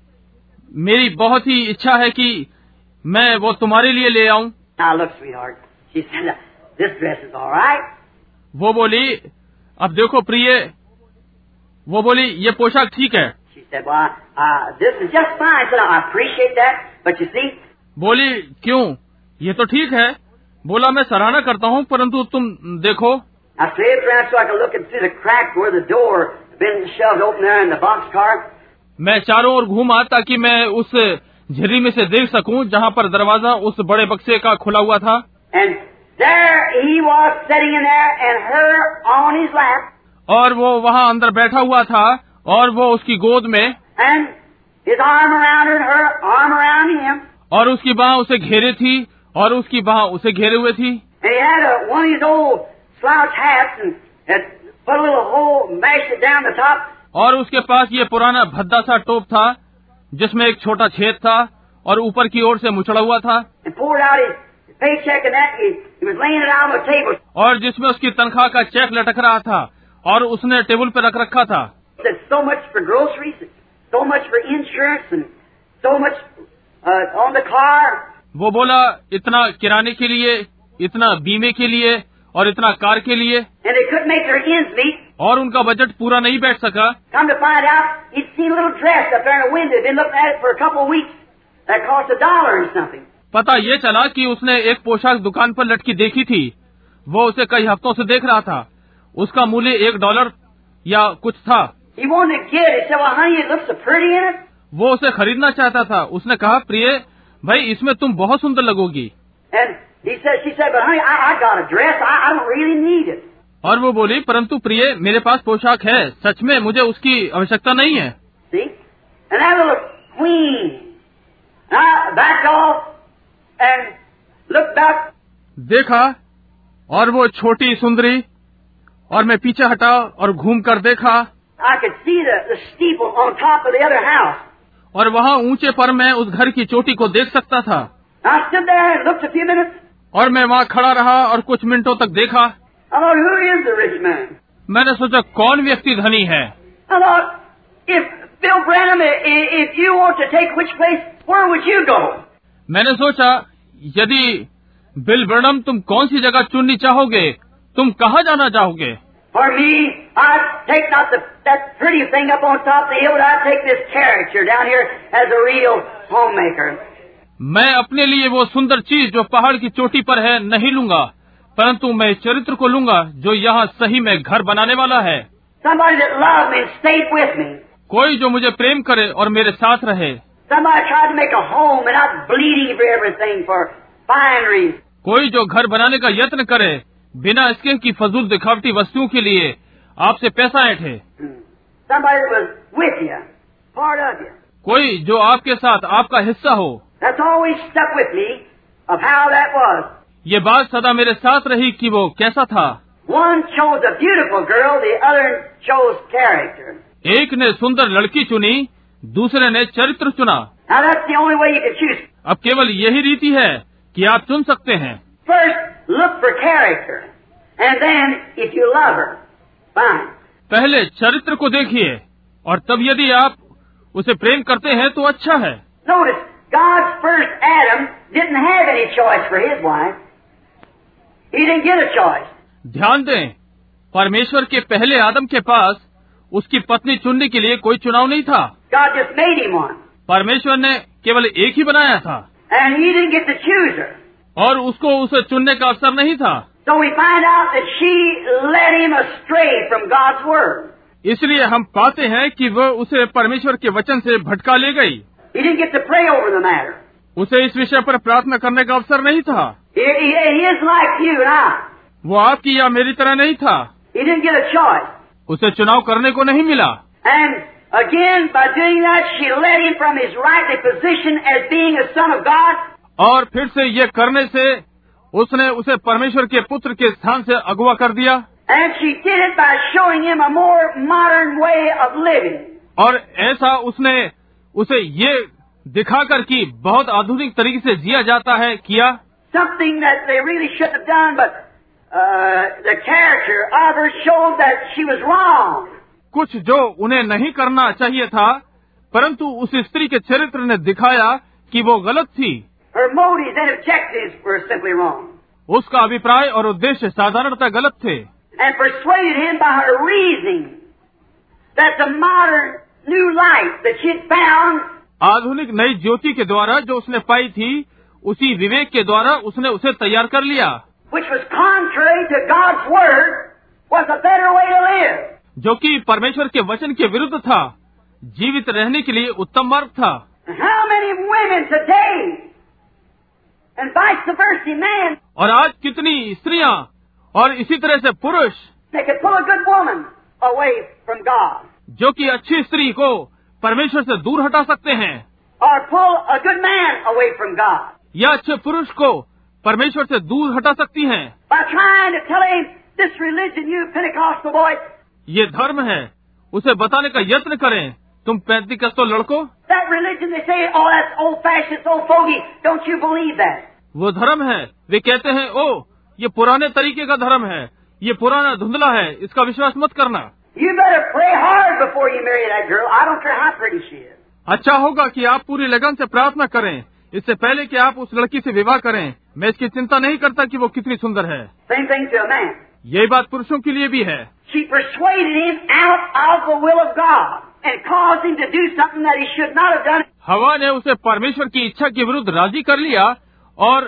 मेरी बहुत ही इच्छा है कि मैं वो तुम्हारे लिए ले आऊं।
Now look, sweetheart. She said, "This dress is all right."
वो बोली, अब देखो प्रिय, वो बोली ये पोशाक ठीक है।
She said, well, uh, this is just fine. I said, I appreciate that, but you see...
बोली क्यों, ये तो ठीक है। बोला मैं सराहना करता हूँ, परंतु तुम देखो।
I slipped around so I could look through the crack where the door had been shoved open there in the boxcar.
मैं चारों ओर घूमा ताकि मैं उस झिर्री में से देख सकूं जहाँ पर दरवाजा उस बड़े बक्से का खुला हुआ था।
And there he was sitting in there and her on his lap.
और वो वहाँ अंदर बैठा हुआ था और वो उसकी गोद में।
And his arm around her and her arm around him.
और उसकी बाह उसे घेरे थी और उसकी बाह उसे घेरे हुए थी।
And he had a, one of his old slouch hats and had put a little hole, mashed it down the top.
और उसके पास ये पुराना भद्दा सा टोप था जिसमें एक छोटा छेद था और ऊपर की ओर से मुचड़ा हुआ था।
And poured out his paycheck and that he, he was laying it out on the table.
और जिसमें उसकी तनख्वाह का चेक लटक रहा था और उसने टेबल पर रख रखा था।
Said so much for groceries, so much for insurance, and so much uh, on the car.
वो बोला इतना किराने के लिए, इतना बीमे के लिए और इतना कार के लिए।
And they couldn't make their ends meet.
और उनका बजट पूरा नहीं बैठ सका।
Come to find out, he'd seen a little dress up there in the window. He'd been looking at it for a couple of weeks. That cost a dollar and something.
पता ये चला कि उसने एक पोशाक दुकान पर लटकी देखी थी। वो उसे कई हफ्तों से देख रहा था। उसका मूल्य एक डॉलर या कुछ था।
He wanted to get it. He said, well, honey, it looks so pretty in it.
वो उसे खरीदना चाहता था। उसने कहा, प्रिय भाई, इसमें तुम बहुत सुंदर लगोगी।
And he said, she said, but honey, I, I got a dress. I, I don't really need it.
और वो बोली, परंतु प्रिय, मेरे पास पोशाक है, सच में मुझे उसकी आवश्यकता नहीं है।
See? And that little queen, I backed off and looked back.
देखा, और वो छोटी सुंदरी, और मैं पीछे हटा और घूम कर देखा।
I could see the, the steeple on top of the other house.
और वहाँ ऊंचे पर मैं उस घर की चोटी को देख सकता था।
I stood there and looked a few minutes.
और मैं वहाँ खड़ा रहा और कुछ मिनटों tक देखा।
I thought, who is the rich man?
मैंने सोचा कौन व्यक्ति धनी है।
I thought, if Bill Branham, if you want to take which place, where would you go?
मैंने सोचा, यदि बिल ब्रैनम तुम कौन सी जगह चुननी चाहोगे, तुम कहाँ जाना चाहोगे?
For me, I'd take not the, that pretty thing up on top of the hill, but I'd take this character down here as a real homemaker.
मैं अपने लिए वो सुंदर चीज जो पहाड़ की चोटी पर है नहीं लूंगा, परंतु मैं चरित्र को लूंगा जो यहाँ सही में घर बनाने वाला है।
Somebody that loved me and stayed with me.
कोई जो मुझे प्रेम करे और मेरे साथ रहे।
Somebody tried to make a home and not bleeding for everything for fineries.
कोई जो घर बनाने का यत्न करे बिना इसके की फजूल दिखावटी वस्तुओं के लिए आपसे पैसा ऐंठे।
Somebody that was with you, part of you.
कोई जो आपके साथ आपका हिस्सा हो।
That's always stuck with me of how that was.
ये बात सदा मेरे साथ रही कि वो कैसा था।
One chose a beautiful girl, the other chose character.
एक ने सुंदर लड़की चुनी, दूसरे ने चरित्र चुना।
Now that's the only way you can choose.
अब केवल यही रीति है कि आप चुन सकते हैं।
First, look for character, and then, if you love her, fine.
पहले चरित्र को देखिए और तब यदि आप उसे प्रेम करते हैं तो अच्छा है।
Notice, God's first Adam didn't have any choice for his wife. He didn't get a choice.
ध्यान दें, परमेश्वर के पहले आदम के पास उसकी पत्नी चुनने के लिए कोई चुनाव नहीं था।
God just made him one.
परमेश्वर ने केवल एक ही बनाया था।
And he didn't get to choose her.
और उसको उसे चुनने का अवसर नहीं था।
So we find out that she led him astray from God's word.
इसलिए हम पाते हैं कि वह उसे परमेश्वर के वचन से भटका ले गई।
He didn't get to pray over the matter.
उसे इस विषय पर प्रार्थना करने का अवसर नहीं था।
He, he, he is like you and I.
वो आपकी या मेरी तरह नहीं था।
He didn't get a choice.
उसे चुनाव करने को नहीं मिला।
And again, by doing that, she led him from his rightly position as being a son of God.
और फिर से ये करने से उसने उसे परमेश्वर के पुत्र के स्थान से अगवा कर दिया।
And she did it by showing him a more modern way of living.
और ऐसा उसने उसे ये दिखाकर कि बहुत आधुनिक तरीके से जिया जाता है किया।
Something that they really shouldn't have done, but uh, the character of her showed that she was wrong.
कुछ जो उन्हें नहीं करना चाहिए था, परंतु उस स्त्री के चरित्र ने दिखाया कि वो गलत थी।
Her motives and objectives were simply wrong.
उसका अभिप्राय और उद्देश्य साधारणतः गलत थे।
And persuaded him by her reasoning that the modern new light that she had found,
आधुनिक नई ज्योति के द्वारा जो उसने पाई थी, उसी विवेक के द्वारा उसने उसे तैयार कर लिया,
which was contrary to God's word, was a better way to live.
जो कि परमेश्वर के वचन के विरुद्ध था, जीवित रहने के लिए उत्तम मार्ग था।
How many women today, and vice versa, man,
और आज कितनी स्त्रियां और इसी तरह से पुरुष,
they could pull a good woman away from God,
जो कि अच्छी स्त्री को परमेश्वर से दूर हटा सकते हैं,
or pull a good man away from God,
या अच्छे पुरुष को परमेश्वर से दूर हटा सकती हैं,
by trying to tell him, this religion, you Pentecostal boys,
ये धर्म है, उसे बताने का यत्न करें, तुम पेंतीकस्तल लड़कों,
that religion, they say, oh, that's old-fashioned, it's old fogey, don't you believe that?
वो धर्म है, वे कहते हैं, ओ ये पुराने तरीके का धर्म है, ये पुराना धुंधला है, इसका विश्वास मत करना।
You better pray hard before you marry that girl. I don't care how pretty she is.
अच्छा होगा कि आप पूरी लगन से प्रार्थना करें, इससे पहले कि आप उस लड़की से विवाह करें। मैं इसकी चिंता नहीं करता कि वो कितनी सुंदर है।
Same thing to a man.
यही बात पुरुषों के लिए भी है।
She persuaded him out of the will of God and caused him to do something that he should not have done.
हवा ने उसे परमेश्वर की इच्छा के विरुद्ध राजी कर लिया और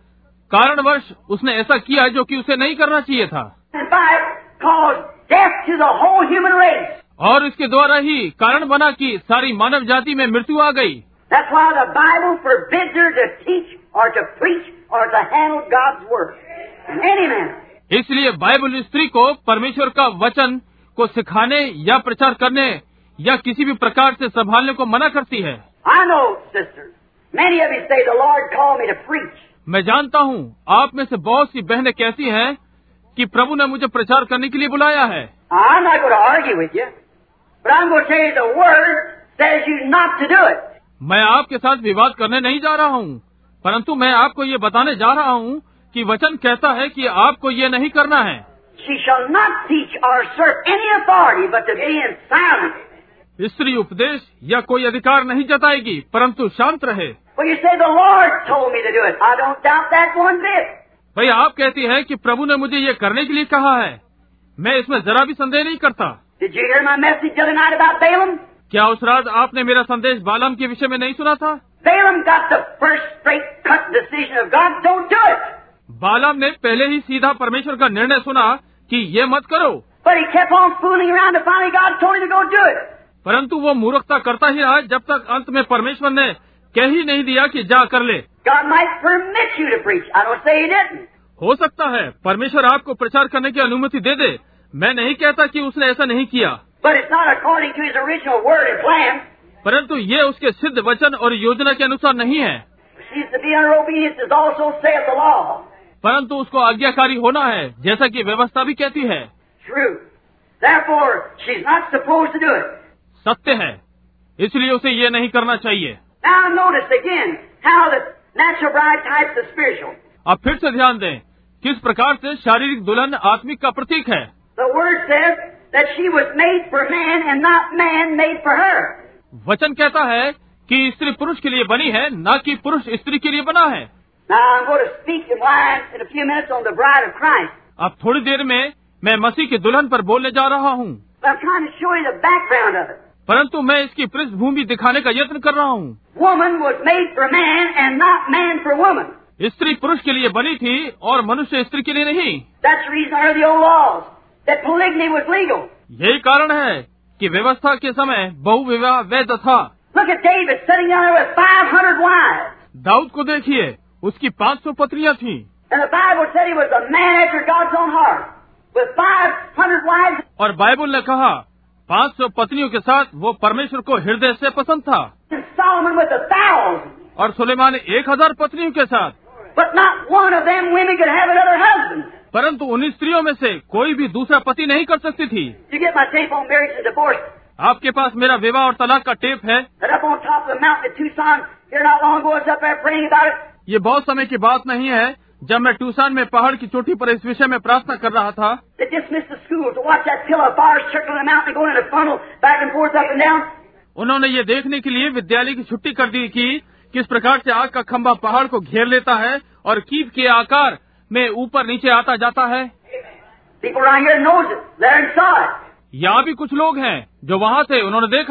कारणवश उसने ऐसा किया जो कि उसे नहीं करना चाहिए था,
And by it caused death to the whole human race.
और इसके द्वारा ही कारण बना कि सारी मानव जाति में मृत्यु आ गई।
That's why the Bible forbids her to teach or to preach or to handle God's word. And any man.
इसलिए बाइबल स्त्री को परमेश्वर का वचन को सिखाने या प्रचार करने या किसी भी प्रकार से संभालने को मना करती है।
I know, sisters, many of you say the Lord called me to preach.
मैं जानता हूँ आप में से बहुत सी बहनें कहती हैं कि प्रभु ने मुझे प्रचार करने के लिए बुलाया है।
I'm not going to argue with you, but I'm going to tell you the word says you not to do it.
मैं आपके साथ विवाद करने नहीं जा रहा हूँ, परंतु मैं आपको ये बताने जा रहा हूँ कि वचन कहता है कि आपको ये नहीं करना है।
She shall not teach or serve any authority but to be in silence.
स्त्री उपदेश या कोई अधिकार नहीं जताएगी, परंतु शांत रहे।
Well, you say the Lord told me to do it. I don't doubt that one bit.
भाई आप कहती हैं कि प्रभु ने मुझे ये करने के लिए कहा है, मैं इसमें जरा भी संदेह नहीं करता।
Did you hear my message the other night about Balaam?
क्या उस रात आपने मेरा संदेश बालाम के विषय में नहीं सुना था?
Balaam got the first straight cut decision of God. Don't do it.
बालाम ने पहले ही सीधा परमेश्वर का निर्णय सुना कि ये मत करो,
But he kept on fooling around and finally God told him to go do it.
परंतु वो मूर्खता करता ही रहा जब तक अंत में परमेश्वर ने कह ही नहीं दिया कि जा कर ले।
God might permit you to preach. I don't say he didn't.
हो सकता है परमेश्वर आपको प्रचार करने की अनुमति दे दे, मैं नहीं कहता कि उसने ऐसा नहीं किया,
But it's not according to his original word and plan.
परंतु ये उसके सिद्ध वचन और योजना के अनुसार नहीं है।
She's to be under obedience as also saith the law.
परंतु उसको आज्ञाकारी होना है, जैसा कि व्यवस्था भी कहती है।
True. Therefore, she's not supposed to do it.
सत्य है, इसलिए उसे ये नहीं करना चाहिए।
Now notice again how the natural bride types the spiritual.
अब फिर से ध्यान दें किस प्रकार से शारीरिक दुल्हन आत्मिक का प्रतीक है।
The word says that she was made for man and not man made for her.
वचन कहता है कि स्त्री पुरुष के लिए बनी है, न कि पुरुष स्त्री के लिए बना है।
Now I'm going to speak in line in a few minutes on the bride of Christ.
अब थोड़ी देर में मैं मसीह की दुल्हन पर बोलने जा रहा हूँ,
But I'm trying to show you the background of it.
परंतु मैं इसकी पृष्ठभूमि दिखाने का यत्न कर रहा हूँ।
Woman was made for man and not man for woman.
स्त्री पुरुष के लिए बनी थी और मनुष्य स्त्री के लिए नहीं।
That's the reason under the old laws that polygamy was legal.
यही कारण है कि व्यवस्था के समय बहुविवाह वैध था।
Look at David sitting down there with five hundred wives.
Dawood को देखिए, उसकी पाँच सौ पत्नियां थीं।
And the Bible said he was a man after God's own heart with five hundred wives.
और बाइबल ने कहा पाँच सौ पत्नियों के साथ वो परमेश्वर को हृदय से पसंद था।
And Solomon with a thousand.
और सुलेमान एक हजार पत्नियों के साथ,
But not one of them women could have another husband.
परंतु उन स्त्रियों में से कोई भी दूसरा पति नहीं कर सकती थी।
You get my tape on marriage and divorce.
आपके पास मेरा विवाह और तलाक का टेप है।
That up on top of the mountain at Tucson here not long ago, I was up there praying about it.
ये बहुत समय की बात नहीं है जब मैं टूसान में पहाड़ की चोटी पर इस विषय में प्रार्थना कर रहा था।
They dismissed the schools to watch that pillar of fire circling the mountain and going in a funnel back and forth up and down.
उन्होंने ये देखने के लिए विद्यालय की छुट्टी कर दी कि किस प्रकार से आग का खंभा पहाड़ को घेर लेता है और कीप के आकार में ऊपर नीचे आता जाता है।
People around here knows it. They're inside.
यहाँ भी कुछ लोग हैं जो वहाँ थे, उन्होंने देखा।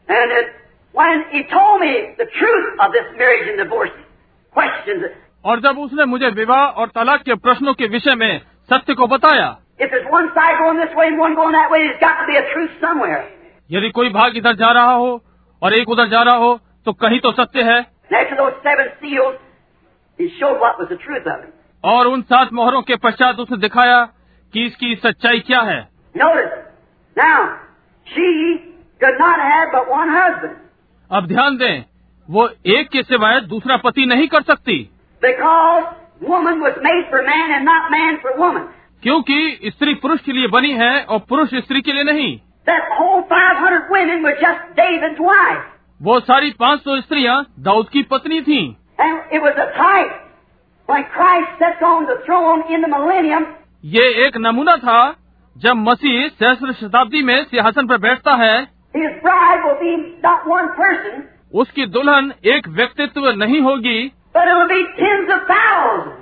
And it, when he told me the truth of this marriage and divorce questions,
और जब उसने मुझे विवाह और तलाक के प्रश्नों के विषय में सत्य को बताया,
if there's one side going this way and one going that way, there's got to be a truth somewhere.
यदि कोई भाग इधर जा रहा हो और एक उधर जा रहा हो तो कहीं तो सत्य है।
And after those seven seals, he showed what was the truth of it.
और उन सात मोहरों के पश्चात उसने दिखाया कि इसकी सच्चाई क्या है।
Notice, now, she could not have but one husband.
अब ध्यान दें, वो एक के सिवाय दूसरा पति नहीं कर सकती,
Because woman was made for man and not man for woman.
क्योंकि स्त्री पुरुष के लिए बनी है और पुरुष स्त्री के लिए नहीं।
That whole five hundred women were just David's wife.
वो सारी पाँच सौ स्त्रियाँ दाऊद की पत्नी थीं।
And it was a type. When Christ sits on the throne in the millennium,
ये एक नमूना था जब मसीह सहस्त्र शताब्दी में सिंहासन पर बैठता है,
his bride will be not one person,
उसकी दुल्हन एक व्यक्तित्व नहीं होगी,
but it will be tens of thousands.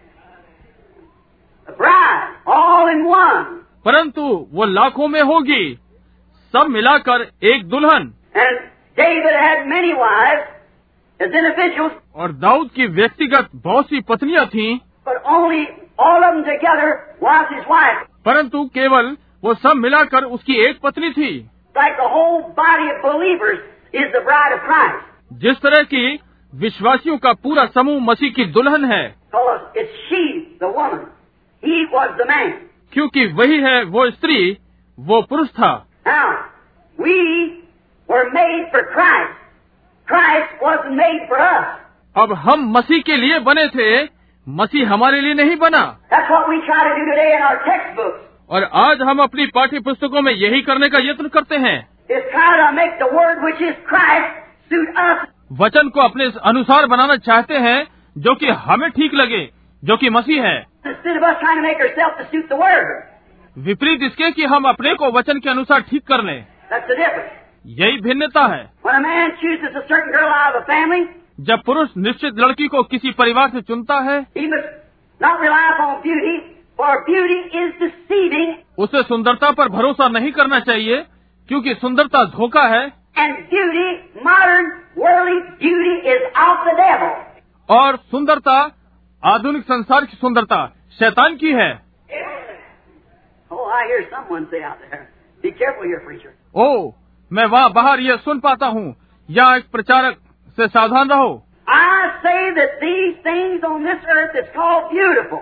A bride, all in one.
परंतु वो लाखों में होगी, सब मिलाकर एक दुल्हन।
And David had many wives as individuals,
और दाऊद की व्यक्तिगत बहुत सी पत्नियां थीं,
but only all of them together was his wife.
परंतु केवल वो सब मिलाकर उसकी एक पत्नी थी।
Like the whole body of believers is the bride of Christ.
जिस तरह की विश्वासियों का पूरा समूह मसीह की दुल्हन है,
Because it's she, the woman. He was the man.
क्योंकि वही है वो स्त्री, वो पुरुष था।
Now, we were made for Christ. Christ wasn't made for us.
अब हम मसीह के लिए बने थे, मसीह हमारे लिए नहीं बना।
That's what we try to do today in our textbooks.
और आज हम अपनी पाठ्य पुस्तकों में यही करने का यत्न करते हैं,
Is try to make the word which is Christ suit us.
वचन को अपने अनुसार बनाना चाहते हैं जो कि हमें ठीक लगे, जो कि मसीह है,
Instead of us trying to make ourselves to suit the word.
विपरीत इसके कि हम अपने को वचन के अनुसार ठीक कर लें।
That's the difference.
यही भिन्नता है।
When a man chooses a certain girl out of a family,
जब पुरुष निश्चित लड़की को किसी परिवार से चुनता है,
he must not rely upon beauty, for beauty is deceiving,
उसे सुंदरता पर भरोसा नहीं करना चाहिए, क्योंकि सुंदरता धोखा है,
and beauty, modern worldly beauty, is of the devil.
और सुंदरता आधुनिक संसार की सुंदरता शैतान की है।
Oh, I hear someone say out there, be careful here, preacher.
ओ, मैं वहाँ बाहर ये सुन पाता हूँ, या एक प्रचारक से सावधान रहो।
I say that these things on this earth that's called beautiful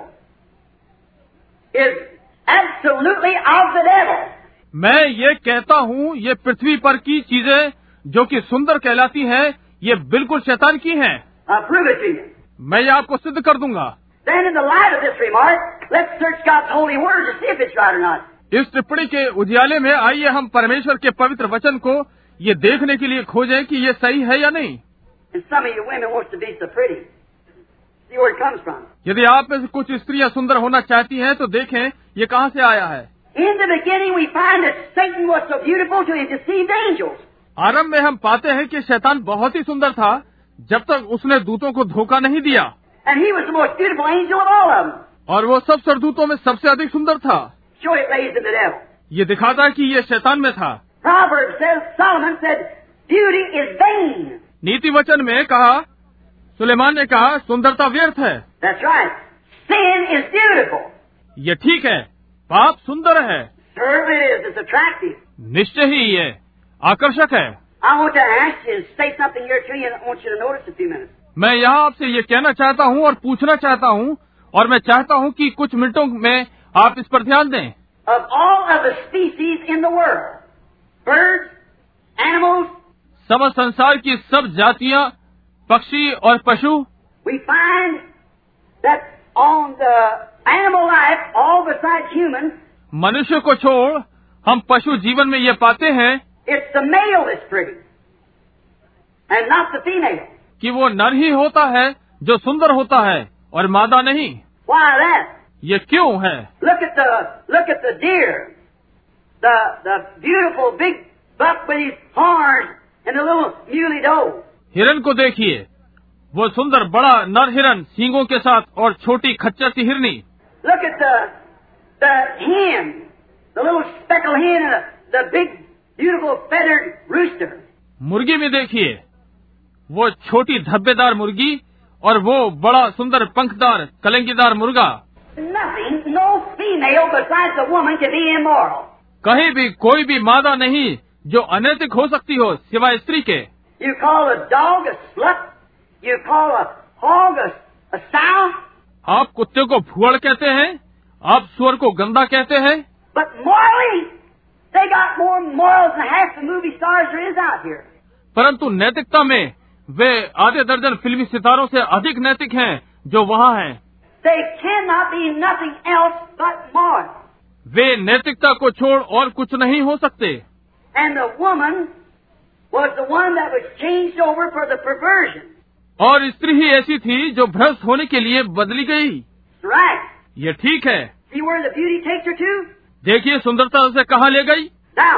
is absolutely of the devil.
मैं ये कहता हूँ, ये पृथ्वी पर की चीजें जो कि सुंदर कहलाती हैं, ये बिल्कुल शैतान की हैं।
I'll prove it to you.
मैं ये आपको सिद्ध कर दूंगा।
Then in the light of this remark, let's search God's holy word to see if it's right or not.
इस टिप्पणी के उजियाले में आइए हम परमेश्वर के पवित्र वचन को ये देखने के लिए खोजें कि ये सही है या नहीं।
And some of you women wants to be so pretty. See where it comes from.
यदि आप में से कुछ स्त्रियां सुंदर होना चाहती हैं तो देखें ये कहाँ से आया है।
In the beginning we find that Satan was so beautiful to he deceived angels.
आरंभ में हम पाते हैं कि शैतान बहुत ही सुंदर था जब तक उसने दूतों को धोखा नहीं दिया,
And he was the most beautiful angel of all of them.
और वो सब सरदूतों में सबसे अधिक सुंदर था।
Show it lays in the devil.
ये दिखाता है कि ये शैतान में था।
Proverbs says, Solomon said, beauty is vain.
नीति वचन में कहा, सुलेमान ने कहा, सुंदरता व्यर्थ है।
That's right. Sin is beautiful.
ये ठीक है, पाप सुंदर है।
Certainly it is. It's attractive.
निश्चय ही ये आकर्षक है।
I want to ask you and say something here to you, and I want you to notice a few minutes.
मैं यहाँ आपसे ये कहना चाहता हूँ और पूछना चाहता हूँ, और मैं चाहता हूँ कि कुछ मिनटों में आप इस पर ध्यान दें।
Of all of the species in the world, birds, animals,
सब संसार की सब जातियाँ, पक्षी और पशु,
we find that on the animal life, all besides human,
मनुष्य को छोड़ हम पशु जीवन में ये पाते हैं
it's the male that's pretty, and not the female.
कि वो नर ही होता है जो सुंदर होता है और मादा नहीं।
Why that?
ये क्यों है?
Look at the look at the deer, the the beautiful big buck with his horns, and the little muley doe.
हिरन को देखिए, वो सुंदर बड़ा नर हिरन सींगों के साथ और छोटी खच्चर सी हिरनी।
Look at the the hen, the little speckled hen, and the, the big beautiful feathered rooster.
मुर्गी में देखिए, वो छोटी धब्बेदार मुर्गी और वो बड़ा सुंदर पंखदार कलंगीदार मुर्गा।
Nothing, no female besides a woman can be immoral.
कहीं भी कोई भी मादा नहीं जो अनैतिक हो सकती हो सिवाय स्त्री के।
You call a dog a slut. You call a hog a, a sow.
आप कुत्ते को भुअड़ कहते हैं, आप सुअर को गंदा कहते हैं।
But morally, they got more morals than half the movie stars there is out here.
परंतु नैतिकता में वे आधे दर्जन फिल्मी सितारों से अधिक नैतिक हैं जो वहाँ हैं।
They cannot be nothing else but moral.
वे नैतिकता को छोड़ और कुछ नहीं हो सकते।
And the woman was the one that was changed over for the perversion.
और स्त्री ही ऐसी थी जो भ्रष्ट होने के लिए बदली गई।
Right.
ये ठीक है।
See where the beauty takes her to?
देखिए सुंदरता उसे कहाँ ले गई।
Now,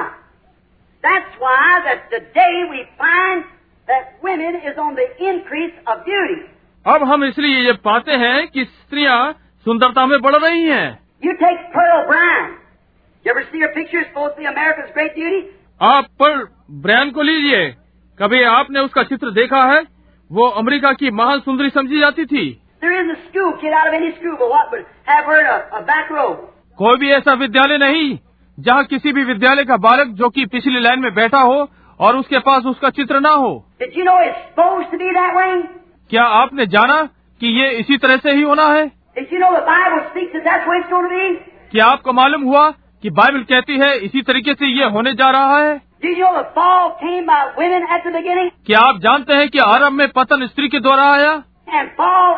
that's why that today we find that women is on the increase of beauty.
अब हम इसलिए ये पाते हैं कि स्त्रियाँ सुंदरता में बढ़ रही हैं।
You take Pearl Brown. You ever see her picture? Supposed to be America's great beauty.
आप पर्ल ब्रायन को लीजिए, कभी आपने उसका चित्र देखा है? वो अमेरिका की महान सुंदरी समझी जाती थी।
There isn't a school kid out of any school, but what would have her in a, a back row?
कोई भी ऐसा विद्यालय नहीं जहाँ किसी भी विद्यालय का बालक जो कि पिछली लाइन में बैठा हो और उसके पास उसका चित्र ना हो।
Did you know it's supposed to be that way?
क्या आपने जाना कि ये इसी तरह से ही होना है?
Did you know the Bible speaks that that's the way it's going to be?
क्या आपको मालूम हुआ कि बाइबल कहती है इसी तरीके से ये होने जा रहा है?
Did you know the fall came by women at the beginning?
क्या आप जानते हैं कि आरंभ में पतन स्त्री के द्वारा आया?
And fall,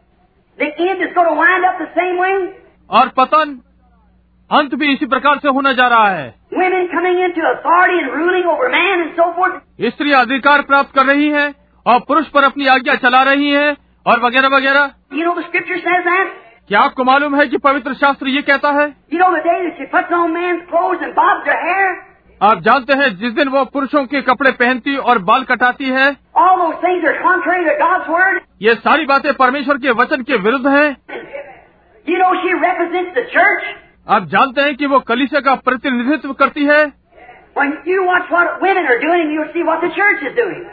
the end is going to wind up the same way?
और पतन अंत भी इसी प्रकार से होने जा रहा है।
Women coming into authority and ruling over man and so forth.
स्त्री अधिकार प्राप्त कर रही हैं और पुरुष पर अपनी आज्ञा चला रही हैं और वगैरह वगैरह।
You know the scripture says that?
क्या आपको मालूम है कि पवित्र शास्त्र ये कहता है?
You know the day that she puts on man's clothes and bobs her hair?
आप जानते हैं जिस दिन वो पुरुषों के कपड़े पहनती और बाल कटाती है।
All those things are contrary to God's word.
ये सारी बातें परमेश्वर के वचन के विरुद्ध हैं।
You know she represents the church.
आप जानते हैं कि वो कलीसिया का प्रतिनिधित्व करती है।
When you watch what women are doing, you'll see what the church is doing.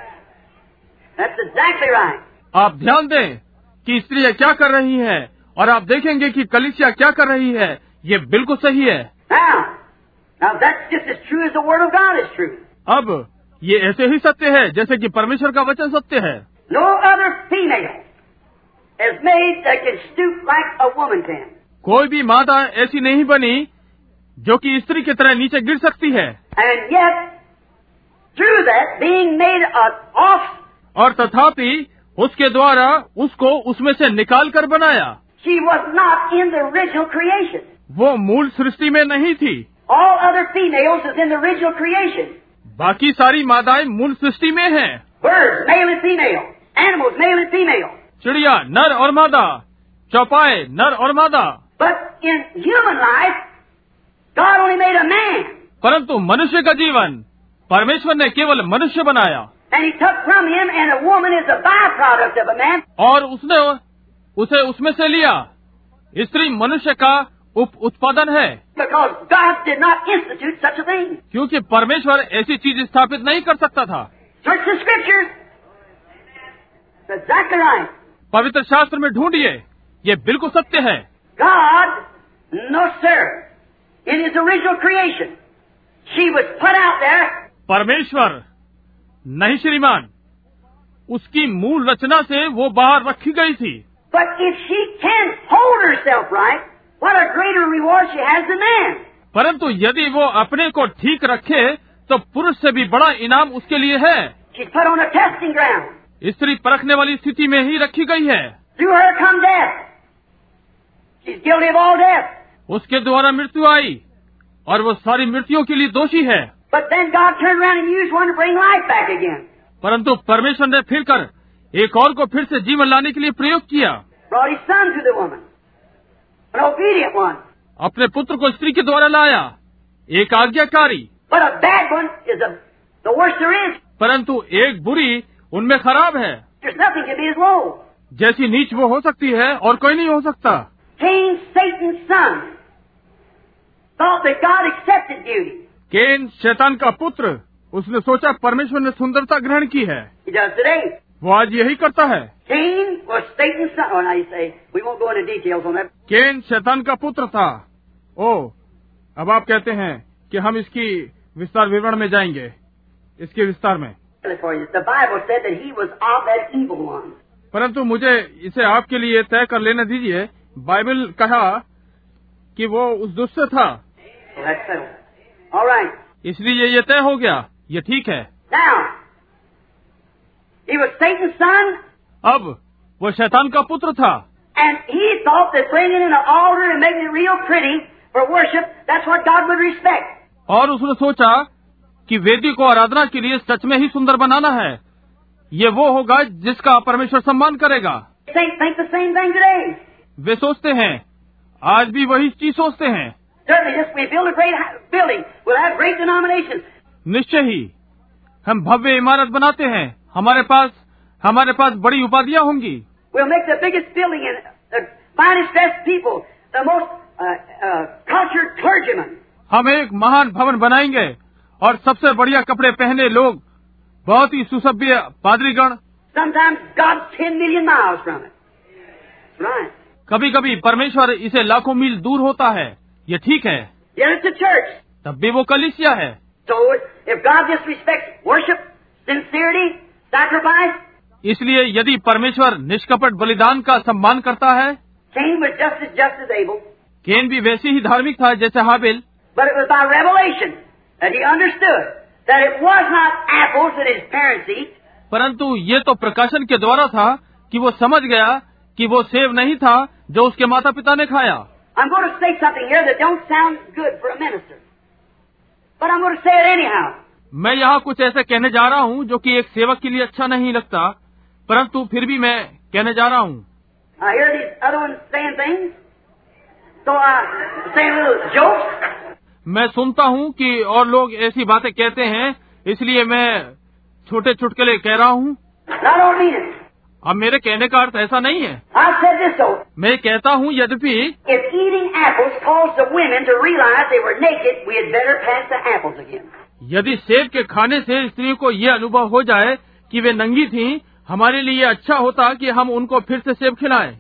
That's exactly right.
आप ध्यान दें कि स्त्रियाँ क्या कर रही हैं और आप देखेंगे कि कलीसिया क्या कर रही है। ये बिल्कुल सही है।
Now, now that's just as true as the word of God is true.
अब ये ऐसे ही सत्य है जैसे कि परमेश्वर का वचन सत्य है।
No other female is made that can stoop like a woman can.
कोई भी मादा ऐसी नहीं बनी जो कि स्त्री की तरह नीचे गिर सकती है।
And yet, through that being made an off,
और तथापि उसके द्वारा उसको उसमें से निकाल कर बनाया।
she was not in the original creation.
वो मूल सृष्टि में नहीं थी।
All other females is in the original creation.
बाकी सारी मादाएं मूल सृष्टि में हैं।
Birds, male and female. Animals, male and female.
चिड़िया नर और मादा, चौपाए नर और मादा।
But in human life, God only made a man.
परंतु मनुष्य का जीवन परमेश्वर ने केवल मनुष्य बनाया।
And he took from him, and a woman is a byproduct of a man.
और उसने उसे उसमें से लिया। स्त्री मनुष्य का उप उत्पादन है।
Because God did not institute such a thing.
क्योंकि परमेश्वर ऐसी चीज स्थापित नहीं कर सकता था।
Search the scriptures. That's exactly right.
पवित्र शास्त्र में ढूंढिए, ये बिल्कुल सत्य है।
God, no sir, in his original creation, she was put out there.
परमेश्वर नहीं श्रीमान, उसकी मूल रचना से वो बाहर रखी गई थी।
But if she can hold herself right, what a greater reward she has than man.
परंतु यदि वो अपने को ठीक रखे तो पुरुष से भी बड़ा इनाम उसके लिए है।
She's put on a testing ground.
स्त्री परखने वाली स्थिति में ही रखी गई है।
Through her come death. She's guilty of all death.
उसके द्वारा मृत्यु आई और वो सारी मृत्युओं के लिए दोषी है।
But then God turned around and used one to bring life back again.
परंतु परमेश्वर ने फिर कर एक और को फिर से जीवन लाने के लिए प्रयोग किया।
Brought his son to the woman. An obedient one.
अपने पुत्र को स्त्री के द्वारा लाया, एक आज्ञाकारी।
But a bad one is a, the worst there is.
परंतु एक बुरी उनमें खराब है।
There's nothing can be as low.
जैसी नीच वो हो सकती है और कोई नहीं हो सकता।
Cain, Satan's son, thought that God accepted beauty.
केन शैतान का पुत्र उसने सोचा परमेश्वर ने सुंदरता ग्रहण की है।
He does today.
वो आज यही करता है।
Cain was Satan's son. Oh, now you say, we won't go into details on that.
केन शैतान का पुत्र था। ओ, अब आप कहते हैं कि हम इसकी विस्तार विवरण में जाएंगे, इसके विस्तार में।
The Bible said that he was of that evil one.
परंतु मुझे इसे आपके लिए तय कर लेने दीजिए। बाइबल कहा कि वो उस दुष्ट से था।
So that's settled. All right.
इसलिए ये तय हो गया, ये ठीक है।
Now, he was Satan's son.
अब वो शैतान का पुत्र था।
And he thought that bringing in an altar and making it real pretty for worship, that's what God would respect.
और उसने सोचा कि वेदी को आराधना के लिए सच में ही सुंदर बनाना है, ये वो होगा जिसका परमेश्वर सम्मान करेगा।
They think the same thing today.
वे सोचते हैं, आज भी वही चीज सोचते हैं।
Certainly, just we build a great building, we'll have great denominations.
निश्चय ही हम भव्य इमारत बनाते हैं, हमारे पास हमारे पास बड़ी उपाधियां होंगी।
We'll make the biggest building and the finest dressed people, the most uh, uh, cultured clergymen.
हम एक महान भवन बनाएंगे और सबसे बढ़िया कपड़े पहने लोग, बहुत ही सुसभ्य पादरीगण।
Sometimes God's ten million miles from it. Right.
कभी कभी परमेश्वर इसे लाखों मील दूर होता है, ये ठीक है।
Yet it's a church.
तब भी वो कलीसिया है।
So if God disrespects worship, sincerity, sacrifice,
इसलिए यदि परमेश्वर निष्कपट बलिदान का सम्मान करता है,
Cain was just as just as Abel,
केन भी वैसे ही धार्मिक था जैसे हाबिल।
but it was by revelation that he understood that it was not apples that his parents eat.
परंतु ये तो प्रकाशन के द्वारा था कि वो समझ गया कि वो सेब नहीं था जो उसके माता पिता ने खाया।
I'm going to say something here that don't sound good for a minister, but I'm going to say it anyhow.
मैं यहाँ कुछ ऐसे कहने जा रहा हूँ जो कि एक सेवक के लिए अच्छा नहीं लगता, परंतु फिर भी मैं कहने जा रहा हूँ।
I hear these other ones saying things, so I saying little jokes.
मैं सुनता हूँ कि और लोग ऐसी बातें कहते हैं, इसलिए मैं छोटे चुटकुले कह रहा हूँ।
I don't mean it.
अब मेरे कहने का अर्थ ऐसा नहीं है।
I said this though.
मैं कहता हूँ यद्यपि
If eating apples caused the women to realize they were naked, we had better pass the apples again.
यदि सेब के खाने से स्त्रियों को ये अनुभव हो जाए कि वे नंगी थीं, हमारे लिए अच्छा होता कि हम उनको फिर से सेब खिलाएं।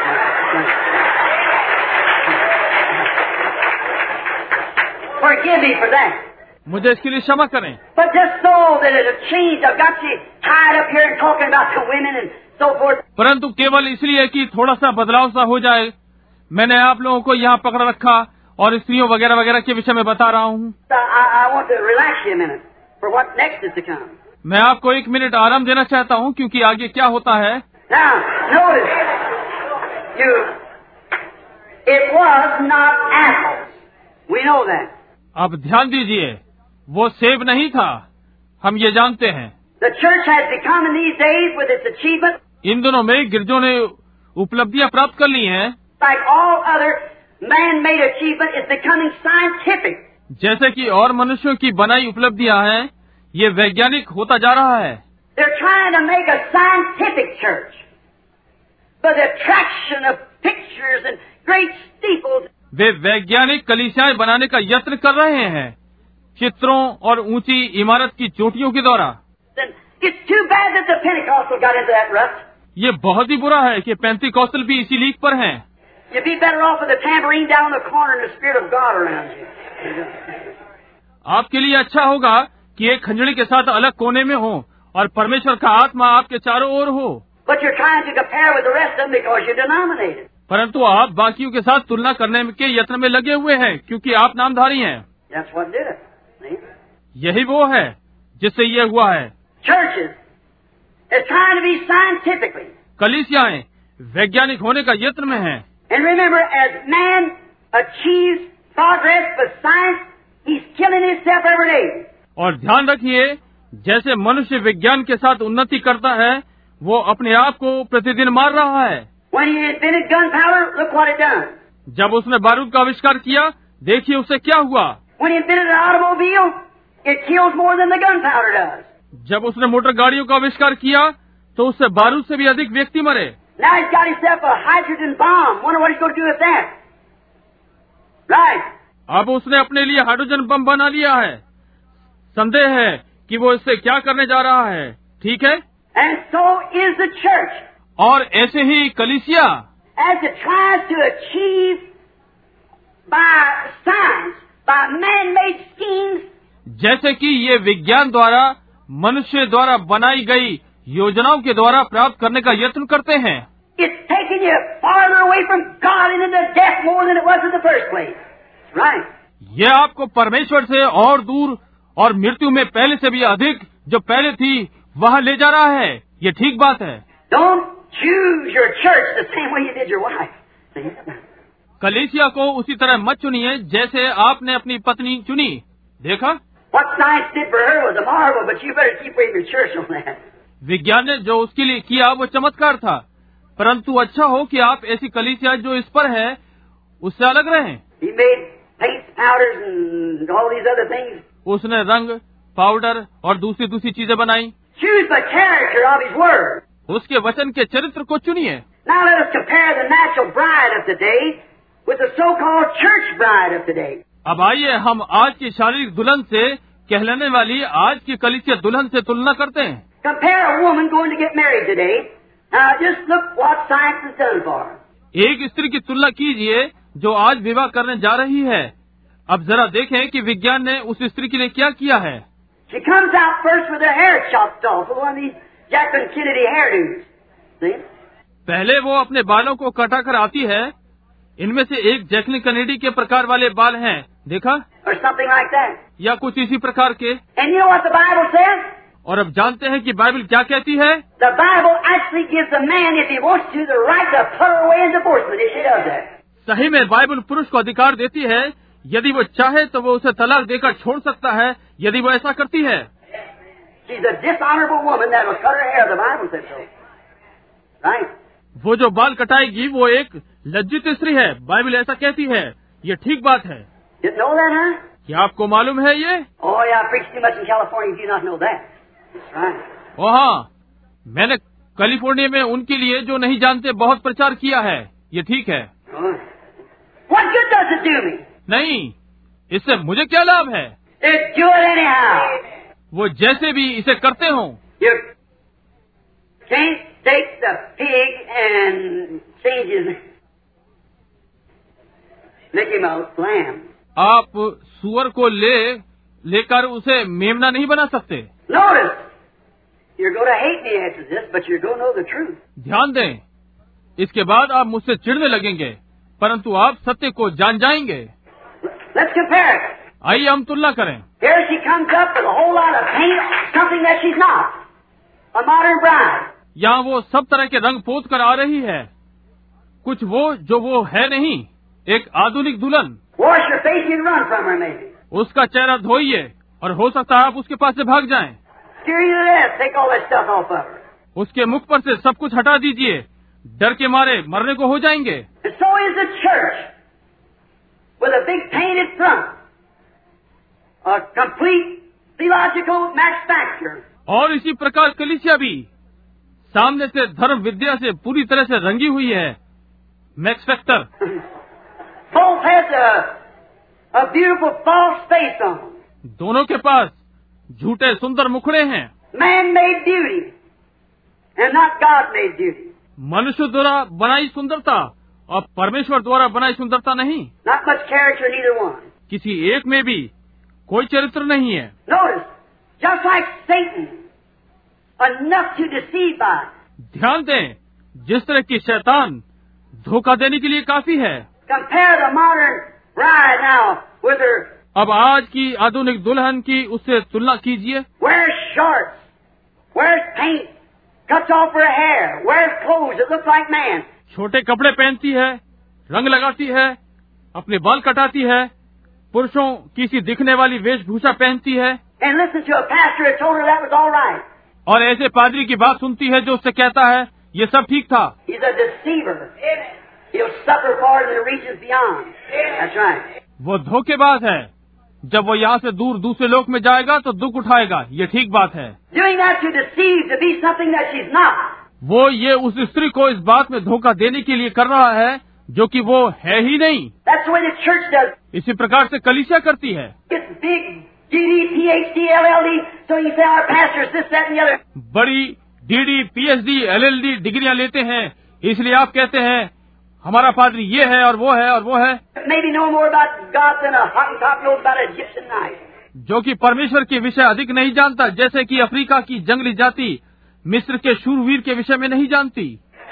Forgive me for that.
मुझे इसके लिए क्षमा करें।
But just so that it had changed, I've got you tied up here and talking about the women and so forth.
परंतु केवल इसलिए कि थोड़ा सा बदलाव सा हो जाए, मैंने आप लोगों को यहाँ पकड़ रखा और स्त्रियों वगैरह वगैरह के विषय में बता रहा हूँ।
I, I want to relax you a minute for what next is to come.
मैं आपको एक मिनट आराम देना चाहता हूँ क्योंकि आगे क्या होता है।
Now, notice, you, it was not apples. We know that.
अब ध्यान दीजिए, वो सेब नहीं था, हम ये जानते हैं।
The church has become in these days with its achievement,
इन दिनों में गिरजों ने उपलब्धियां प्राप्त कर ली हैं।
like all other man-made achievement, is becoming scientific.
जैसे कि और मनुष्यों की बनाई उपलब्धियां हैं, ये वैज्ञानिक होता जा रहा है।
They're trying to make a scientific church. By the attraction of pictures and great steeples.
वे वैज्ञानिक कलीसियाएं बनाने का यत्न कर रहे हैं, चित्रों और ऊंची इमारत की चोटियों के द्वारा।
It's too bad that the Pentecostal got into that rut.
ये बहुत ही बुरा है कि पेंटिकॉस्टल भी इसी लीक पर हैं।
You'd be better off with a tambourine down the corner and the Spirit of God around you.
आपके लिए अच्छा होगा कि एक खंजड़ी के साथ अलग कोने में हो और परमेश्वर का आत्मा आपके चारों ओर हो।
But you're trying to compare with the rest of them because you're denominated.
परंतु आप बाकियों के साथ तुलना करने के यत्न में लगे हुए हैं क्योंकि आप नामधारी हैं।
That's what did it. See?
यही वो है जिससे ये हुआ है।
Churches is trying to be scientifically.
कलीसियाएं वैज्ञानिक होने का यत्न में हैं।
And remember, as man achieves progress with science, he's killing himself every day.
और ध्यान रखिए, जैसे मनुष्य विज्ञान के साथ उन्नति करता है, वो अपने आप को प्रतिदिन मार रहा है।
When he invented gunpowder, look what it done.
जब उसने बारूद का आविष्कार किया, देखिए उससे क्या हुआ।
When he invented an automobile, it kills more than the gunpowder does.
जब उसने मोटर गाड़ियों का आविष्कार किया, तो उससे बारूद से भी अधिक व्यक्ति मरे।
Now he's got himself a hydrogen bomb. Wonder what he's going to do with that. Right.
अब उसने अपने लिए हाइड्रोजन बम बना लिया है। संदेह है कि वो इससे क्या करने जा रहा है, ठीक है?
And so is the church.
और ऐसे ही कलीसिया
As it tries to achieve by science, by man-made schemes,
जैसे कि ये विज्ञान द्वारा, मनुष्य द्वारा बनाई गई योजनाओं के द्वारा प्राप्त करने का यत्न करते हैं,
it's taking you farther away from God and into death more than it was in the first place. Right.
ये आपको परमेश्वर से और दूर और मृत्यु में पहले से भी अधिक जो पहले थी वहाँ ले जा रहा है। ये ठीक बात है।
Don't choose your church the same way you did your wife. See?
कलीसिया को उसी तरह मत चुनिए जैसे आपने अपनी पत्नी चुनी। देखा,
What science did for her was a marvel, but you better keep away from your church on that.
विज्ञान ने जो उसके लिए किया वो चमत्कार था, परंतु अच्छा हो कि आप ऐसी कलीसिया जो इस पर है उससे अलग रहें।
He made paints, powders, and all these other things.
उसने रंग, पाउडर और दूसरी दूसरी चीजें बनाई।
Choose the character of His Word.
उसके वचन के चरित्र को चुनिए।
Now let us compare the natural bride of today with the so-called church bride of today.
अब आइए हम आज की शारीरिक दुल्हन से कहलाने वाली आज की कलीसिया दुल्हन से तुलना करते हैं।
Compare a woman going to get married today. Now just look what science has done for her.
एक स्त्री की तुलना कीजिए जो आज विवाह करने जा रही है। अब जरा देखें कि विज्ञान ने उस स्त्री के लिए क्या किया है।
She comes out first with her hair chopped off, with one of these Jacqueline Kennedy hairdos. See?
पहले वो अपने बालों को कटाकर आती है। इनमें से एक जैकलिन कनेडी के प्रकार वाले बाल हैं, देखा?
Or something like that.
या कुछ इसी प्रकार के।
And you know what the Bible says?
और अब जानते हैं कि बाइबल क्या कहती है?
The Bible actually gives a man, if he wants to, the right to put her away in divorcement if she does that.
सही में बाइबल पुरुष को अधिकार देती है, यदि वो चाहे तो वो उसे तलाक देकर छोड़ सकता है यदि वो ऐसा करती है।
She's a dishonorable woman that will cut her hair. The Bible says so. Right?
वो जो बाल कटाएगी वो एक लज्जित स्त्री है, बाइबल ऐसा कहती है। ये ठीक बात है।
Didn't know that, huh?
क्या आपको मालूम है ये?
Oh yeah, I preach too much in California. You do not know that. That's right.
ओ हाँ, मैंने कैलिफोर्निया में उनके लिए जो नहीं जानते बहुत प्रचार किया है। ये ठीक है।
Oh. What good does it do me?
नहीं, इससे मुझे क्या लाभ है?
It do it anyhow.
वो जैसे भी इसे करते हों।
You can't take the pig and change his, make him a lamb.
आप सुअर को ले लेकर उसे मेमना नहीं बना सकते।
Notice, you're going to hate me after this, but you're going to know the truth.
ध्यान दें, इसके बाद आप मुझसे चिढ़ने लगेंगे, परंतु आप सत्य को जान जाएंगे।
Let's compare it.
आइए हम तुलना करें।
Here she comes up with a whole lot of paint, something that she's not. A modern bride.
यहाँ वो सब तरह के रंग पोत कर आ रही है, कुछ वो जो वो है नहीं, एक आधुनिक दुल्हन।
Wash your face and run from her, maybe.
उसका चेहरा धोइए और हो सकता है आप उसके पास से भाग जाएं।
Scare you to death. Take all that stuff off of her.
उसके मुख पर से सब कुछ हटा दीजिए, डर के मारे मरने को हो जाएंगे।
And so is the church, with a big painted front, a complete theological manufacture.
और इसी प्रकार कलीसिया भी सामने से धर्म विद्या से पूरी तरह से रंगी हुई है, Max Factor.
Both has a, a beautiful false face on them.
दोनों के पास झूठे सुंदर मुखड़े हैं।
Man-made beauty, and not God-made beauty.
मनुष्य द्वारा बनाई सुंदरता और परमेश्वर द्वारा बनाई सुंदरता नहीं।
Not much character in either one.
किसी एक में भी कोई चरित्र नहीं है।
Notice, just like Satan, enough to deceive by.
ध्यान दें, जिस तरह की शैतान धोखा देने के लिए काफी है।
Compare the modern bride now with her.
अब आज की आधुनिक दुल्हन की उससे तुलना कीजिए।
Wears shorts, wears paint, cuts off her hair, wears clothes that look like man.
छोटे कपड़े पहनती है, रंग लगाती है, अपने बाल कटाती है, पुरुषों की सी दिखने वाली वेशभूषा पहनती है।
And listen to a pastor who told her that was all right.
और ऐसे पादरी की बात सुनती है जो उससे कहता है ये सब ठीक था।
He's a deceiver. He'll suffer for it in the regions beyond. That's right.
वो धोखेबाज है, जब वो यहाँ से दूर दूसरे लोक में जाएगा तो दुख उठाएगा। ये ठीक बात है।
Doing that to deceive, to be something that she's not.
वो ये उस स्त्री को इस बात में धोखा देने के लिए कर रहा है जो कि वो है ही नहीं।
That's the way the church does.
इसी प्रकार से कलीसिया करती है।
Gets big D D, P H D, L L D. So you say our pastors this, that, and the other.
बड़ी डीडी, पीएचडी, एलएलडी डिग्रियां लेते हैं, इसलिए आप कहते हैं हमारा पादरी ये है और वो है और वो है,
Maybe know more about God than a Hottentot knows about a Egyptian knife.
जो कि परमेश्वर के विषय अधिक नहीं जानता, जैसे कि अफ्रीका की जंगली जाति मिस्र के शूरवीर के विषय में नहीं जानती।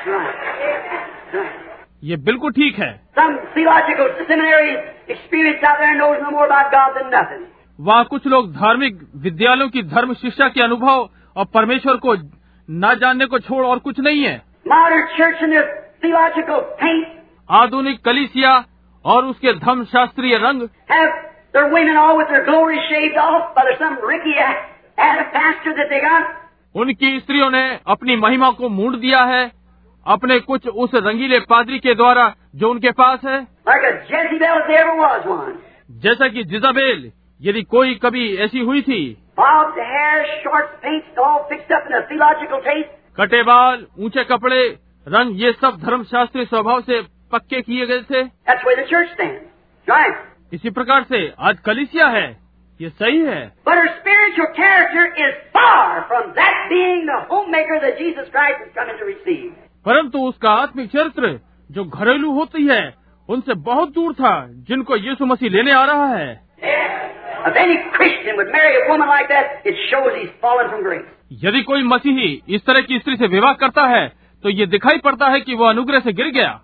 ये बिल्कुल ठीक है।
Some theological seminaries experienced out there knows no more about God than nothing.
वहाँ कुछ लोग धार्मिक विद्यालयों की धर्म शिक्षा के अनुभव और परमेश्वर को न जानने को छोड़ और कुछ नहीं है।
Modern church and their theological paint
आधुनिक कलीसिया और उसके धर्म शास्त्रीय रंग
have their women all with their glory shaved off by some Ricky and a pastor that they got.
उनकी स्त्रियों ने अपनी महिमा को मूंड दिया है अपने कुछ उस रंगीले पादरी के द्वारा जो उनके पास है,
Like a Jezebel if there ever was one.
जैसा कि जिजाबेल यदि कोई कभी ऐसी हुई थी।
Bobbed hair, short paints, all fixed up in a theological taste.
कटे बाल, ऊंचे कपड़े, रंग, ये सब धर्मशास्त्री स्वभाव से पक्के किए गए थे।
That's the way the church stands. Right.
इसी प्रकार से आज कलीसिया है, ये सही है।
But her spiritual character is far from that being the homemaker that Jesus Christ is coming to receive.
परंतु उसका आत्मिक चरित्र जो घरेलू होती है उनसे बहुत दूर था जिनको यीशु मसीह लेने आ रहा है।
If any Christian would marry a woman like that, it shows he's fallen from grace.
यदि कोई मसीही इस तरह की स्त्री से विवाह करता है तो ये दिखाई पड़ता है कि वो अनुग्रह से गिर गया।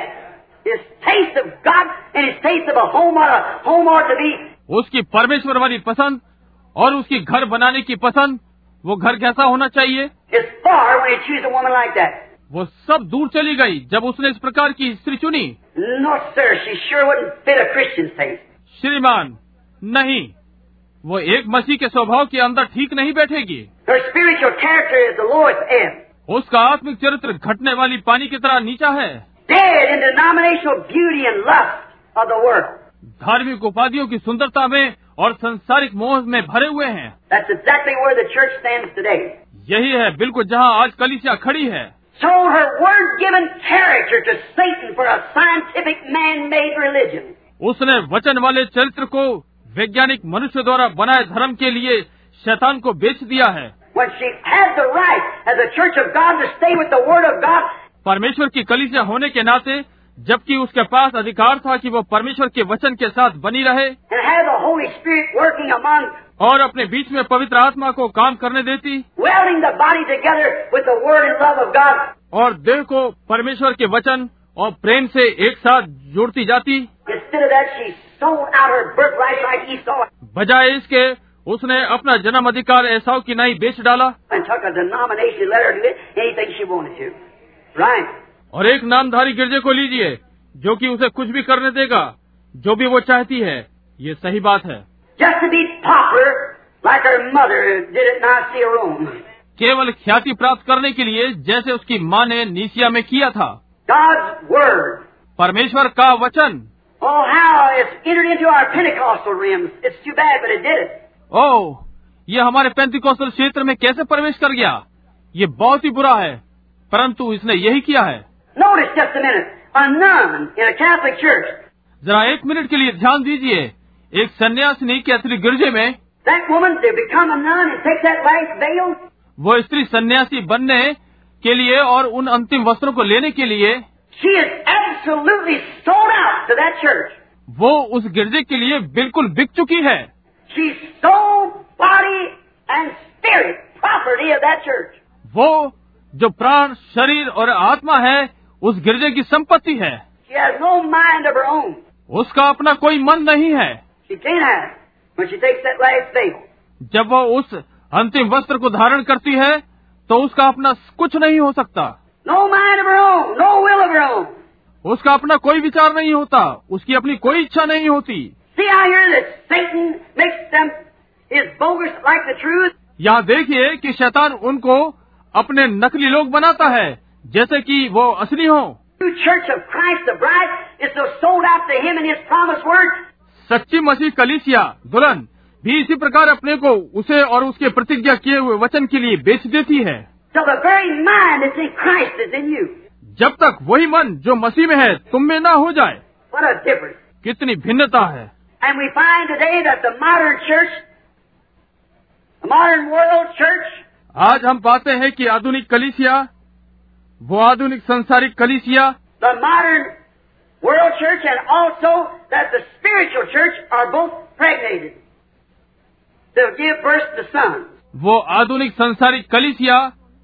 His taste of God and his taste of a home or a home ought to be.
उसकी परमेश्वर वाली पसंद और उसकी घर बनाने की पसंद, वो घर कैसा होना चाहिए,
Is far when he chooses a woman like that.
वो सब दूर चली गई जब उसने इस प्रकार की स्त्री चुनी।
No, sir, she sure wouldn't fit a Christian's taste.
श्रीमान, नहीं, वो एक मसीह के स्वभाव के अंदर ठीक नहीं बैठेगी।
Her spiritual character is the lowest ebb.
उसका आत्मिक चरित्र घटने वाली पानी की तरह नीचा है,
Dead in denominational beauty and lust of the world.
धार्मिक उपाधियों की सुंदरता में और संसारिक मोह में भरे हुए हैं।
That's exactly where the church stands today.
यही है बिल्कुल जहाँ आज कलीसिया खड़ी है।
So her word-given character to Satan for a scientific man-made religion.
उसने वचन वाले चरित्र को वैज्ञानिक मनुष्य द्वारा बनाए धर्म के लिए शैतान को बेच दिया है।
When she had the right as a church of God to stay with the word of God.
परमेश्वर की कलीसिया होने के नाते जबकि उसके पास अधिकार था कि वो परमेश्वर के वचन के साथ बनी रहे
And have the Holy Spirit working among.
और अपने बीच में पवित्र आत्मा को काम करने देती
Welding the body together with the word and love of God.
और देह को परमेश्वर के वचन और प्रेम से एक साथ जोड़ती जाती।
Instead of that, she sold out her birthright like Esau.
बजाय इसके उसने अपना जन्म अधिकार एसाव की नाई बेच डाला
And took a denomination, let her do it, anything she wanted to. Right.
और एक नामधारी गिरजे को लीजिए जो कि उसे कुछ भी करने देगा जो भी वो चाहती है। ये सही बात है।
Just to be popular like her mother did at Nicaea, Rome.
केवल ख्याति प्राप्त करने के लिए जैसे उसकी माँ ने नीसिया में किया था।
God's word.
परमेश्वर का वचन।
Oh, how it's entered into our Pentecostal rims. It's too bad, but it did it.
ओह, ये हमारे पेंतिकोस्टल क्षेत्र में कैसे प्रवेश कर गया, ये बहुत ही बुरा है, परंतु इसने यही किया है।
Notice just a minute. A nun in a Catholic church.
जरा एक मिनट के लिए ध्यान दीजिए, एक सन्यासिनी कैथोलिक गिरजे में
That woman to become a nun and take that last veil.
वो स्त्री सन्यासी बनने के लिए और उन अंतिम वस्त्रों को लेने के लिए
She is absolutely sold out to that church.
वो उस गिरजे के लिए बिल्कुल बिक चुकी है।
She's soul, body, and spirit property of that church.
वो जो प्राण, शरीर और आत्मा है उस गिरजे की संपत्ति है।
She has no mind of her own.
उसका अपना कोई मन नहीं है।
She can't have it when she takes that last veil.
जब वो उस अंतिम वस्त्र को धारण करती है तो उसका अपना कुछ नहीं हो सकता।
No mind of her own, no will of her own.
उसका अपना कोई विचार नहीं होता, उसकी अपनी कोई इच्छा नहीं होती।
See how here that Satan makes them is bogus like the truth.
यहाँ देखिए कि शैतान उनको अपने नकली लोग बनाता है जैसे कि वो असली हो।
True Church of Christ, the bride, is so sold out to Him and His promised word.
सच्ची मसीह कलीसिया दुल्हन भी इसी प्रकार अपने को उसे और उसके प्रतिज्ञा किए हुए वचन के लिए बेच देती है।
So the very mind that's in Christ is in you.
जब तक वही मन जो मसीह में है तुम में ना हो जाए।
What a difference.
कितनी भिन्नता है।
And we find today that the modern church The modern world church,
आज हम पाते हैं कि आधुनिक कलीसिया, वो आधुनिक संसारिक कलीसिया,
the modern world church, and also that the spiritual church are both pregnated to give birth to sons.
वो आधुनिक संसारिक कलीसिया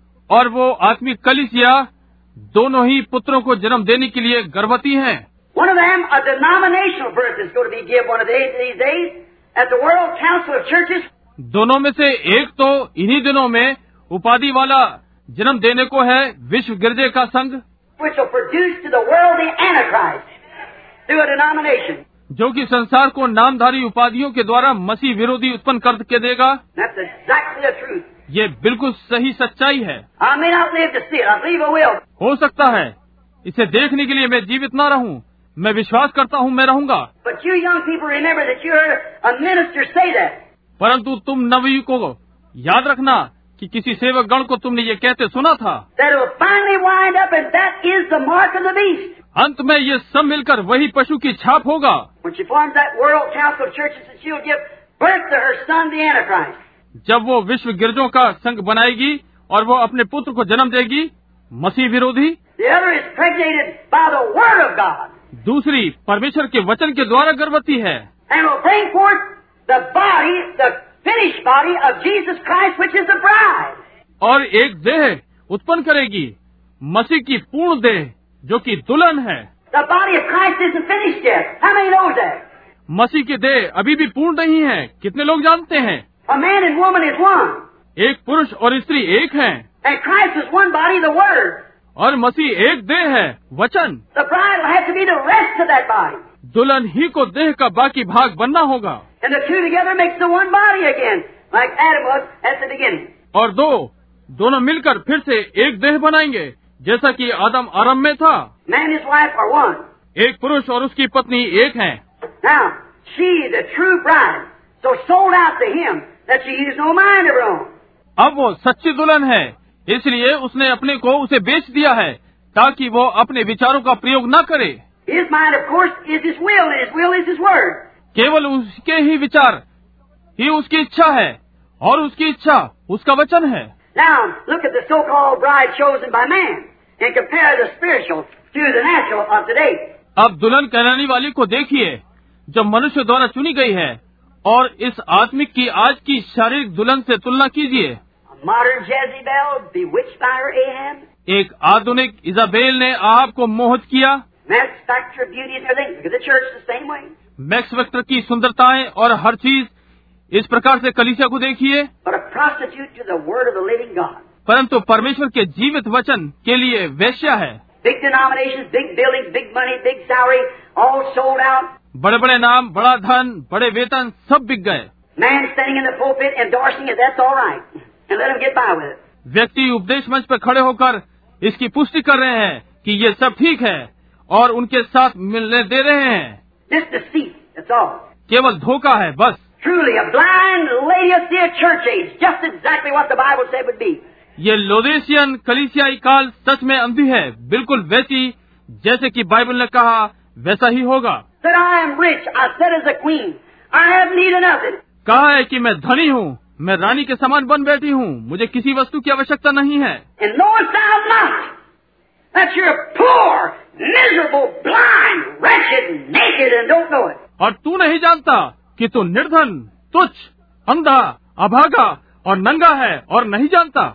और वो आत्मिक कलीसिया दोनों ही पुत्रों को जन्म देने के लिए गर्भवती हैं।
One of them, a denominational birth, is going to be given one of these, these days at the World Council of Churches.
दोनों में से एक तो इन्हीं दिनों में उपाधि वाला जन्म देने को है विश्व गिरजे का संघ,
Which will produce to the world the Antichrist through a denomination.
जो कि संसार को नामधारी उपाधियों के द्वारा मसीह विरोधी उत्पन्न करके देगा।
That's exactly the truth.
ये बिल्कुल सही सच्चाई है।
I may not live to see it. I believe I will.
हो सकता है इसे देखने के लिए मैं जीवित न रहूं, मैं विश्वास करता हूं मैं रहूंगा।
But you young people remember that you heard a minister say that.
परंतु तुम नवयुवकों को याद रखना कि किसी सेवक गण को तुमने ये कहते सुना था,
That it will finally wind up, and that is the mark of the beast.
अंत में ये सब मिलकर वही पशु की छाप होगा।
When she forms that World Council of Churches, that she'll give birth to her son, the Antichrist.
जब वो विश्व गिरजों का संघ बनाएगी और वो अपने पुत्र को जन्म देगी, मसीह विरोधी।
The other is pregnated by the Word of God.
दूसरी परमेश्वर के वचन के द्वारा गर्भवती है
And will bring forth the body, the finished body of Jesus Christ, which is the bride.
और एक देह उत्पन्न करेगी, मसीह की पूर्ण देह जो कि दुल्हन है।
The body of Christ isn't finished yet. How many knows that?
मसीह की देह अभी भी पूर्ण नहीं है, कितने लोग जानते हैं?
A man and woman is one.
एक पुरुष और स्त्री एक हैं,
And Christ is one body, the Word.
और मसीह एक देह है, वचन।
The bride will have to be the rest of that body.
दुल्हन ही को देह का बाकी भाग बनना होगा,
And the two together makes the one body again, like Adam was at the beginning.
और दो दोनों मिलकर फिर से एक देह बनाएंगे, जैसा कि आदम आरंभ में था।
Man and his wife are one.
एक पुरुष और उसकी पत्नी एक हैं।
Now, she, the true bride, so sold out to him that she used no mind of her own.
अब वो सच्ची दुल्हन है, इसलिए उसने अपने को उसे बेच दिया है ताकि वो अपने विचारों का प्रयोग न करे।
His mind, of course, is his will, and his will is his word.
केवल उसके ही विचार ही उसकी इच्छा है और उसकी इच्छा उसका वचन है।
Now, look at the so-called bride chosen by man and compare the spiritual to the natural of today.
अब दुल्हन कहलाने वाली को देखिए जो मनुष्य द्वारा चुनी गई है, और इस आत्मिक की आज की शारीरिक दुल्हन से तुलना कीजिए।
A modern Jezebel bewitched by her Ahab.
एक आधुनिक इजाबेल ने आहाब को मोहित किया।
Mass factor of beauty and everything. Look at the church the same way.
Max Factor की सुंदरताएं और हर चीज इस प्रकार से कलीसिया को देखिए।
But a prostitute to the word of the living God.
परंतु परमेश्वर के जीवित वचन के लिए वेश्या है।
Big denominations, big buildings, big money, big salary, all sold out.
बड़े बड़े नाम, बड़ा धन, बड़े वेतन सब बिक गए।
Man standing in the pulpit endorsing it, that's all right. And let him get by with it.
व्यक्ति उपदेश मंच पर खड़े होकर इसकी पुष्टि कर रहे हैं कि ये सब ठीक है और उनके साथ मिलने दे रहे हैं।
Just deceit, that's all.
केवल धोखा है बस।
Truly, a blind Laodicea church age, just exactly what the Bible said would be.
ये लोदेशियन कलीसियाई काल सच में अंधी है, बिल्कुल वैसी जैसे कि बाइबल ने कहा वैसा ही होगा।
Said, I am rich, I said as a queen, I have need of nothing.
कहा है कि मैं धनी हूँ, मैं रानी के समान बन बैठी हूँ, मुझे किसी वस्तु की आवश्यकता नहीं है।
And knowest thou not that you're poor, miserable, blind, wretched, naked, and don't know it?
और तू नहीं जानता कि तू निर्धन, तुच्छ, अंधा, अभागा और नंगा है और नहीं जानता।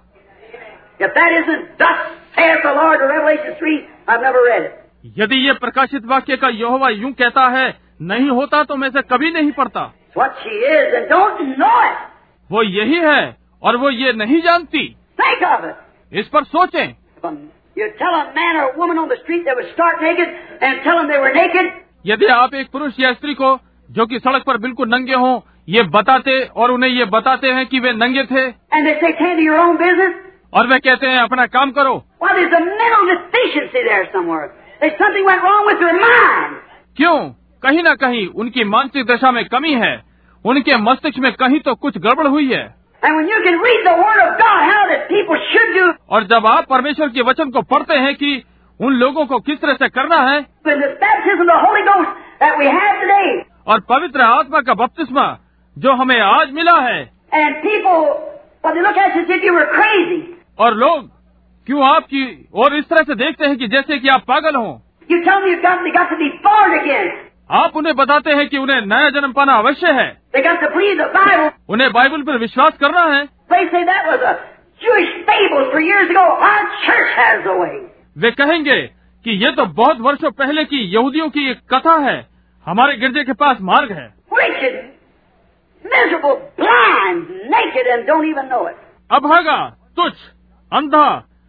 If that isn't thus saith the Lord to Revelation three, I've never read it.
यदि ये प्रकाशित वाक्य का यहोवा यूं कहता है नहीं होता तो मैं इसे कभी नहीं पढ़ता।
It's what she is and don't know it.
वो यही है और वो ये नहीं जानती।
Think of it.
इस पर सोचें।
Um, you tell a man or a woman on the street that was stark naked and tell them they were naked.
यदि आप एक पुरुष या स्त्री को जो कि सड़क पर बिल्कुल नंगे हों ये बताते और उन्हें ये बताते हैं कि वे नंगे थे,
And they say, tend to your own business.
और वे कहते हैं अपना काम करो।
Well, there's a mental deficiency there somewhere. There's something went wrong with their mind.
क्यों? कहीं न कहीं उनकी मानसिक दशा में कमी है, उनके मस्तिष्क में कहीं तो कुछ गड़बड़ हुई है।
And when you can read the Word of God, how that people should do,
और जब आप परमेश्वर के वचन को पढ़ते हैं कि उन लोगों को किस तरह से करना है,
and the baptism of the Holy Ghost that we have today,
और पवित्र आत्मा का बपतिस्मा जो हमें आज मिला है,
And people, well, they look at you as if you were crazy.
और लोग क्यों आपकी और इस तरह से देखते हैं कि जैसे कि आप पागल हों।
You tell them you've got, they got to be born again.
आप उन्हें बताते हैं कि उन्हें नया जन्म पाना अवश्य है।
They got to believe the Bible.
उन्हें बाइबल पर विश्वास करना है।
They say that was a Jewish fable for years ago. Our church has a way.
वे कहेंगे कि ये तो बहुत वर्षों पहले की यहूदियों की एक कथा है, हमारे गिरजे के पास मार्ग है।
Wicked, miserable, blind, naked, and don't even know it.
अभागा, तुच्छ, अंधा,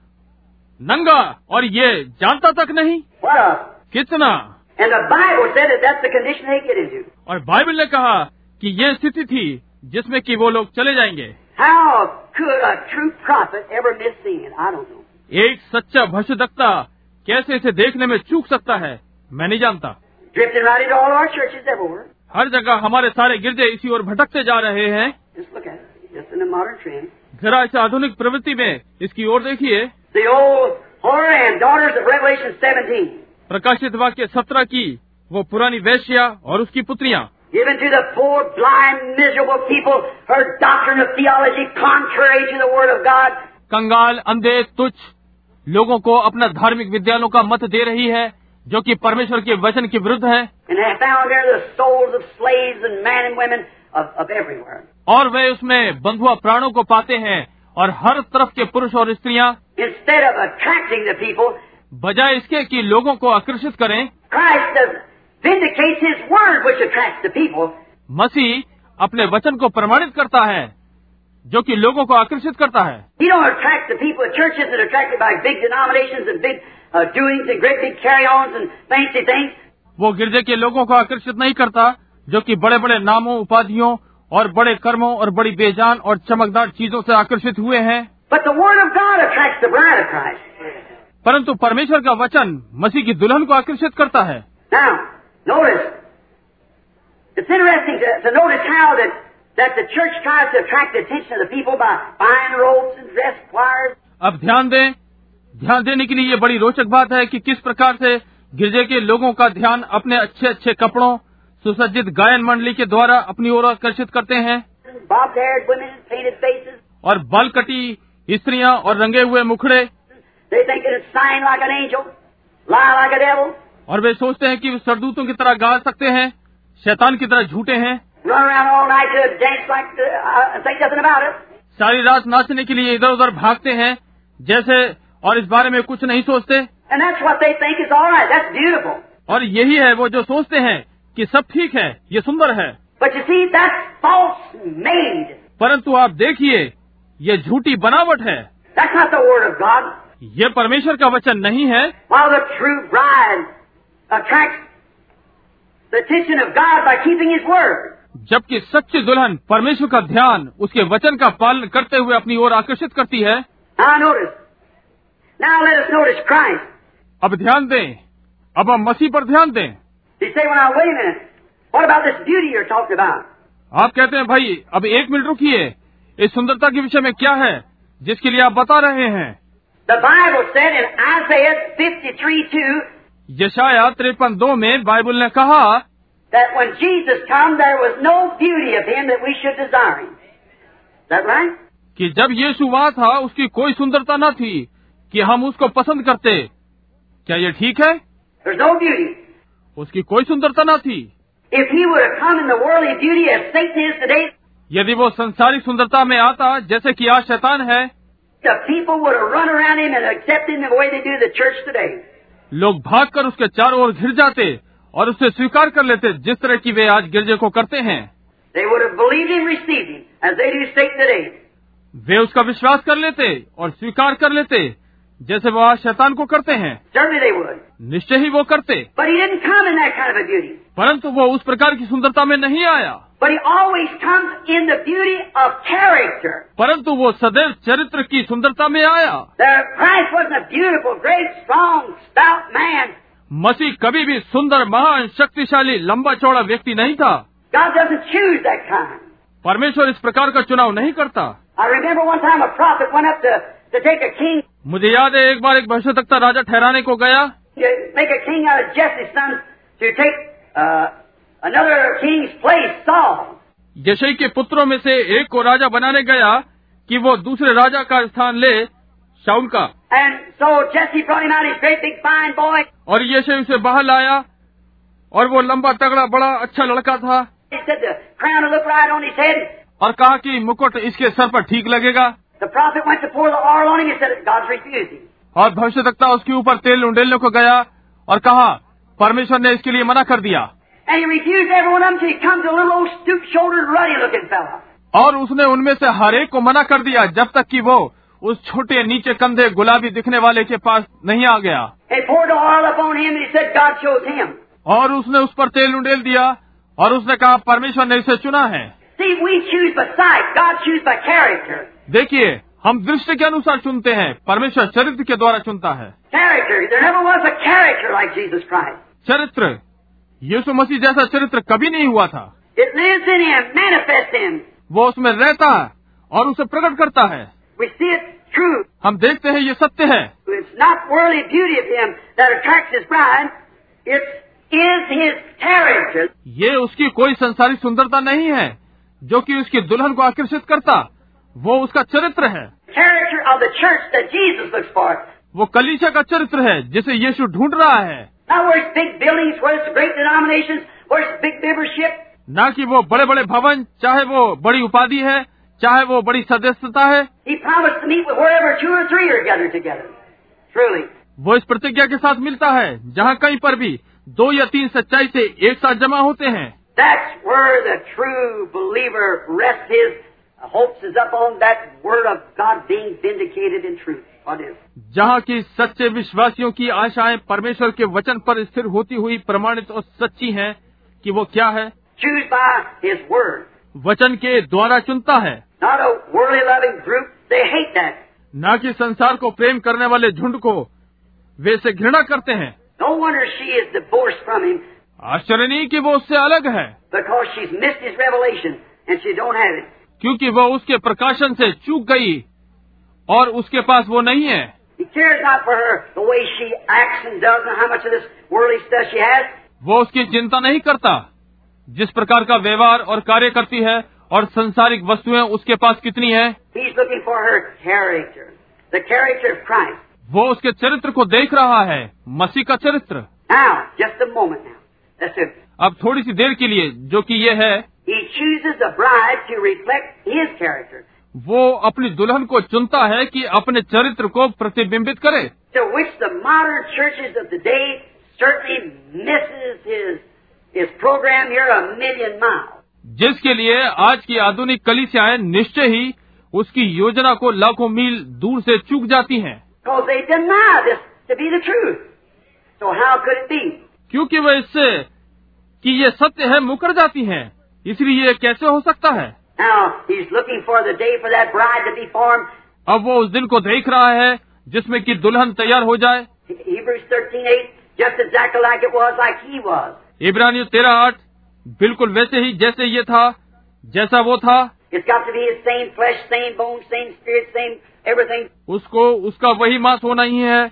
नंगा और ये जानता तक नहीं।
What a...
कितना।
And the Bible said that that's the condition they get into.
और बाइबल ने कहा कि ये स्थिति थी जिसमें कि वो लोग चले जाएंगे।
How could a true prophet ever miss seeing it? I don't know.
एक सच्चा भविष्यद्वक्ता कैसे इसे देखने में चूक सकता है, मैं नहीं जानता।
Drifting right into all our churches everywhere.
हर जगह हमारे सारे गिरजे इसी ओर भटकते जा रहे हैं।
Just look at it. Just in the modern trend.
जरा इस आधुनिक प्रवृत्ति में इसकी ओर देखिए।
The old whore and daughters of Revelation seventeen.
प्रकाशित वाक्य सत्रह की वो पुरानी वेश्या और उसकी पुत्रियां।
Given to the poor, blind, miserable people, her doctrine of theology contrary to the Word of God.
कंगाल, अंधे, तुच्छ लोगों को अपना धार्मिक विद्यालयों का मत दे रही है, जो कि परमेश्वर के वचन के विरुद्ध है।
And they found there the souls of slaves and men and women of, of everywhere.
और वे उसमें बंधुआ प्राणों को पाते हैं और हर तरफ के पुरुष और स्त्रियां।
Instead of attracting the people,
बजाय इसके कि लोगों को आकर्षित करें,
Christ does vindicates His word, which attracts the people.
मसीह अपने वचन को प्रमाणित करता है, जो कि लोगों को आकर्षित करता है।
He don't attract the people. Churches that are attracted by big denominations and big uh, doings and great big carry-ons and fancy things.
वो गिरजे के लोगों को आकर्षित नहीं करता, जो कि बड़े बड़े नामों, उपाधियों और बड़े कर्मों और बड़ी बेजान और चमकदार चीजों से आकर्षित हुए हैं।
But the Word of God attracts the bride of Christ.
परंतु परमेश्वर का वचन मसीह की दुल्हन को आकर्षित करता है।
Now, notice, it's interesting to, to notice how that, that the church tries to attract the attention of the people by buying robes and dress choirs.
अब ध्यान दें, ध्यान देने के लिए ये बड़ी रोचक बात है कि किस प्रकार से गिरजे के लोगों का ध्यान अपने अच्छे अच्छे कपड़ों, सुसज्जित गायन मंडली के द्वारा अपनी ओर आकर्षित करते हैं।
Bobbed-haired women and painted faces.
और बाल कटी स्त्रियां और रंगे हुए मुखड़े।
They think that it's sign like an angel, lie like a devil.
और वे सोचते हैं कि वे सरदूतों की तरह गा सकते हैं, शैतान की तरह झूठे हैं।
Run around all night to dance like the, uh, think nothing about it.
सारी रात नाचने के लिए इधर उधर भागते हैं जैसे, और इस बारे में कुछ नहीं सोचते।
And that's what they think is all right. That's beautiful.
और यही है वो जो सोचते हैं कि सब ठीक है, ये सुंदर है।
But you see, that's false made.
परंतु आप देखिए, ये झूठी बनावट है।
That's not the Word of God.
ये परमेश्वर का वचन नहीं है।
While the true bride attracts the attention of God by keeping His Word.
जबकि सच्ची दुल्हन परमेश्वर का ध्यान उसके वचन का पालन करते हुए अपनी ओर आकर्षित करती है।
Now notice. Now let us notice Christ.
अब ध्यान दें, अब हम मसीह पर ध्यान दें।
You say, well, now wait a minute. What about this beauty you're talking about?
आप कहते हैं भाई अब एक मिनट रुकिए, इस सुंदरता के विषय में क्या है जिसके लिए आप बता रहे हैं?
The Bible said in Isaiah fifty-three two.
यशाया तिरपन दो में बाइबल ने कहा
That when Jesus came, there was no beauty of Him that we should desire Him. Is that right?
कि जब यीशु वहाँ था उसकी कोई सुंदरता न थी कि हम उसको पसंद करते। क्या ये ठीक है?
There's no beauty.
उसकी कोई सुंदरता न थी।
If He would have come in the worldly beauty as Satan is today,
यदि वो संसारिक सुंदरता में आता जैसे कि आज शैतान है,
the people would have run around Him and accepted Him the way they do the church today.
लोग भागकर उसके चारों ओर घिर जाते और उसे स्वीकार कर लेते जिस तरह की वे आज गिरजे को करते हैं।
They would have believed Him, received Him, as they do Satan today.
वे उसका विश्वास कर लेते और स्वीकार कर लेते जैसे वो आज शैतान को करते हैं।
Certainly they would.
निश्चय ही वो करते।
But He didn't come in that kind of a beauty.
परंतु वो उस प्रकार की सुंदरता में नहीं आया।
But He always comes in the beauty of character.
परंतु वो सदैव चरित्र की सुंदरता में आया।
The Christ wasn't a beautiful, great, strong, stout man.
मसीह कभी भी सुंदर, महान, शक्तिशाली, लंबा चौड़ा व्यक्ति नहीं था।
God doesn't choose that kind.
परमेश्वर इस प्रकार का चुनाव नहीं करता।
I remember one time a prophet went up to, to take a king,
मुझे याद है एक बार एक भविष्यद्वक्ता राजा ठहराने को गया,
to make a king out of Jesse's son to take uh, another king's place, Saul.
यशई के पुत्रों में से एक को राजा बनाने गया कि वो दूसरे राजा का स्थान ले, शाऊल का।
And so Jesse brought him out, his great big fine boy.
और यशई उसे बाहर लाया, और वो लंबा तगड़ा बड़ा अच्छा लड़का था।
He said the crown will look right on his head.
और कहा कि मुकुट इसके सर पर ठीक लगेगा।
The prophet went to pour the oil on him. He said God's refused him.
और भविष्यद्वक्ता उसके ऊपर तेल उंडेलने को गया और कहा परमेश्वर ने इसके लिए मना कर दिया।
And he refused every one of them till he come to a little old stoop-shouldered, ruddy-looking fella.
और उसने उनमें से हर एक को मना कर दिया जब तक कि वो उस छोटे नीचे कंधे गुलाबी दिखने वाले के पास नहीं आ गया।
He poured the oil upon him and he said God chose him.
और उसने उस पर तेल उंडेल दिया और उसने कहा परमेश्वर ने इसे चुना है।
See, we choose by sight. God choose by character.
देखिए, हम दृष्टि के अनुसार चुनते हैं, परमेश्वर चरित्र के द्वारा चुनता है।
Character. There never was a character like Jesus Christ.
चरित्र, यीशु मसीह जैसा चरित्र कभी नहीं हुआ था।
It lives in him, manifests him.
वो उसमें रहता है और उसे प्रकट करता है।
We see it true.
हम देखते हैं ये सत्य है।
It's not worldly beauty of him that attracts his bride. It is his character.
ये उसकी कोई संसारिक सुंदरता नहीं है जो कि उसकी दुल्हन को आकर्षित करता, वो उसका चरित्र है।
Character of the church that Jesus looks for.
वो कलीसिया का चरित्र है जिसे यीशु ढूंढ rहा है।
Not where it's big buildings, where it's great denominations, where it's big membership.
ना कि वो बड़े बड़े भवन, चाहे वो बड़ी उपाधि है, चाहे वो बड़ी सदस्यता है।
He promised to meet with wherever two or three are gathered together. Truly.
वो इस प्रतिज्ञा के साथ मिलता है जहाँ कहीं पर भी दो या तीन सच्चाई से एक साथ जमा होते हैं।
That's where the true believer rests his hopes is upon that word of God being vindicated in truth. What is?
जहाँ की सच्चे विश्वासियों की आशाएं परमेश्वर के वचन पर स्थिर होती हुई प्रमाणित और सच्ची हैं कि वो क्या है।
Choose by his word.
वचन के द्वारा चुनता है।
Not a worldly loving group. They hate that.
न कि संसार को प्रेम करने वाले झुंड को वे इसे घृणा करते हैं।
No wonder she is divorced from him.
आश्चर्य नहीं कि वो उससे अलग है,
Because she's missed his revelation and she don't have it.
क्योंकि वो उसके प्रकाशन से चूक गई और उसके पास वो नहीं है।
He cares not for her the way she acts and does and how much of this worldly stuff she has.
वो उसकी चिंता नहीं करता जिस प्रकार का व्यवहार और कार्य करती है और संसारिक वस्तुएं उसके पास कितनी है।
He's looking for her character, the character of Christ.
वो उसके चरित्र को देख रहा है, मसीह का चरित्र।
Now, just a moment now. That's it.
अब थोड़ी सी देर के लिए, जो कि ये है,
He chooses a bride to reflect his character.
वो अपनी दुल्हन को चुनता है कि अपने चरित्र को प्रतिबिंबित करे।
To which the modern churches of the day certainly misses his his program here a million miles.
जिसके लिए आज की आधुनिक कलीसियाएं निश्चय ही उसकी योजना को लाखों मील दूर से चूक जाती हैं।
Because they deny this to be the truth. So how could it be?
क्योंकि वे इससे कि ये सत्य है मुकर जाती हैं, इसलिए ये कैसे हो सकता है।
Now he's looking for the day for that bride to be formed.
अब वो उस दिन को देख रहा है जिसमें कि दुल्हन तैयार हो जाए।
Hebrews thirteen eight, just exactly like it was, like he was.
इब्रानियों तेरह आठ बिल्कुल वैसे ही जैसे ये था, जैसा वो था।
It's got to be his same flesh, same bones, same spirit, same everything.
उसको उसका वही मांस होना ही है,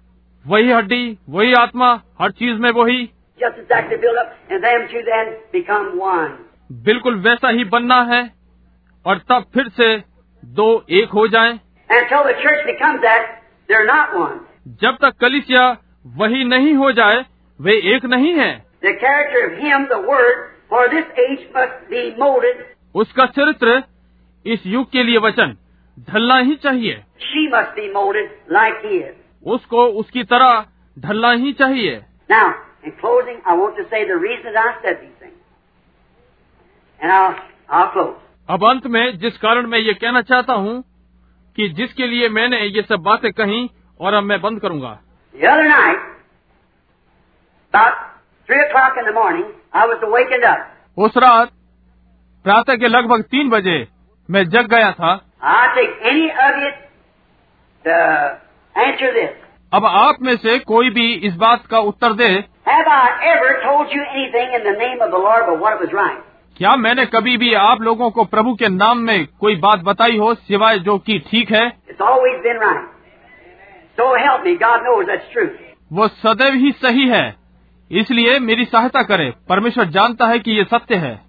वही हड्डी, वही आत्मा, हर चीज में वही।
Just exactly build up, and them two then become one.
बिल्कुल वैसा ही बनना है और तब फिर से दो एक हो जाएं।
Until the church becomes that, they're not one.
जब तक कलीसिया वही नहीं हो जाए, वे एक नहीं है।
The character of him, the word, for this age must be molded.
उसका चरित्र इस युग के लिए वचन ढलना ही चाहिए।
She must be molded like he is.
उसको उसकी तरह ढलना ही चाहिए।
Now, in closing, I want to say the reason I said these things. And I'll, I'll close.
अब अंत में जिस कारण मैं ये कहना चाहता हूँ कि जिसके लिए मैंने ये सब बातें कही, और अब मैं बंद करूंगा।
The other night, about three o'clock in the morning, I was awakened up.
उस रात प्रातः के लगभग तीन बजे मैं जग गया था।
I take any of you to answer this.
अब आप में से कोई भी इस बात का उत्तर दे,
Have I ever told you anything in the name of the Lord but what was right?
क्या मैंने कभी भी आप लोगों को प्रभु के नाम में कोई बात बताई हो सिवाय जो कि ठीक है?
It's always been right. So help me, God knows that's true.
वो सदैव ही सही है, इसलिए मेरी सहायता करे। परमेश्वर जानता है कि ये सत्य है।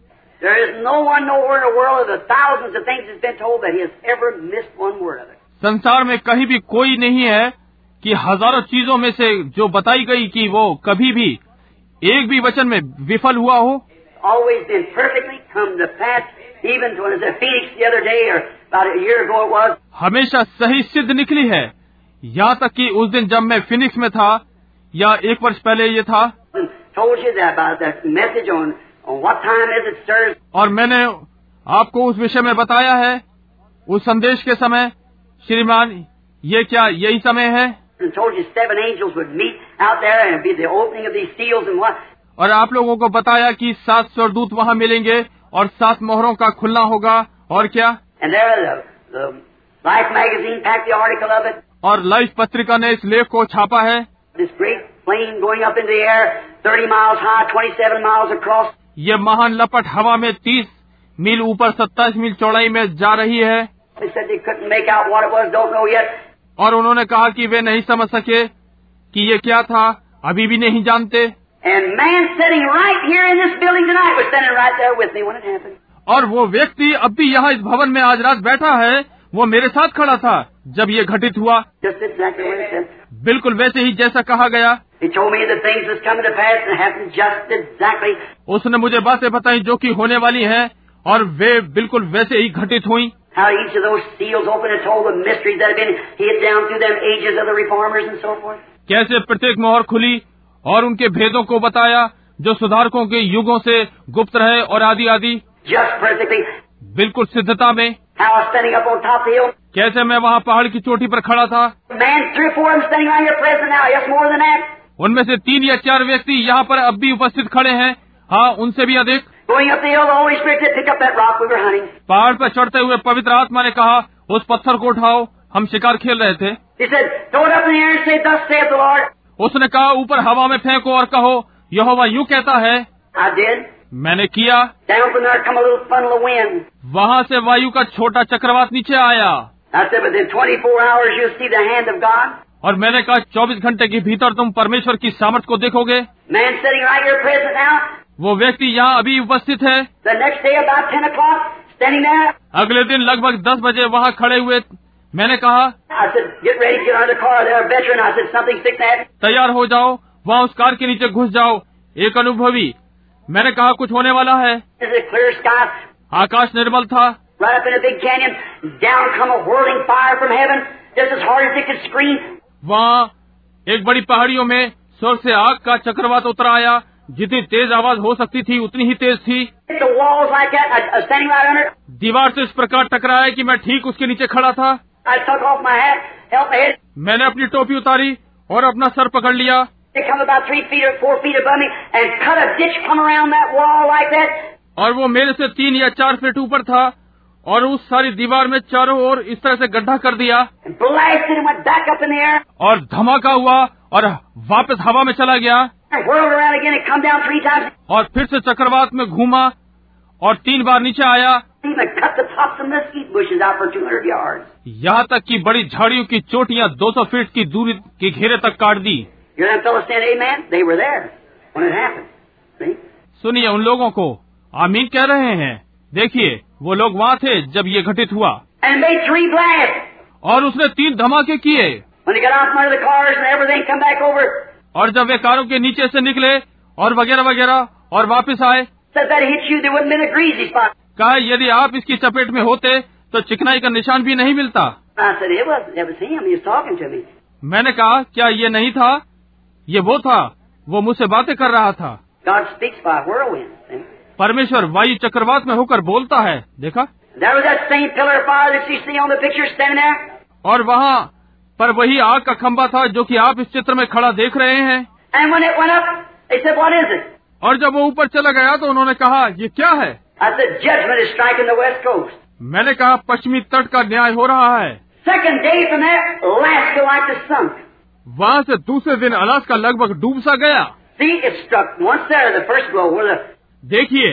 There is no one nowhere in the world of the thousands of things that's been told that he has ever missed one word of it.
संसार में कहीं भी कोई नहीं है कि हजारों चीजों में से जो बताई गई कि वो कभी भी एक भी वचन में विफल हुआ हो.
Always been perfectly come to pass, even when it was at Phoenix the other day, or about a year ago it was.
हमेशा सही सिद्ध निकली है, यहाँ तक कि उस दिन जब मैं फिनिक्स में था या एक वर्ष पहले ये था.
Told you that about that message on on what time is it stirs.
और मैंने आपको उस विषय में बताया है, उस संदेश के समय, श्रीमान ये क्या यही समय है.
And told you seven angels would meet out there and be the opening of these seals and what.
और आप लोगों को बताया कि सात स्वर्गदूत वहाँ मिलेंगे और सात मोहरों का खुलना होगा. और क्या.
And there the, the Life magazine packed the article of it.
और लाइफ पत्रिका ने इस लेख को छापा है.
This great plane going up into the air, thirty miles high, twenty-seven miles across.
ये महान लपट हवा में तीस मील ऊपर सत्ताईस मील चौड़ाई में जा रही है.
They said they couldn't make out what it was, don't know yet.
और उन्होंने कहा कि वे नहीं समझ सके कि ये क्या था, अभी भी नहीं जानते.
And man sitting right here in this building tonight was standing right there with me when it happened.
और वो व्यक्ति अब भी यहाँ इस भवन में आज रात बैठा है, वो मेरे साथ खड़ा था जब ये घटित हुआ.
Just exactly what it said.
बिल्कुल वैसे ही जैसा कहा गया.
He told me the things that's coming to pass and happened just exactly.
उसने मुझे बातें बताई जो कि होने वाली हैं और वे बिल्कुल वैसे ही घटित हुई.
How each of those seals opened and told the mysteries that have been hid down through them ages of the reformers and so forth.
कैसे प्रत्येक मोहर खुली और उनके भेदों को बताया जो सुधारकों के युगों से गुप्त रहे और आदि आदि.
Just perfectly.
बिल्कुल सिद्धता में.
How I was standing up on top of the hill.
कैसे मैं वहाँ पहाड़ की चोटी पर खड़ा था.
Man, three or four of them standing right here present now. Yes, more than that.
उनमें से तीन या चार व्यक्ति यहाँ पर अब भी उपस्थित खड़े हैं. हाँ, उनसे भी अधिक.
Going up the hill, the Holy Spirit said, pick up that rock we were hunting.
पहाड़ पर चढ़ते हुए पवित्र आत्मा ने कहा, उस पत्थर को उठाओ, हम शिकार खेल रहे थे.
He said, throw it up in the air and say, thus saith the Lord.
उसने कहा, ऊपर हवा में फेंको और कहो, यहोवा यूं कहता है.
I did.
मैंने किया.
Down from there come a little funnel of wind.
वहाँ से वायु का छोटा चक्रवात नीचे आया.
I said, within twenty-four hours you'll see the hand of God.
और मैंने कहा, चौबीस घंटे के भीतर तुम परमेश्वर की सामर्थ को देखोगे.
Man sitting right here present now.
वो व्यक्ति यहाँ अभी उपस्थित है.
The next day about ten o'clock, standing there.
अगले दिन लगभग दस बजे वहाँ खड़े हुए. मैंने कहा,
I said, get ready to get out of the car. They're a veteran. I said, something sick that.
तैयार हो जाओ, वहाँ उस कार के नीचे घुस जाओ, एक अनुभवी. मैंने कहा, कुछ होने वाला है.
There's a clear sky.
आकाश निर्मल था.
Right up in a big canyon, down come a whirling fire from heaven, just as hard as it could scream.
वहाँ एक बड़ी पहाड़ियों में स्वर्ग से आग का चक्रवात उतर आया. जितनी तेज आवाज हो सकती थी उतनी ही तेज थी.
The walls like that. I was standing right under.
दीवार से इस प्रकार टकराया कि मैं ठीक उसके नीचे खड़ा था.
I took off my hat, held my head.
मैंने अपनी टोपी उतारी और अपना सर पकड़ लिया.
They come about three feet or four feet above me and cut a ditch come around that wall like that.
और वो मेरे से तीन या चार फीट ऊपर था और उस सारी दीवार में चारों ओर इस तरह से गड्ढा कर दिया.
And blasted and went back up in the air.
और धमाका हुआ और वापस हवा में चला गया.
And whirled around again and come down three times.
और फिर से चक्रवात में घूमा और तीन बार नीचे आया.
Even cut the tops of mesquite bushes out for two hundred yards.
यहाँ तक कि बड़ी झाड़ियों की चोटियां दो सौ फीट की दूरी के घेरे तक काट दी.
You hear them fellas saying amen? They were there when it happened. See?
सुनिए उन लोगों को आमीन कह रहे हैं. देखिए वो लोग वहाँ थे जब ये घटित हुआ.
And made three blasts.
और उसने तीन धमाके किए.
When they got out from under the cars and everything, come back over.
और जब वे कारों के नीचे से निकले और वगैरह वगैरह और वापस आए.
Said that hit you, there wouldn't been a greasy spot.
कहा यदि आप इसकी चपेट में होते तो चिकनाई का निशान भी नहीं मिलता.
I said it was, it was him. He was talking to me.
मैंने कहा क्या ये नहीं था, ये वो था, वो मुझसे बातें कर रहा था.
God speaks by whirlwind. See?
परमेश्वर वायु चक्रवात में होकर बोलता है. देखा.
There was that same pillar of fire that you see on the picture standing there.
और वहाँ पर वही आग का खंभा था जो कि आप इस चित्र में खड़ा देख रहे हैं.
And when it went up, they said, "What is it?"
और जब वो ऊपर चला गया तो उन्होंने कहा ये क्या है.
I said, "Judgment is striking the west coast."
मैंने कहा पश्चिमी तट का न्याय हो रहा है.
Second day from there, Alaska like the sunk.
वहाँ से दूसरे दिन अलास्का लगभग डूब सा गया.
See, it struck once there, the first blow, where the
देखिए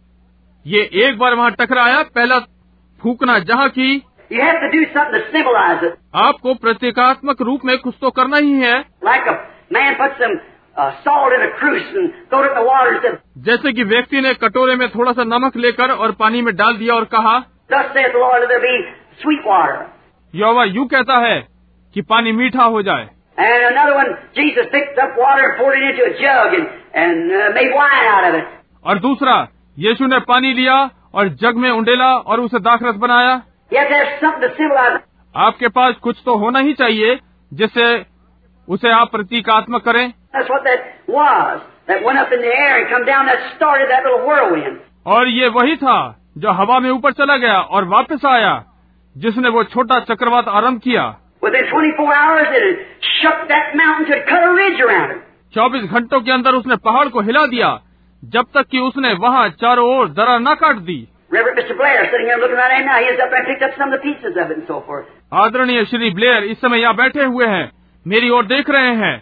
ये एक बार वहाँ टकराया, पहला फूकना जहाँ की.
you have to do something to symbolize it.
आपको प्रतीकात्मक रूप में कुछ तो करना ही है.
Like a man puts some uh, salt in a cruse and throw it in the water and said,
जैसे कि व्यक्ति ने कटोरे में थोड़ा सा नमक लेकर और पानी में डाल दिया और कहा,
Thus saith the Lord, there be sweet water.
यहोवा यूं कहता है कि पानी मीठा हो जाए।
And another one, Jesus picked up water and poured it into a jug and, and uh, made wine out of it.
और दूसरा, यीशु ने पानी लिया और जग में उंडेला और उसे दाखरस बनाया।
You have to have something to symbolize it.
आपके पास कुछ तो होना ही चाहिए जिससे उसे आप प्रतीकात्मक करें।
That's what that was. That went up in the air and come down. That started that little whirlwind.
और ये वही था जो हवा में ऊपर चला गया और वापस आया, जिसने वो छोटा चक्रवात आरंभ किया।
Within twenty-four hours, it had shook that mountain to cut a ridge around it.
चौबीस घंटों के अंदर उसने पहाड़ को हिला दिया, जब तक कि उसने वहाँ चारों ओर दरार न काट दी।
Reverend Mister Blair sitting here looking right at him now. He is up there and picked up some of the pieces of it and so forth.
आदरणीय श्री ब्लेयर इस समय यहाँ बैठे हुए हैं, मेरी ओर देख रहे हैं।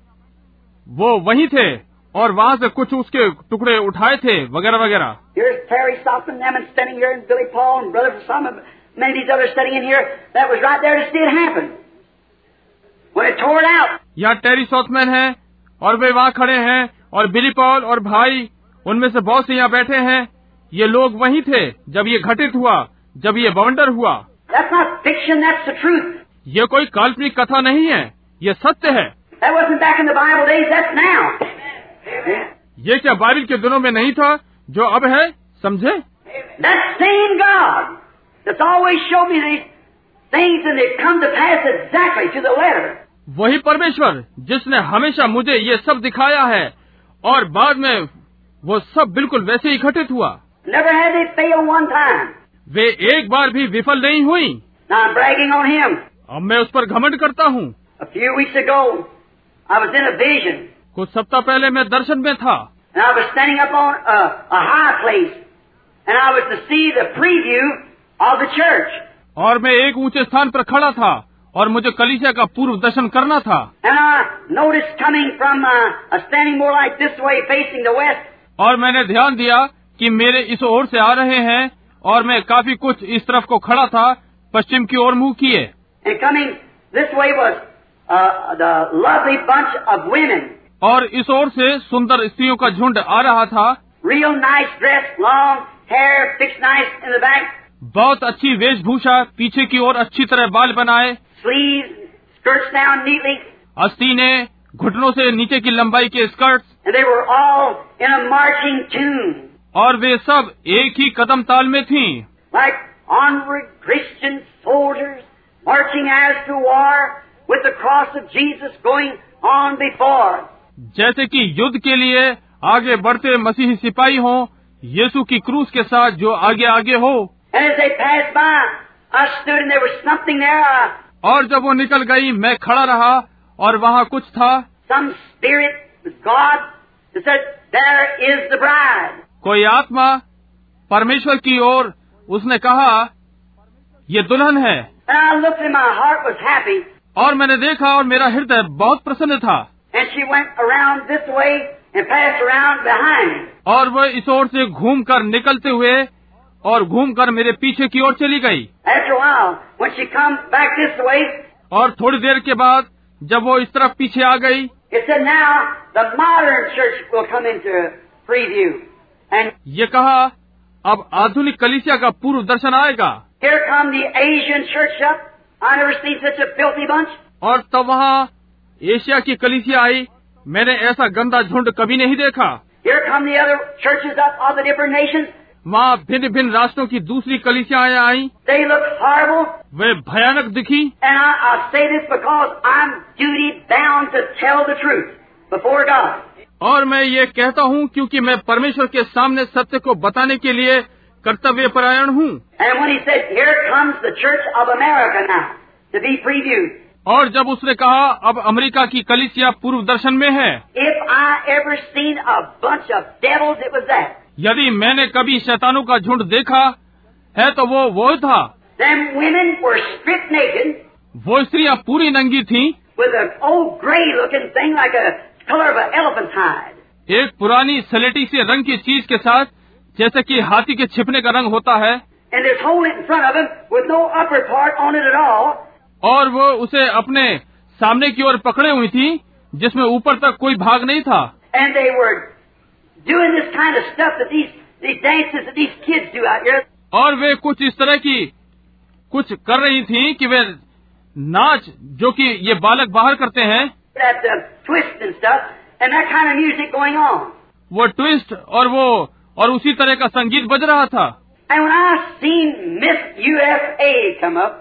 वो वहीं थे और वहाँ से कुछ उसके टुकड़े उठाए थे, वगैरह वगैरह।
Here's Terry Stockman, them and standing here, and Billy Paul and Brother some of many of these others standing in here. That was right there to see it happen. When it tore it out.
यहाँ टेरी सॉथमैन है और वे वहाँ खड़े हैं, और Billy Paul और भाई उनमें से बहुत से यहाँ बैठे हैं। ये लोग वहीं थे जब ये घटित हुआ, जब ये बवंडर हुआ।
That's not fiction, that's the truth.
ये कोई काल्पनिक कथा नहीं है, ये सत्य है।
That wasn't back in the Bible days, that's now.
ये क्या बाइबल के दिनों में नहीं था जो अब है, समझे?
That same God that's always showed me these things and they come to pass exactly to the letter.
वही परमेश्वर जिसने हमेशा मुझे ये सब दिखाया है और बाद में वो सब बिल्कुल वैसे ही घटित हुआ।
Never had they failed one time.
वे एक बार भी विफल नहीं हुई।
Now I'm bragging on him.
अब मैं उस पर घमंड करता हूँ।
A few weeks ago, I was in a vision.
कुछ सप्ताह पहले मैं दर्शन में था
And I was standing up on a, a high place. And I was to see the preview of the church.
और मैं एक ऊंचे स्थान पर खड़ा था और मुझे कलीसिया का पूर्व दर्शन करना था।
And I noticed coming from uh, a standing more like this way facing the west.
और मैंने ध्यान दिया कि मेरे इस ओर से आ रहे हैं और मैं काफी कुछ इस तरफ को खड़ा था, पश्चिम की ओर मुंह किए।
And coming this way was uh, the lovely bunch of women.
और इस ओर से सुंदर स्त्रियों का झुंड आ रहा था।
Real nice dress, long hair, fixed nice in the back.
बहुत अच्छी वेशभूषा, पीछे की ओर अच्छी तरह बाल बनाए,
Sleeves, skirts down neatly.
आस्तीनें, घुटनों से नीचे की लंबाई के skirts,
And they were all in a marching tune.
और वे सब एक ही कदम ताल में थीं,
Like onward Christian soldiers marching as to war with the cross of Jesus going on before.
जैसे कि युद्ध के लिए आगे बढ़ते मसीही सिपाही हों, यीशु की क्रूस के साथ जो आगे आगे हो।
And as they passed by, I stood and there was something there. I,
और जब वो निकल गई, मैं खड़ा रहा और वहाँ कुछ था।
some spirit, God, that said, there is the bride.
कोई आत्मा परमेश्वर की ओर, उसने कहा, ये दुल्हन है।
And I looked and my heart was happy.
और मैंने देखा और मेरा हृदय बहुत प्रसन्न था।
And she went around this way and passed around behind me.
और वह इस ओर से घूमकर निकलते हुए और घूमकर मेरे पीछे की ओर चली गई।
After a while, when she come back this way,
और थोड़ी देर के बाद जब वो इस तरफ पीछे आ गई,
it said now the modern church will come into preview. And
ये कहा, अब आधुनिक कलीसिया का पूर्व दर्शन आएगा।
here come the Asian church up. I never seen such a filthy bunch.
और तब वहाँ एशिया की कलीसिया आई, मैंने ऐसा गंदा झुंड कभी नहीं देखा।
Here come the other churches up of the different nations.
वहाँ भिन्न भिन्न राष्ट्रों की दूसरी कलीसियाएं आई,
They look horrible.
वे भयानक दिखी।
And I, I say this because I'm duty bound to tell the truth before God.
और मैं ये कहता हूँ क्योंकि मैं परमेश्वर के सामने सत्य को बताने के लिए कर्तव्य परायण हूँ।
And when he said, here comes the Church of America now to be previewed.
और जब उसने कहा, अब अमेरिका की कलीसिया पूर्व दर्शन में है,
If I ever seen a bunch of devils, it was that.
यदि मैंने कभी शैतानों का झुंड देखा है तो वो वो था।
Them women were stripped naked
वो स्त्रियाँ पूरी नंगी थीं,
with an old gray-looking thing like a color of an elephant's hide.
एक पुरानी सलेटी से रंग की चीज के साथ, जैसे कि हाथी के छिपने का रंग होता है,
And they're holding it in front of them with no upper part on it at all.
और वो उसे अपने सामने की ओर पकड़े हुई थी जिसमें ऊपर तक कोई भाग नहीं था।
And they were doing this kind of stuff that these these dances that these kids do out here.
और वे कुछ इस तरह की कुछ कर रही थी कि वे नाच जो कि ये बालक बाहर करते हैं,
That uh, twist and stuff, and that kind of music going on.
वो ट्विस्ट और वो और उसी तरह का संगीत बज रहा था।
And when I seen Miss U S A come up,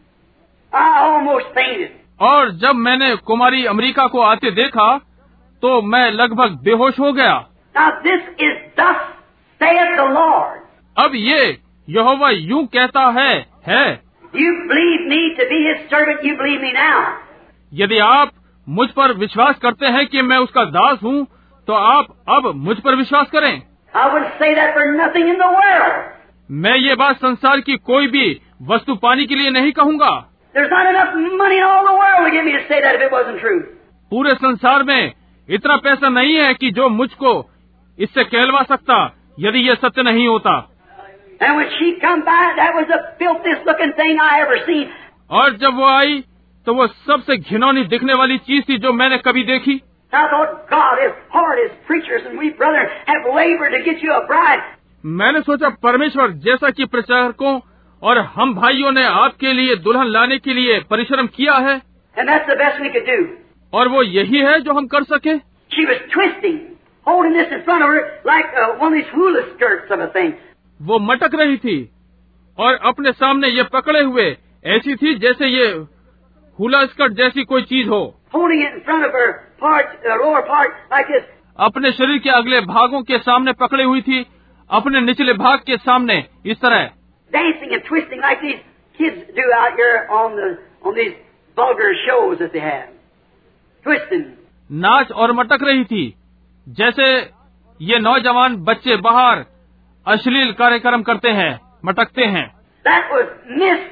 I almost fainted.
और जब मैंने कुमारी अमेरिका को आते देखा तो मैं लगभग बेहोश हो गया।
Now this is thus saith the Lord.
अब ये यहोवा यूं कहता है है
You believe me to be His servant, you believe me now.
यदि आप मुझ पर विश्वास करते हैं कि मैं उसका दास हूँ तो आप अब मुझ पर विश्वास करें।
I wouldn't say that for nothing in the world.
मैं ये बात संसार की कोई भी वस्तु पाने के लिए नहीं कहूँगा।
There's not enough money in all the world to get me to say that if it wasn't true.
पूरे संसार में इतना पैसा नहीं है कि जो मुझको इससे कहलवा सकता यदि ये सत्य नहीं होता।
And when she come by, that was the filthiest looking thing I ever seen.
और जब वो आई तो वो सबसे घिनौनी दिखने वाली चीज थी जो मैंने कभी देखी।
I thought, God, as hard as preachers and we brothers have labored to get you a bride.
मैंने सोचा परमेश्वर जैसा कि प्रचारकों और हम भाइयों ने आपके लिए दुल्हन लाने के लिए परिश्रम किया है,
And that's the best we could do.
और वो यही है जो हम कर सके।
She was twisting, holding this in front of her like uh, one of these hula skirts of a thing.
वो मटक रही थी और अपने सामने ये पकड़े हुए ऐसी थी जैसे ये हुला स्कर्ट जैसी कोई चीज हो।
Holding it in front of her part, uh, lower part, like this.
अपने शरीर के अगले भागों के सामने पकड़े हुई थी, अपने निचले भाग के सामने इस तरह।
Dancing and twisting like these kids do out here on the on these vulgar shows that they have. Twisting.
नाच और मटक रही थी जैसे ये नौजवान बच्चे बाहर अश्लील कार्यक्रम करते हैं, मटकते हैं।
That was Miss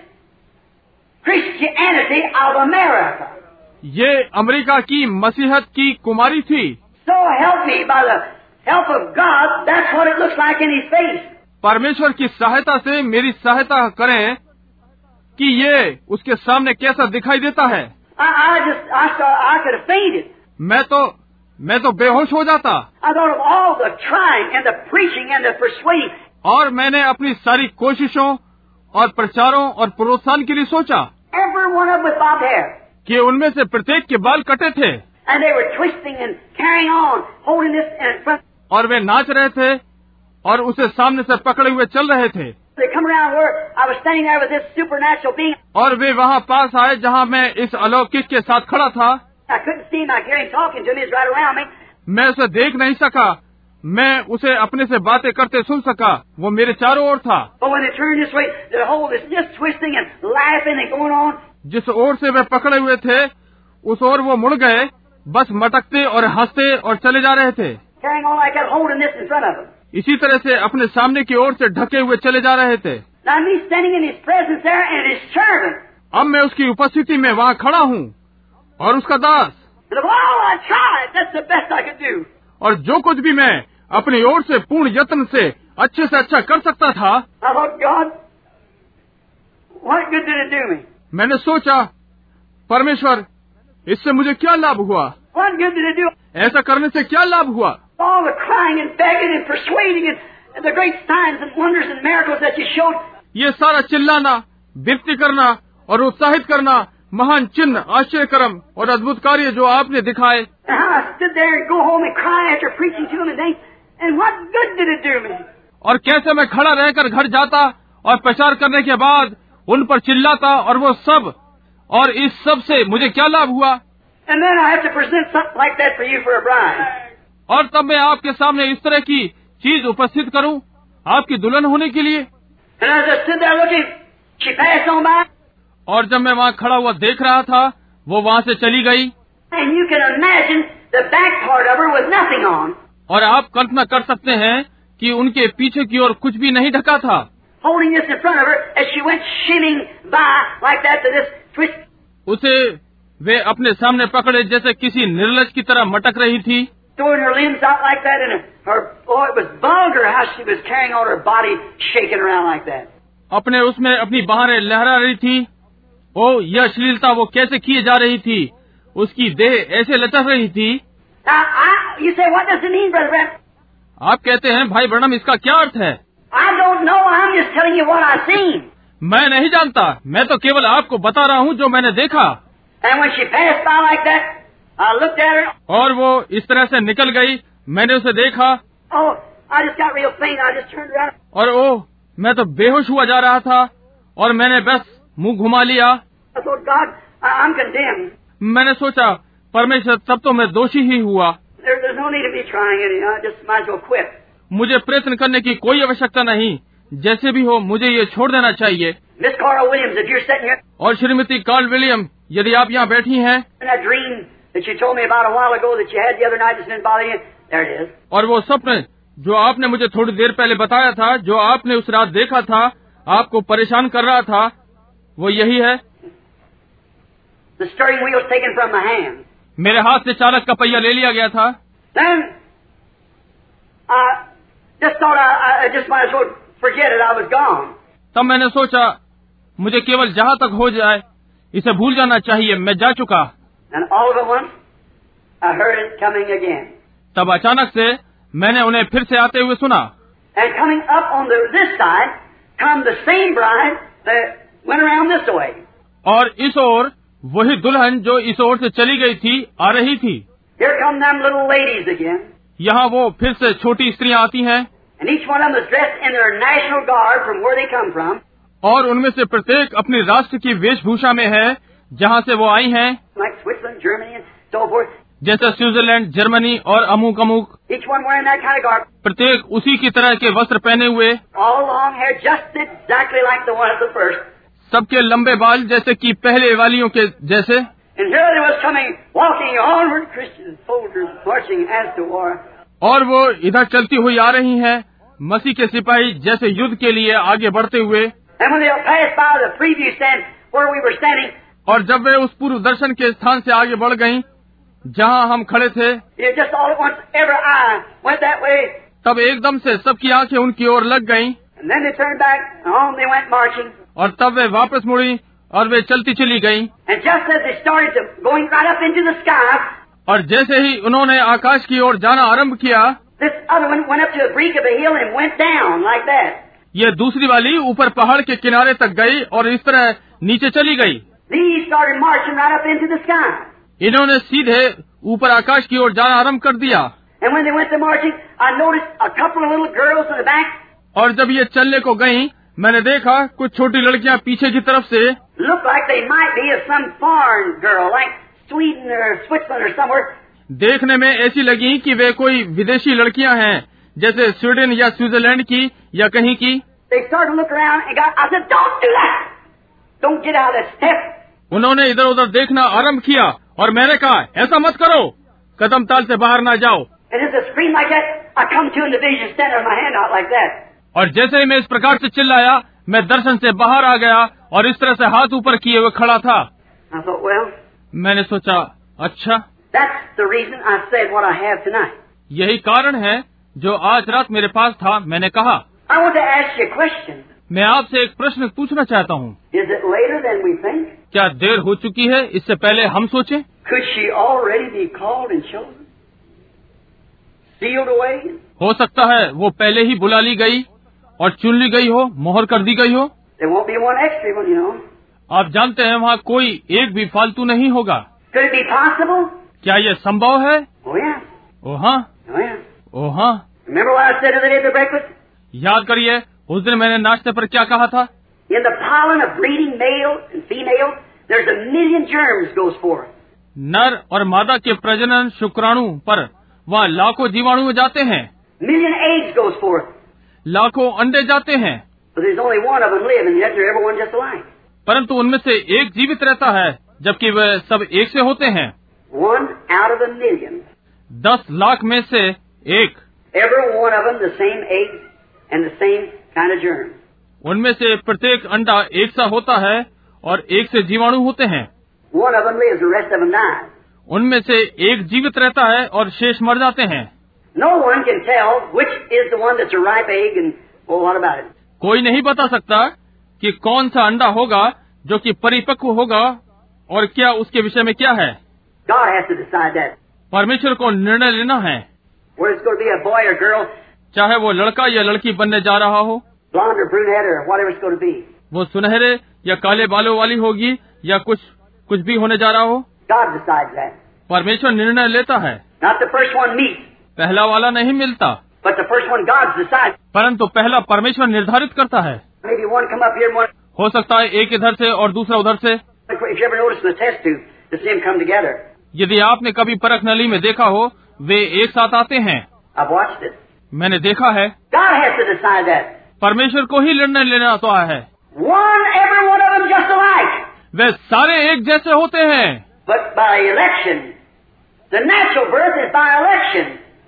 Christianity of America.
ये अमेरिका की मसीहत की कुमारी थी।
So help me by the help of God, that's what it looks like in his face.
परमेश्वर की सहायता से मेरी सहायता करें कि ये उसके सामने कैसा दिखाई देता है।
I, I just, I, saw, I could have fainted.
मैं तो मैं तो बेहोश हो जाता।
I thought of all the trying and the preaching and the persuading.
और मैंने अपनी सारी कोशिशों और प्रचारों और प्रोत्साहन के लिए सोचा
Every one of them with bobbed hair.
कि उनमें से प्रत्येक के बाल कटे थे
And they were twisting and carrying on, holding this in front.
और वे नाच रहे थे और उसे सामने से पकड़े हुए चल रहे थे।
They come around where I was standing there with this supernatural being.
और वे वहाँ पास आए जहाँ मैं इस अलौकिक के साथ खड़ा था।
I couldn't see him. I could hear him talking to me. He's right around me.
मैं उसे देख नहीं सका, मैं उसे अपने से बातें करते सुन सका, वो मेरे चारों ओर था।
But when they turned this way, the whole is just twisting and laughing and going on.
जिस ओर से वे पकड़े हुए थे उस ओर वो मुड़ गए, बस मटकते और हंसते और चले जा रहे थे।
Carrying on like that, holding this in front of them.
इसी तरह से अपने सामने की ओर से ढके हुए चले जा रहे थे।
Now me standing in his presence there and his servant.
अब मैं उसकी उपस्थिति में वहाँ खड़ा हूँ और उसका दास।
And of all I tried, that's the best I could do.
और जो कुछ भी मैं अपनी ओर से पूर्ण यत्न से अच्छे से अच्छा कर सकता था,
I thought, God, what good did it do me?
मैंने सोचा परमेश्वर इससे मुझे क्या लाभ हुआ,
What good did it do?
ऐसा करने से क्या लाभ हुआ।
All the crying and begging and persuading and, and the great signs and wonders and miracles that you showed.
ये सारा चिल्लाना, विनती करना और उत्साहित करना, महान चिन्ह, आश्चर्य कर्म और अद्भुत कार्य जो आपने दिखाए।
And how I stood there and go home and cry after preaching to him and things. And what good did it do me?
और कैसे मैं खड़ा रहकर घर जाता और प्रचार करने के बाद उन पर चिल्लाता और वो सब, और इस सब से मुझे क्या लाभ हुआ।
And then I have to present something like that for you for a bride.
और तब मैं आपके सामने इस तरह की चीज उपस्थित करूं आपकी दुल्हन होने के लिए।
And as I stood there looking, she passed on by.
और जब मैं वहाँ खड़ा हुआ देख रहा था वो वहाँ से चली गई।
And you can imagine the back part of her was nothing on.
और आप कल्पना कर सकते हैं कि उनके पीछे की ओर कुछ भी नहीं ढका था।
Holding this in front of her as she went shimming by like that to this twist.
उसे वे अपने सामने पकड़े जैसे किसी निर्लज की तरह मटक रही थी।
Throwing her limbs out like that and her, oh, it was vulgar how she was carrying on her body shaking around like that.
अपने उसमें अपनी बाहें लहरा रही थी। ओ यह अश्लीलता वो कैसे किए जा रही थी उसकी देह ऐसे लचक रही थी।
Now, I, you say, what does it mean, Brother Branham?
आप कहते हैं भाई ब्रनम इसका क्या अर्थ है?
I don't know. I'm just telling you what I've seen.
मैं नहीं जानता, मैं तो केवल आपको बता रहा हूँ जो मैंने देखा।
And when she passed by like that, I looked at her.
और वो इस तरह से निकल गई, मैंने उसे देखा।
Oh, I just got real faint. I just turned around.
और ओह, मैं तो बेहोश हुआ जा रहा था और मैंने बस मुंह घुमा लिया।
I thought, God, I, I'm condemned.
मैंने सोचा परमेश्वर तब तो मैं दोषी ही हुआ।
There, there's no need of me trying any. I just might as well quit.
मुझे प्रयत्न करने की कोई आवश्यकता नहीं, जैसे भी हो मुझे ये छोड़ देना चाहिए।
Miss Carl Williams, if you're sitting here
और श्रीमती कार्ल विलियम, यदि आप यहाँ बैठी हैं
in that dream that you told me about a while ago that you had the other night that's been bothering you, there it is.
और वो स्वप्न जो आपने मुझे थोड़ी देर पहले बताया था, जो आपने उस रात देखा था, आपको परेशान कर रहा था, वो यही है।
The steering wheel's taken from my hand.
मेरे हाथ से चालक का पहिया ले लिया गया था।
Then I just thought I, I just might as well forget it. I was gone.
तब मैंने सोचा मुझे केवल जहाँ तक हो जाए इसे भूल जाना चाहिए, मैं जा चुका।
And all of at once, I heard it coming again.
तब अचानक से मैंने उन्हें फिर से आते हुए सुना।
And coming up on the this side, come the same bride that went around this way.
और इस ओर वही दुल्हन जो इस ओर से चली गई थी आ रही थी।
Here come them little ladies again.
यहाँ वो फिर से छोटी स्त्रियाँ आती हैं।
And each one of them is dressed in their national garb from where they come from.
और उनमें से प्रत्येक अपनी राष्ट्र की वेशभूषा में है जहाँ से वो आई हैं।
Like Switzerland, Germany, and so forth.
जैसे स्विट्जरलैंड, जर्मनी और अमुक अमुक,
Each one wearing that kind of garb.
प्रत्येक उसी की तरह के वस्त्र पहने हुए,
All long hair, just exactly like the one at the first.
सबके लंबे बाल जैसे कि पहले वालियों के जैसे।
And here they was coming, walking onward, Christian soldiers marching as to war.
और वो इधर चलती हुई आ रही हैं, मसीह के सिपाही जैसे युद्ध के लिए आगे बढ़ते हुए।
And when they passed by the preview stand where we were standing,
और जब वे उस पूर्व दर्शन के स्थान से आगे बढ़ गईं, जहाँ हम खड़े थे,
it just all at once, every eye went that way.
तब एकदम से सबकी आंखें उनकी ओर लग गईं।
And then they turned back, and on they went marching.
और तब वे वापस मुड़ी और वे चलती चली गईं।
And just as they started to going right up into the sky,
और जैसे ही उन्होंने आकाश की ओर जाना आरंभ किया,
this other one went up to the break of the hill and went down like that.
ये दूसरी वाली ऊपर पहाड़ के किनारे तक गई और इस तरह नीचे चली गई।
These started marching right up into the sky.
इन्होंने सीधे ऊपर आकाश की ओर जाना आरंभ कर दिया।
And when they went to marching, I noticed a couple of little girls in the back.
और जब ये चलने को गईं, मैंने देखा कुछ छोटी लड़कियां पीछे की तरफ से,
Looked like they might be of some foreign girl, like Sweden or Switzerland or somewhere.
देखने में ऐसी लगी कि वे कोई विदेशी लड़कियां हैं, जैसे स्वीडन या स्विट्जरलैंड की या कहीं की।
They started to look around and got, I said, don't do that! Don't get out of that step!
उन्होंने इधर उधर देखना आरंभ किया और मैंने कहा ऐसा मत करो, कदम ताल से बाहर ना जाओ।
And as I screamed like that, I come to in the vision standing with my hand out like that.
और जैसे ही मैं इस प्रकार से चिल्लाया, मैं दर्शन से बाहर आ गया और इस तरह से हाथ ऊपर किए हुए खड़ा था।
I thought, well,
मैंने सोचा अच्छा,
that's the reason I said what I have tonight.
यही कारण है जो आज रात मेरे पास था। मैंने कहा
I want to ask you a question.
मैं आपसे एक प्रश्न पूछना चाहता हूँ।
Is it later than we think?
क्या देर हो चुकी है इससे पहले हम सोचें?
Could she already be called and chosen? Sealed away?
हो सकता है वो पहले ही बुला ली गई और चुन ली गई हो, मोहर कर दी गई हो।
There won't be one extra one, you know.
आप जानते हैं वहाँ कोई एक भी फालतू नहीं होगा।
Could it be possible?
क्या ये संभव है?
Oh, yeah.
ओ हाँ,
Oh, yeah.
ओ हाँ।
Remember what I said the other day at the breakfast?
याद करिए उस दिन मैंने नाश्ते पर क्या कहा था?
In the pollen of breeding male and female, there's a million germs goes forth.
नर और मादा के प्रजनन शुक्राणु पर वहाँ लाखों जीवाणु जाते हैं,
Million eggs goes forth.
लाखों अंडे जाते हैं,
But there's only one of them live, and yet they're everyone just alike.
परंतु उनमें से एक जीवित रहता है, जबकि वे सब एक से होते हैं।
One out of a million.
दस लाख में से एक।
Every one of them the same eggs and the same kind of germ.
उनमें से प्रत्येक अंडा एक सा होता है और एक से जीवाणु होते हैं।
One of them lives, the rest of them die.
उनमें से एक जीवित रहता है और शेष मर जाते हैं।
No one can tell which is the one that's a ripe egg and, well, what about it?
कोई नहीं बता सकता कि कौन सा अंडा होगा जो कि परिपक्व होगा और क्या उसके विषय में क्या है।
God has to decide that.
परमेश्वर को निर्णय लेना है,
Whether it's going to be a boy or girl,
चाहे वो लड़का या लड़की बनने जा रहा हो,
blonde or brunette or whatever it's going to be.
वो सुनहरे या काले बालों वाली होगी या कुछ कुछ भी होने जा रहा हो,
God decides that.
परमेश्वर निर्णय लेता है।
Not the first one meets,
पहला वाला नहीं मिलता,
but the first one God decides.
परंतु पहला परमेश्वर निर्धारित करता है।
Maybe one come up here and one.
हो सकता है एक इधर से और दूसरा उधर से।
If you ever notice in the test tube, to see them come together.
यदि आपने कभी परख नली में देखा हो, वे एक साथ आते हैं।
I've watched it.
मैंने देखा है।
God has to decide that.
परमेश्वर को ही निर्णय लेना होता है।
One, every one of them just alike.
वे सारे एक जैसे होते हैं,
But by election, the natural birth is by election.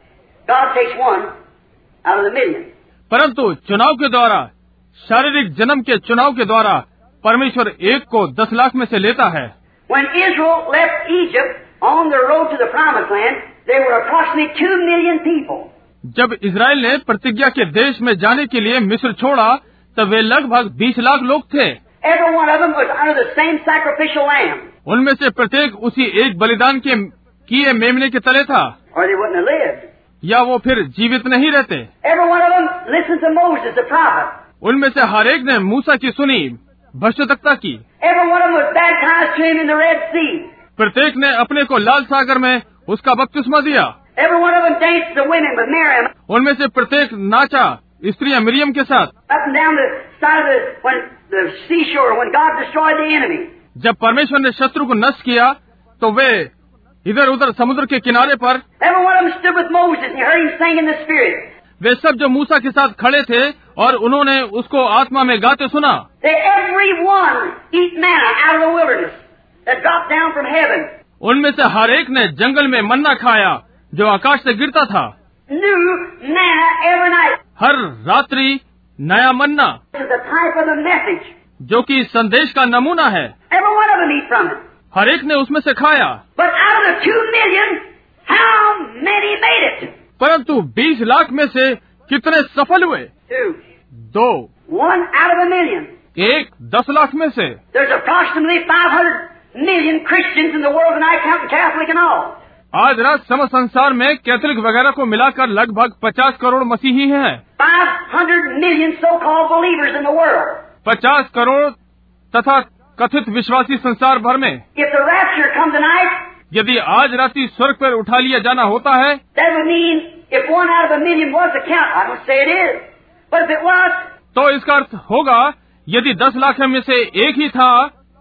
God takes one out of the million.
परंतु चुनाव के द्वारा, शारीरिक जन्म के चुनाव के द्वारा परमेश्वर एक को दस लाख में से लेता है।
When Israel left Egypt on their road to the Promised Land, there were approximately two million people.
जब इजराइल ने प्रतिज्ञा के देश में जाने के लिए मिस्र छोड़ा, तब वे लगभग बीस लाख लोग थे।
Every one of them was under the same sacrificial lamb.
उनमें से प्रत्येक उसी एक बलिदान के किए मेमने के तले था,
Or they wouldn't have lived.
या वो फिर जीवित नहीं रहते।
Every one of them listened to Moses, the prophet.
उनमें से हर एक ने मूसा की सुनी, भविष्यवक्ता की।
Every one of them was baptized to him in the Red Sea.
प्रत्येक ने अपने को लाल सागर में उसका बपतिस्मा दिया।
Every one of them danced the women with Miriam
उनमें से प्रत्येक नाचा स्त्रियां मिरियम के साथ।
up and down the side of the, when, the seashore when God destroyed the enemy.
जब परमेश्वर ने शत्रु को नष्ट किया, तो वे इधर उधर समुद्र के किनारे पर,
Every one of them stood with Moses and you heard him sing in the Spirit.
वे सब जो मूसा के साथ खड़े थे और उन्होंने उसको आत्मा में गाते सुना।
They every one eat manna out of the wilderness that dropped down from heaven.
उनमें से हर एक ने जंगल में मन्ना खाया जो आकाश से गिरता था।
New manna every night.
हर रात्रि नया मन्ना,
This is the type of the message.
जो कि संदेश का नमूना है।
Every one of them eat from it.
हर एक ने उसमें से खाया।
But out of the two million, how many made it?
परंतु बीस लाख में से कितने सफल हुए?
Two.
दो।
One out of a million.
एक दस लाख में से।
There's approximately five hundred million Christians in the world tonight, counting Catholic and all.
आज रात समस्त संसार में कैथोलिक वगैरह को मिलाकर लगभग पचास करोड़ मसीही हैं।
five hundred million so-called believers in the world.
पचास करोड़ तथा कथित विश्वासी संसार भर में।
If the rapture come tonight,
यदि आज रात्रि स्वर्ग पर उठा लिया जाना होता है,
that would mean if one out of a million was the count. I don't say it is, but if it was,
तो इसका अर्थ होगा यदि दस लाख में से एक ही था।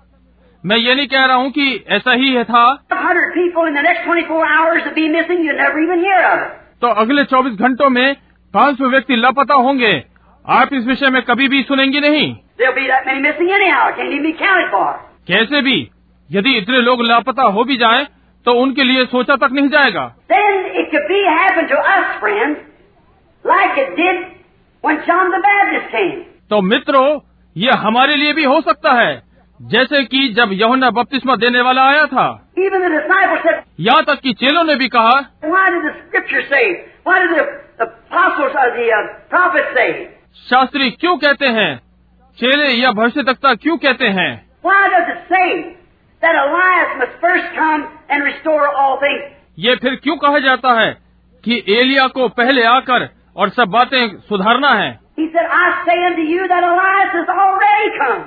मैं ये नहीं कह रहा हूँ कि ऐसा ही है था।
five hundred people in the next twenty-four hours would be missing. You never even hear of it.
तो अगले चौबीस घंटों में पाँच सौ व्यक्ति लापता होंगे। आप इस विषय में कभी भी सुनेंगे नहीं।
There'll be that many missing anyhow. It can't even be counted for.
कैसे भी, यदि इतने लोग लापता हो भी जाएं, तो उनके लिए सोचा तक नहीं जाएगा।
Then it could be happen to us, friends, like it did when John the Baptist came.
तो मित्रों, ये हमारे लिए भी हो सकता है, जैसे कि जब यूहन्ना बपतिस्मा देने वाला आया था।
Even the disciples said,
यहाँ तक कि चेलों ने भी कहा,
why did the scripture say? Why did the apostles or the uh, prophets say?
Shastri क्यों कहते हैं, चेले या भविष्यद्वक्ता क्यों कहते हैं?
Why does it say that Elias must first come and restore all things?
ये फिर क्यों कहा जाता है कि एलिया को पहले आकर और सब बातें सुधारना है?
He said, I say unto you that Elias has already come,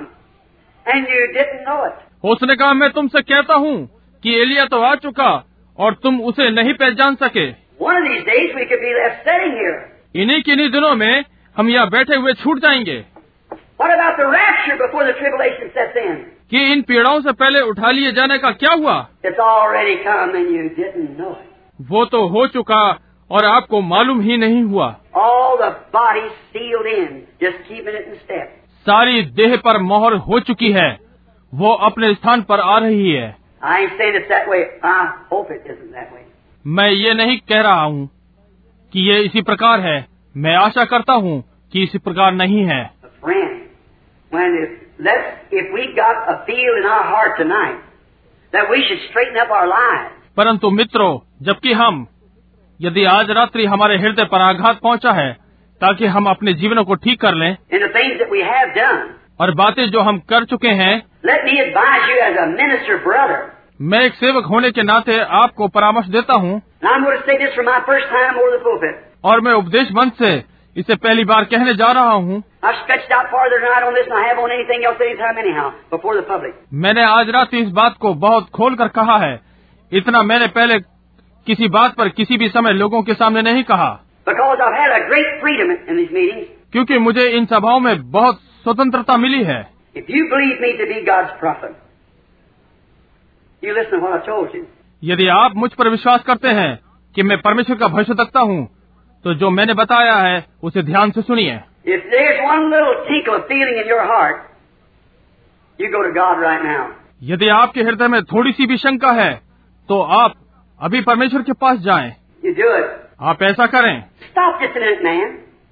and you didn't know it.
उसने कहा, मैं तुमसे कहता हूँ कि एलिया तो आ चुका और तुम उसे नहीं पहचान सके।
One of these days we could be left sitting here.
इन्हीं किन्हीं दिनों में हम यहाँ बैठे हुए छूट जाएंगे।
What about the rapture before the tribulation sets in?
कि इन पीड़ाओं से पहले उठा लिए जाने का क्या हुआ?
It's already come and you didn't know it.
वो तो हो चुका और आपको मालूम ही नहीं हुआ।
All the bodies sealed in, just keeping it in step.
सारी देह पर मोहर हो चुकी है, वो अपने स्थान पर आ रही है।
I ain't saying it's that way. I hope it isn't that way.
मैं ये नहीं कह रहा हूँ कि ये इसी प्रकार है। मैं आशा करता हूँ कि इसी प्रकार नहीं है।
Friend, when if, let's, if we got a feel in our heart tonight that we should straighten up our lives.
परंतु मित्रों, जबकि हम, यदि आज रात्रि हमारे हृदय पर आघात पहुँचा है ताकि हम अपने जीवनों को ठीक कर लें,
In the things that we have done,
और बातें जो हम कर चुके हैं,
let me advise you as a minister brother.
मैं एक सेवक होने के नाते आपको परामर्श देता हूँ,
And I'm going to say this for my first time over the pulpit.
और मैं उपदेश मंच से इसे पहली बार कहने जा रहा हूँ।
I've stretched out farther tonight on this than I have on anything else anytime anyhow, before the public.
मैंने आज रात इस बात को बहुत खोल कर कहा है, इतना मैंने पहले किसी बात पर किसी भी समय लोगों के सामने नहीं कहा।
Because I've had a great freedom in these meetings.
क्योंकि मुझे इन सभाओं में बहुत स्वतंत्रता मिली है।
If you believe me to be God's prophet, you listen to what I told you.
यदि आप मुझ पर विश्वास करते हैं कि मैं परमेश्वर का भविष्यवक्ता हूँ, तो जो मैंने बताया है उसे ध्यान से सुनिए।
If there's one little tinkle of feeling in your heart, you go to God right now.
यदि आपके हृदय में थोड़ी सी भी शंका है, तो आप अभी परमेश्वर के पास जाएं।
You do it.
आप ऐसा करें।
Stop just a minute, man.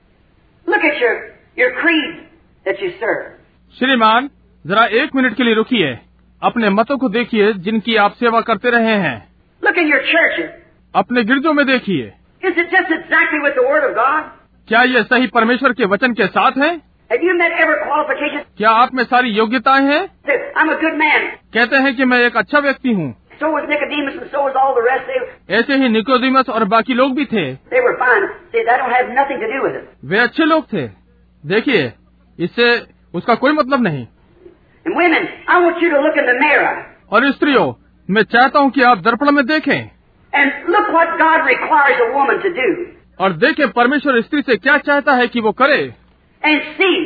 Look at your your creed that you serve.
श्रीमान, जरा एक मिनट के लिए रुकिए, अपने मतों को देखिए जिनकी आप सेवा करते रहे हैं।
Look at your churches.
अपने गिरजों में देखिए,
Is it just exactly with the Word of God?
क्या ये सही परमेश्वर के वचन के साथ है?
Have you met every qualification?
क्या आप में सारी योग्यताएं हैं?
Say, I'm a good man.
कहते हैं कि मैं एक अच्छा व्यक्ति हूँ।
So was Nicodemus and so was all the rest. They,
ऐसे ही निकोदेमस और बाकी लोग भी थे,
they were fine. See, that don't have nothing to do with it.
वे अच्छे लोग थे। देखिए, इससे उसका कोई मतलब नहीं।
And women, I want you to look in the mirror
और स्त्रियों, मैं चाहता हूँ कि आप दर्पण में देखें
and look what God requires a woman to do.
और देखें परमेश्वर स्त्री से क्या चाहता है कि वो करे।
And see,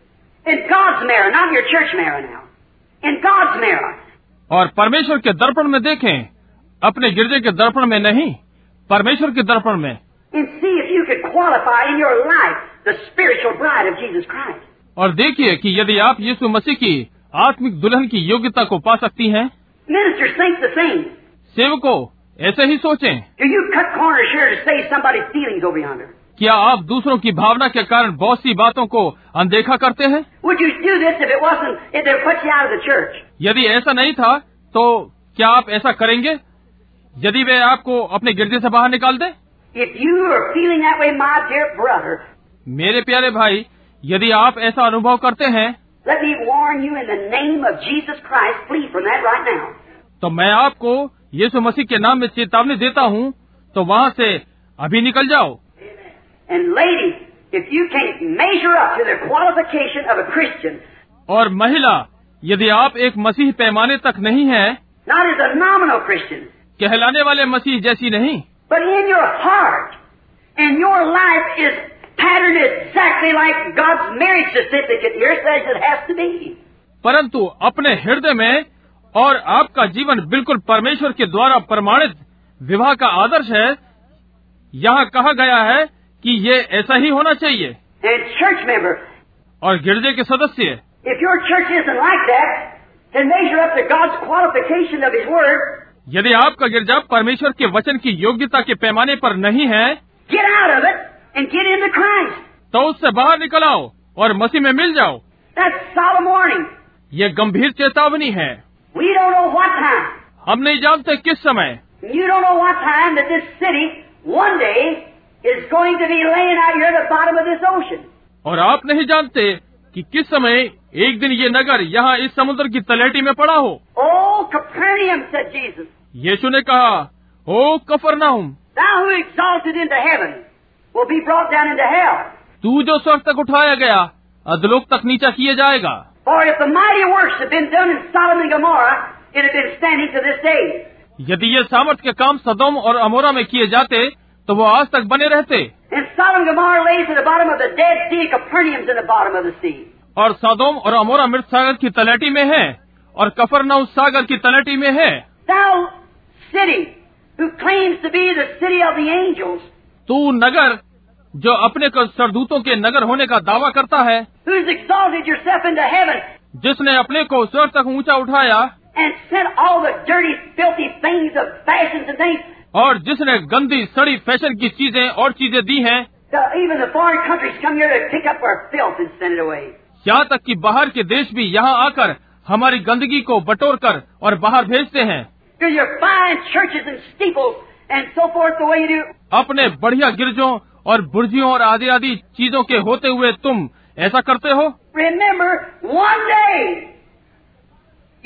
in God's mirror, not your church mirror now, in God's mirror,
और परमेश्वर के दर्पण में देखें, अपने गिरजे के दर्पण में नहीं, परमेश्वर के दर्पण में।
and see if you could qualify in your life the spiritual bride of Jesus Christ.
और देखिए कि यदि आप यीशु मसीह की आत्मिक दुल्हन की योग्यता को पा सकती हैं।
Ministers think the same.
सेवकों, ऐसे ही सोचें।
Do you cut corners here to save somebody's feelings over yonder?
क्या आप दूसरों की भावना के कारण बहुत सी बातों को अनदेखा करते हैं?
Would you do this if it wasn't, if they put you out of the church?
यदि ऐसा नहीं था, तो क्या आप ऐसा करेंगे यदि वे आपको अपने गिरजे से बाहर निकाल दें?
If you are feeling that way, my dear brother,
मेरे प्यारे भाई, यदि आप ऐसा अनुभव करते हैं,
let me warn you in the name of Jesus Christ, flee from that right now.
तो मैं आपको यीशु मसीह के नाम में चेतावनी देता हूँ, तो वहाँ से अभी निकल जाओ।
And ladies, if you can't measure up to the qualification of a Christian,
और महिला, यदि आप एक मसीह पैमाने तक नहीं हैं,
not as a nominal Christian,
कहलाने वाले मसीह जैसी नहीं,
but in your heart, and your life is patterned exactly like God's marriage certificate here says it has to be.
परंतु अपने हृदय में और आपका जीवन बिल्कुल परमेश्वर के द्वारा प्रमाणित विवाह का आदर्श है। यहाँ कहा गया है कि ये ऐसा ही होना चाहिए।
And church member,
और गिरजे के सदस्य,
if your church isn't like that, then measure up to God's qualification of His Word.
यदि आपका गिरजा परमेश्वर के वचन की योग्यता के पैमाने पर नहीं है,
Get out of it and get into Christ.
तो उससे बाहर निकल आओ और मसीह में मिल जाओ।
That's solemn warning.
ये गंभीर चेतावनी है।
We don't know what time.
हम नहीं जानते किस समय,
You don't know what time that this city one day is going to be laying out here at the bottom of this ocean.
और आप नहीं जानते कि किस समय एक दिन ये नगर यहाँ इस समुद्र की तलहटी में पड़ा हो।
Oh, Capernaum, said Jesus,
यीशु ने कहा, ओ कफरनहूम,
thou who exalted into heaven will be brought down into hell.
तू जो स्वर्ग तक उठाया गया, अधोलोक तक नीचा किया जाएगा।
For if the mighty works had been done in Sodom and Gomorrah, it had been standing to this day.
यदि ये सामर्थ्य के काम सदोम और अमोरा में किए जाते, तो वो आज तक बने रहते।
And Sodom and Gomorrah lays at the bottom of the Dead Sea, Capernaum's in the bottom of the sea.
और सदोम और अमोरा मृत सागर की तलहटी में है, और कफरनहूम सागर की तलहटी में है।
Thou city, who claims to be the city of the angels,
तू नगर जो अपने को सरदूतों के नगर होने का दावा करता है,
who's exalted yourself into heaven,
जिसने अपने को स्वर्ग तक ऊंचा उठाया
and sent all the dirty, filthy things of fashions and things,
और जिसने गंदी सड़ी फैशन की चीजें और चीजें दी हैं,
so even the foreign countries come here to pick up our filth and send it away.
यहाँ तक कि बाहर के देश भी यहाँ आकर हमारी गंदगी को बटोर कर और बाहर भेजते हैं।
To your fine churches and steeples and so forth the way you do.
अपने बढ़िया गिरजों और बुर्जियों और आदि आदि चीजों के होते हुए तुम ऐसा करते हो।
Remember, one day you'll be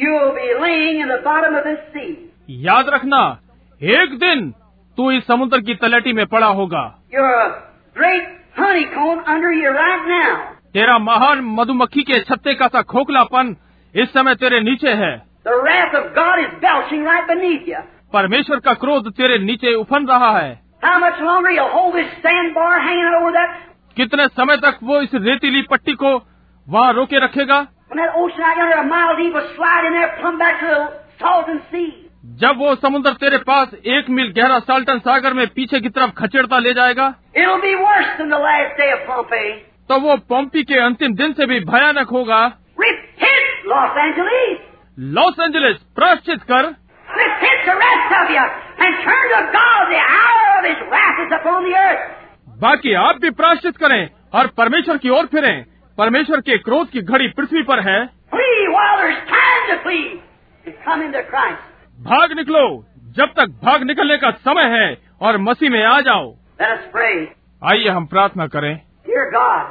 be laying in the bottom of this sea.
याद रखना, एक दिन तू इस समुद्र की तलहटी में पड़ा होगा।
You're a great honeycomb under you right now.
तेरा महान मधुमक्खी के छत्ते का सा खोखलापन इस समय तेरे नीचे है।
The wrath of God is belching right beneath you.
परमेश्वर का क्रोध तेरे नीचे उफन रहा है।
How much longer you hold this sandbar hanging over that?
कितने समय तक वो इस रेतीली पट्टी को वहाँ रोके रखेगा?
When that ocean out yonder, a mile deep, will slide in there, plumb back to the salton sea.
जब वो समुद्र तेरे पास एक मील गहरा साल्टन सागर में पीछे की तरफ खचेड़ता ले जाएगा,
It'll be worse than the last day of Pompeii.
तो वो पोम्पी के अंतिम दिन से भी भयानक होगा।
Repent, Los Angeles.
Los Angeles, प्रायश्चित कर,
Repent the rest of you, and turn to God. The hour of His wrath is upon the earth.
बाकी आप भी प्रायश्चित करें और परमेश्वर की ओर फिरें। परमेश्वर के क्रोध की घड़ी पृथ्वी पर है।
Flee while there's time to flee, and come into Christ.
भाग निकलो, जब तक भाग निकलने का समय है, और मसीह में आ जाओ।
Let us pray.
आइए हम प्रार्थना करें।
Dear God,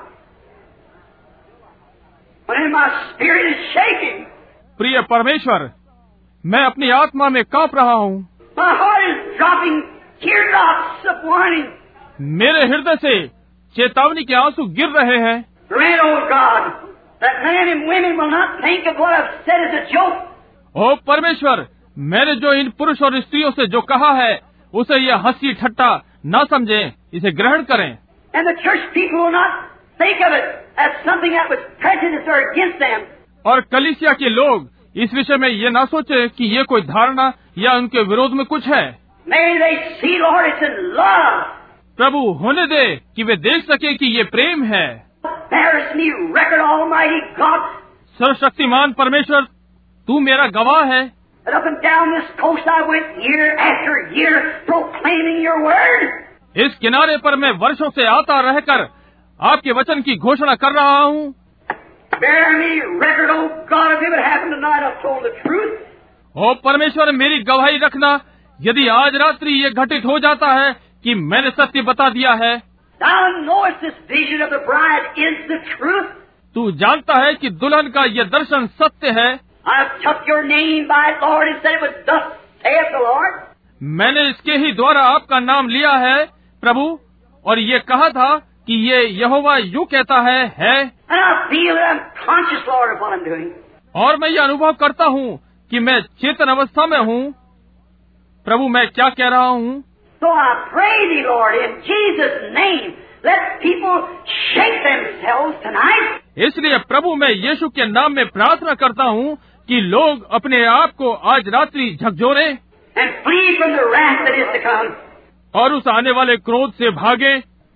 when my spirit is shaking,
प्रिय परमेश्वर, मैं अपनी आत्मा में कांप रहा हूँ।
my heart is dropping teardrops of warning.
मेरे हृदय से चेतावनी के आंसू गिर रहे हैं।
Grant, oh God, that men and women will not think of what I've said as a joke.
ओ परमेश्वर, मैंने जो इन पुरुष और स्त्रियों से जो कहा है, उसे यह हंसी ठट्टा न समझें, इसे ग्रहण करें।
And the church people will not think of it as something that was prejudiced or against them.
और कलीसिया के लोग इस विषय में ये न सोचे कि ये कोई धारणा या उनके विरोध में कुछ है।
May they see, Lord, it's in love.
प्रभु होने दे कि वे देख सके कि ये प्रेम है।
Bears me record, Almighty God,
सर्वशक्तिमान परमेश्वर, तू मेरा गवाह है।
that up and down this coast I went year after year proclaiming your word.
इस किनारे पर मैं वर्षों से आता रहकर आपके वचन की घोषणा कर रहा हूँ।
Bear me record, oh God, if it would happen tonight, I've told the truth.
ओ परमेश्वर, मेरी गवाही रखना, यदि आज रात्रि ये घटित हो जाता है कि मैंने सत्य बता दिया है।
Thou knowest this vision of the bride is the truth.
तू जानता है कि दुल्हन का ये दर्शन सत्य है।
I've took your name by it, Lord, and said it was thus saith the Lord.
मैंने इसके ही द्वारा आपका नाम लिया है प्रभु, और ये कहा था कि ये यहोवा यूं कहता है है।
And I feel that I'm conscious, Lord, of what I'm doing.
और मैं ये अनुभव करता हूँ कि मैं चेतन अवस्था में हूँ। प्रभु, मैं क्या कह रहा हूँ?
So I pray thee, Lord, in Jesus' name, let people shake themselves tonight.
इसलिए प्रभु, मैं यीशु के नाम में प्रार्थना करता हूँ कि लोग अपने आप को आज रात्रि झकझोरे
And flee from the wrath that is to come.
और उस आने वाले क्रोध से भागे।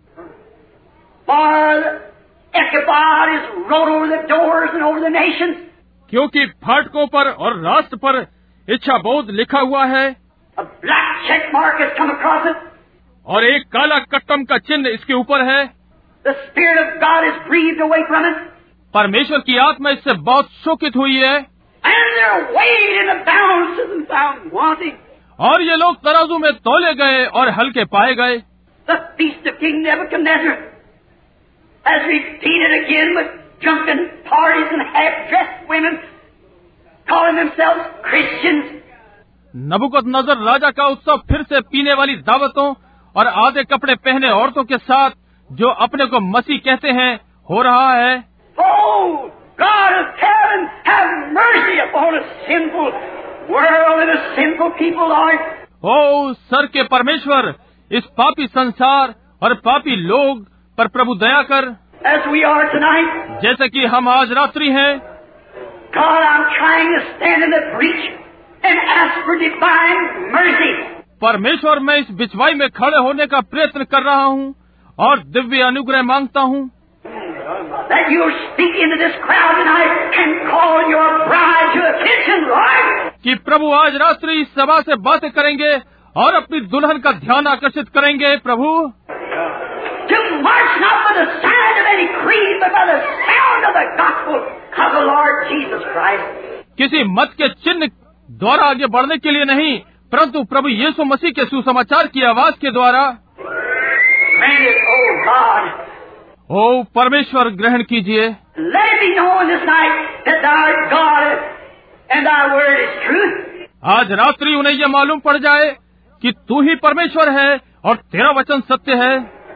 For Ichabod is wrote over the doors and over the nations.
क्योंकि फाटकों पर और राष्ट्र पर इच्छा बोध लिखा हुआ है।
A black check mark has come across it.
और एक काला कट्टम का चिन्ह इसके ऊपर है।
The Spirit of God is breathed away from it.
परमेश्वर की आत्मा इससे बहुत शोकित हुई है।
And they're weighed in the balances and found wanting.
और ये लोग तराजू में तोले गए और हल्के पाए गए।
The feast of King Nebuchadnezzar has repeated again with drunken parties and half-dressed women calling themselves Christians.
नबूकदनेस्सर राजा का उत्सव फिर से पीने वाली दावतों और आधे कपड़े पहने औरतों के साथ, जो अपने को मसीह कहते हैं, हो रहा है।
Oh, God of heaven, have mercy upon a sinful world and a sinful people, Lord.
ओ सर के परमेश्वर, इस पापी संसार और पापी लोग पर प्रभु दया कर।
As we are tonight,
जैसे कि हम आज रात्रि हैं।
God, I'm trying to stand in the breach and ask for divine mercy.
परमेश्वर, मैं इस बिचवाई में खड़े होने का प्रयत्न कर रहा हूँ और दिव्य अनुग्रह मांगता हूँ।
That you speak into this crowd tonight and call your bride to attention, Lord.
कि प्रभु आज रात्रि इस सभा से बातें करेंगे और अपनी दुल्हन का ध्यान आकर्षित करेंगे। प्रभु,
To march not by the sign of any creed, but by the sound of the gospel of the Lord Jesus Christ.
किसी मत के चिन्ह द्वारा आगे बढ़ने के लिए नहीं, परंतु प्रभु यीशु मसीह के सुसमाचार की आवाज के द्वारा।
Grant it, oh God.
ओ परमेश्वर, ग्रहण कीजिए।
Let it be known this night that thou art God and thy word is truth.
आज रात्रि उन्हें यह मालूम पड़ जाए कि तू ही परमेश्वर है और तेरा वचन सत्य है।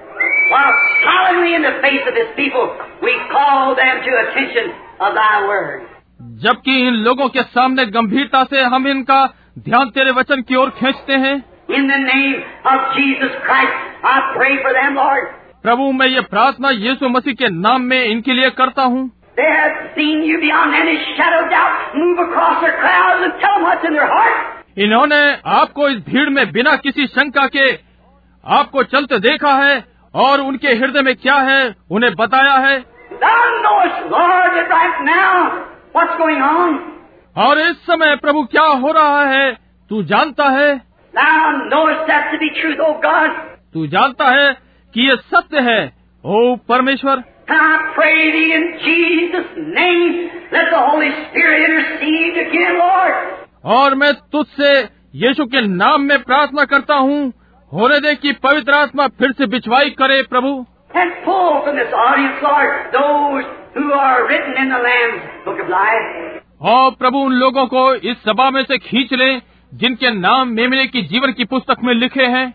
While solemnly in the face of this people, we call them to attention of thy word.
जबकि इन लोगों के सामने गंभीरता से हम इनका ध्यान तेरे वचन की ओर खींचते हैं।
In the name of Jesus Christ, I pray for them, Lord.
प्रभु मैं ये प्रार्थना यीशु मसीह के नाम में इनके लिए करता हूँ।
They have seen you beyond any shadow of doubt move across their crowds and tell them what's in their heart.
इन्होंने आपको इस भीड़ में बिना किसी शंका के आपको चलते देखा है और उनके हृदय में क्या है उन्हें बताया है।
Thou knowest, Lord, that right now what's going on.
और इस समय प्रभु क्या हो रहा है तू जानता है।
Thou knowest that to be truth, O God.
तू जानता है कि ये सत्य है ओ परमेश्वर।
And I pray thee in Jesus' name, let the Holy Spirit intercede again, Lord.
और मैं तुझसे यीशु के नाम में प्रार्थना करता हूँ होने दे कि पवित्र आत्मा फिर से बिचवाई करे प्रभु।
And pull from this audience, Lord, those who are written in the Lamb's Book of Life.
और प्रभु उन लोगों को इस सभा में से खींच ले जिनके नाम मेमने की जीवन की पुस्तक में लिखे हैं।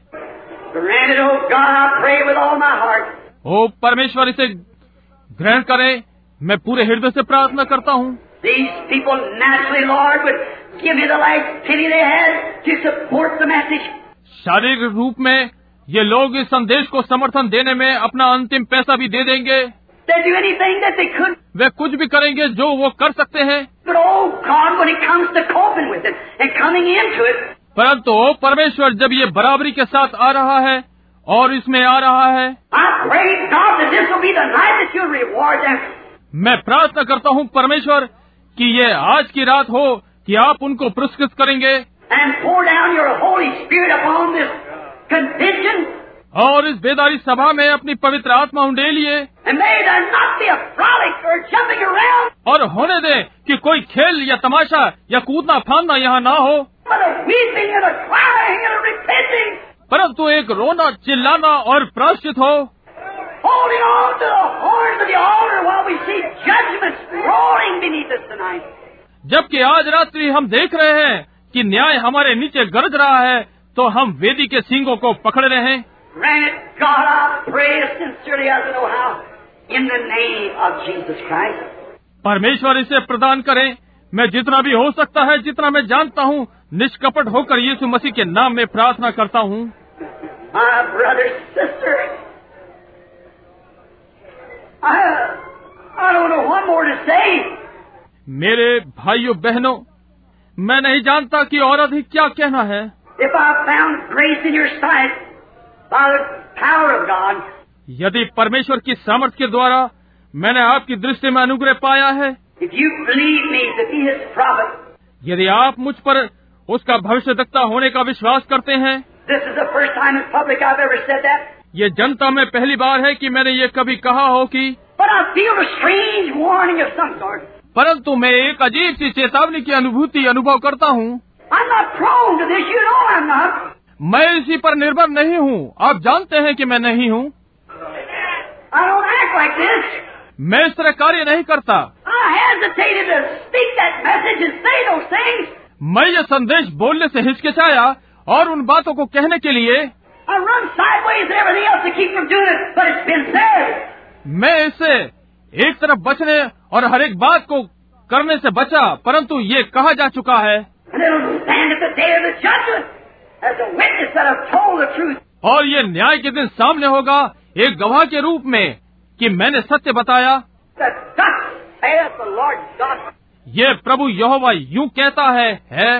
Grant it, O God, I pray with all my heart.
ओ परमेश्वर इसे ग्रहण करें मैं पूरे हृदय से प्रार्थना करता हूँ।
These people naturally, Lord, would give you the last penny they had to support the message.
शारीरिक रूप में ये लोग इस संदेश को समर्थन देने में अपना अंतिम पैसा भी दे देंगे।
They'd do anything that they could.
वे कुछ भी करेंगे जो वो कर सकते हैं।
But oh God, when it comes to coping with it and coming into it,
परंतु ओ परमेश्वर जब ये बराबरी के साथ आ रहा है और इसमें आ रहा है,
I pray God that this will be the night that you'll reward them.
मैं प्रार्थना करता हूँ परमेश्वर कि ये आज की रात हो कि आप उनको पुरस्कृत करेंगे
And pour down your Holy Spirit upon this convention.
और इस बेदारी सभा में अपनी पवित्र आत्मा उंडेलिए
And may there not be a frolic or jumping around,
और होने दे कि कोई खेल या तमाशा या कूदना फांदना यहाँ ना हो,
but a weeping and a crying and a repenting,
परंतु एक रोना चिल्लाना और प्रायश्चित हो,
holding on to the horns of the altar while we see judgments roaring beneath us tonight.
जबकि आज रात्रि हम देख रहे हैं कि न्याय हमारे नीचे गरज रहा है तो हम वेदी के सींगों को पकड़ रहे हैं।
Grant it, God, I pray as sincerely as I know how, in the name of Jesus Christ.
परमेश्वर इसे प्रदान करें, मैं जितना भी हो सकता है जितना मैं जानता हूँ निष्कपट होकर यीशु मसीह के नाम में प्रार्थना करता हूँ।
My brother, sister, I, I don't know what more to say.
मेरे भाइयों बहनों, मैं नहीं जानता कि और अधिक क्या कहना है।
If I found grace in your sight by the power of God,
यदि परमेश्वर की सामर्थ के द्वारा मैंने आपकी दृष्टि में अनुग्रह पाया है,
if you believe me to be His prophet,
यदि आप मुझ पर उसका भविष्यद्वक्ता होने का विश्वास करते हैं,
this is the first time in public I've ever said that,
ये जनता में पहली बार है कि मैंने ये कभी कहा हो कि
but I feel a strange warning of some sort.
परंतु मैं एक अजीब सी चेतावनी की अनुभूति अनुभव करता हूँ।
I'm not prone to this, you know I'm not.
मैं इसी पर निर्भर नहीं हूँ, आप जानते हैं कि मैं नहीं हूँ।
I don't act like this.
मैं इस तरह कार्य नहीं करता।
I hesitated to speak that message and say those things.
मैं ये संदेश बोलने से हिचकिचाया और उन बातों को कहने के लिए
I run sideways and everything else to keep from doing it, but it's been said.
मैं इससे एक तरफ बचने और हर एक बात को करने से बचा, परंतु ये कहा जा चुका है।
And it'll stand at the day of the judgment as a witness that I've told the truth.
और ये न्याय के दिन सामने होगा एक गवाह के रूप में कि मैंने सत्य बताया।
That thus saith the Lord God.
ये प्रभु यहोवा यूं कहता है, है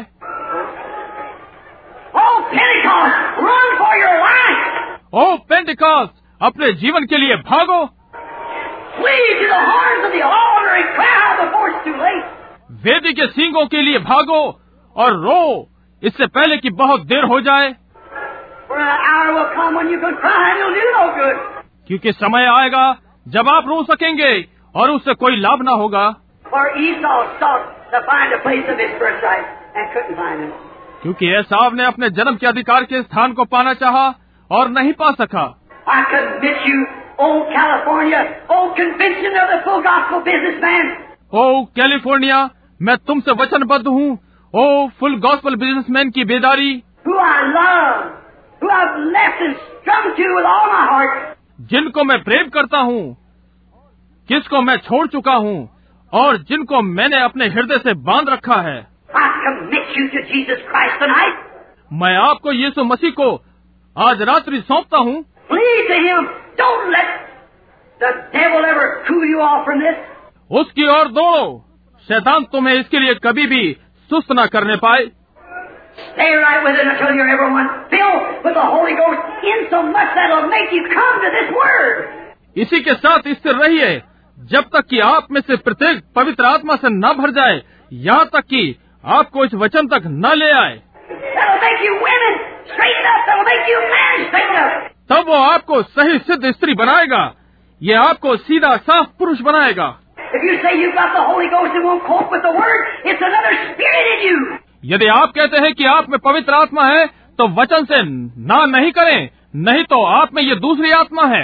Oh, Pentecost, run for your life.
ओ पेंटिकॉस्ट, अपने जीवन के लिए भागो,
Flee to the horns of the altar and cry out before it's too late.
वेदी के सींगों के लिए भागो और रो इससे पहले कि बहुत देर हो जाए,
For an hour will come when you can cry and it'll do no good.
क्योंकि समय आएगा जब आप रो सकेंगे और उससे कोई लाभ ना होगा।
For Esau sought to find a place of his birthright and couldn't find it.
क्योंकि एसाव ने अपने जन्म के अधिकार के स्थान को पाना चाहा और नहीं पा सका।
I commit you, old California, old convention of the full gospel businessman.
ओ कैलिफोर्निया, मैं तुमसे वचनबद्ध हूँ, ओ फुल गॉस्पेल बिजनेसमैन की बेदारी,
who I love, who I've left and strung to with all my heart,
जिनको मैं प्रेम करता हूँ, किसको मैं छोड़ चुका हूँ और जिनको मैंने अपने हृदय से बांध रखा है।
I commit you to Jesus Christ tonight.
मैं आपको यीशु मसीह को आज रात्रि सौंपता हूँ।
Plead to Him. Don't let the devil ever cool you off from this.
उसकी ओर दौड़ो, शैतान तुम्हें इसके लिए कभी भी सुस्त न करने पाए।
Stay right with it until you're everyone filled with the Holy Ghost in so much that it'll make you come to this Word.
इसी के साथ स्थिर रहिए जब तक कि आप में से प्रत्येक पवित्र आत्मा से न भर जाए, यहाँ तक कि आपको इस वचन तक न ले आए।
That'll make you women straighten up. That'll make you men straighten up.
तब वो आपको सही सिद्ध स्त्री बनाएगा, ये आपको सीधा साफ पुरुष बनाएगा।
If you say you've got the Holy Ghost and won't cope with the Word, it's another spirit in you.
यदि आप कहते हैं कि आप में पवित्र आत्मा है, तो वचन से ना नहीं करें, नहीं तो आप में ये दूसरी आत्मा है।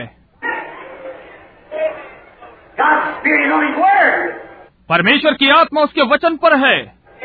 God's Spirit is on His Word.
परमेश्वर की आत्मा उसके वचन पर है।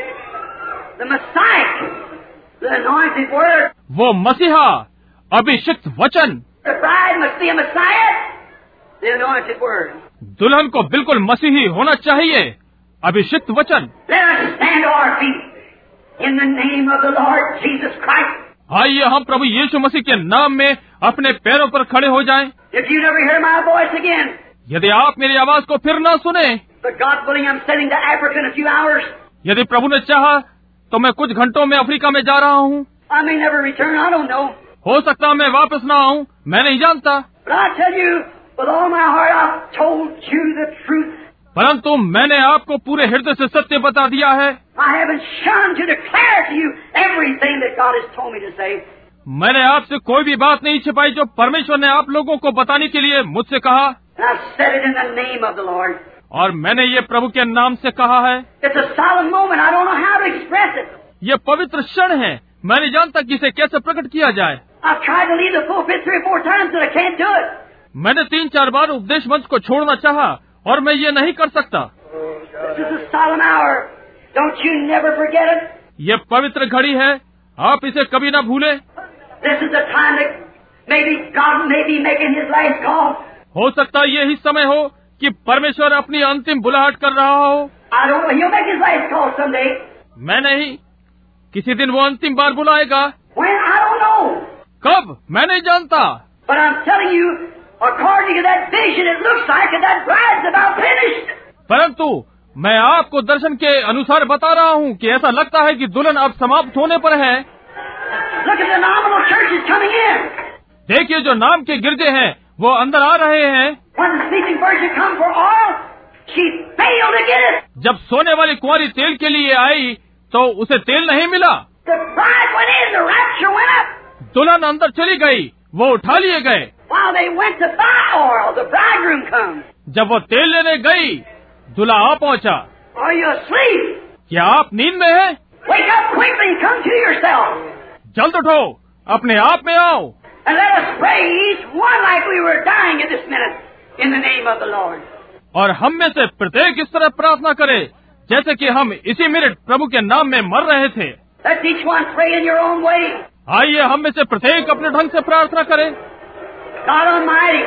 The Messiah, the anointed Word.
वो मसीहा, अभिषिक्त वचन।
The bride must be a Messiah, the anointed Word.
दुल्हन को बिल्कुल मसीही होना चाहिए, अभिषिक्त वचन।
Let us stand to our feet in the name of the Lord Jesus Christ.
आइए हम प्रभु यीशु मसीह के नाम में अपने पैरों पर खड़े हो जाएं।
If you never hear my voice again,
यदि आप मेरी आवाज को फिर न सुने,
but God willing, I'm sending to Africa in a few hours.
यदि प्रभु ने चाहा तो मैं कुछ घंटों में अफ्रीका में जा रहा हूँ।
I may never return, I don't know.
हो सकता मैं वापस न आऊँ, मैं नहीं जानता।
But I tell you, with all my heart, I've told you the truth.
परंतु मैंने आपको पूरे हृदय से सत्य बता दिया है।
I haven't shunned to declare to you everything that God has told me to say.
मैंने आपसे कोई भी बात नहीं छिपाई जो परमेश्वर ने आप लोगों को बताने के लिए मुझसे कहा।
And I've said it in the name of the Lord.
और मैंने ये प्रभु के नाम से कहा है।
It's a solemn moment. I don't know how to express it.
ये पवित्र क्षण है, मैं नहीं जानता कि इसे कैसे प्रकट किया जाए।
I've tried to leave the pulpit three or four times, but I can't do it.
मैंने तीन चार बार उपदेश मंच को छोड़ना चाहा और मैं ये नहीं कर सकता।
This is a solemn hour. Don't you never forget it.
ये पवित्र घड़ी है, आप इसे कभी ना भूलें।
This is the time that maybe God may be making His last call.
हो सकता यही समय हो कि परमेश्वर अपनी अंतिम बुलाहट कर रहा हो।
I don't know. He'll make His last call someday.
मैं नहीं, किसी दिन वो अंतिम बार बुलाएगा।
When? I don't know.
कब? मैं नहीं जानता।
But I'm telling you, according to that vision, it looks like that that bride's about finished.
परंतु मैं आपको दर्शन के अनुसार बता रहा हूँ कि ऐसा लगता है कि दुल्हन अब समाप्त होने पर है।
Look at the nominal churches coming in.
देखिए जो नाम के गिरजे हैं वो अंदर आ रहे हैं।
When the sleeping virgin come for oil, she failed to get it.
जब सोने वाली कुंवारी तेल के लिए आई तो उसे तेल नहीं मिला।
The bride went in, the rapture went up.
दुल्हन अंदर चली गई, वो उठा लिए गए।
While they went to buy oil, the bridegroom comes.
जब वो तेल लेने गई, दूल्हा आ पहुंचा।
Are you asleep?
क्या आप नींद में हैं?
Wake up quickly and come to yourself.
जल्द उठो, अपने आप में आओ।
And let us pray each one like we were dying at this minute, in the name of the Lord.
और हम में से प्रत्येक इस तरह प्रार्थना करे जैसे कि हम इसी मिनट प्रभु के नाम में मर रहे थे।
Let each one pray in your own way.
आइए हम में से प्रत्येक अपने ढंग से प्रार्थना करें।
God Almighty,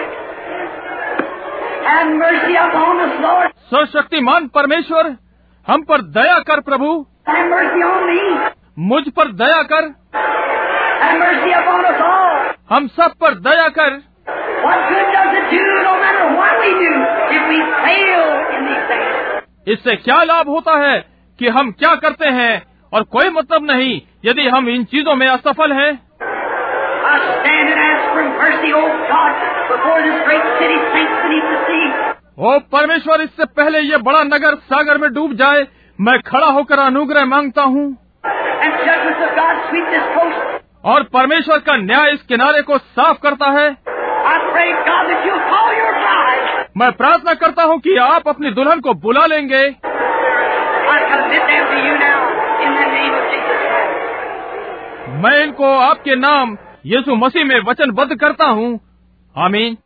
have mercy upon us, Lord.
सर्वशक्तिमान परमेश्वर, हम पर दया कर प्रभु।
Have mercy on me.
मुझ पर दया कर।
Have mercy upon us all.
हम सब पर दया कर।
What good does it do, no matter what we do, if we fail in these things?
इससे क्या लाभ होता है कि हम क्या करते हैं और कोई मतलब नहीं यदि हम इन चीजों में असफल हैं।
I stand and ask for mercy, O God, before this great city sinks beneath the sea.
ओ परमेश्वर, इससे पहले ये बड़ा नगर सागर में डूब जाए, मैं खड़ा होकर अनुग्रह मांगता हूँ।
And judgments of God sweep this coast.
और परमेश्वर का न्याय इस किनारे को साफ करता है।
I pray, God, that you'll call your bride.
मैं प्रार्थना करता हूँ कि आप अपनी दुल्हन को बुला लेंगे।
I commit them to you now, in the name of Jesus Christ.
मैं इनको आपके नाम यीशु मसीह में वचनबद्ध करता हूँ। आमीन।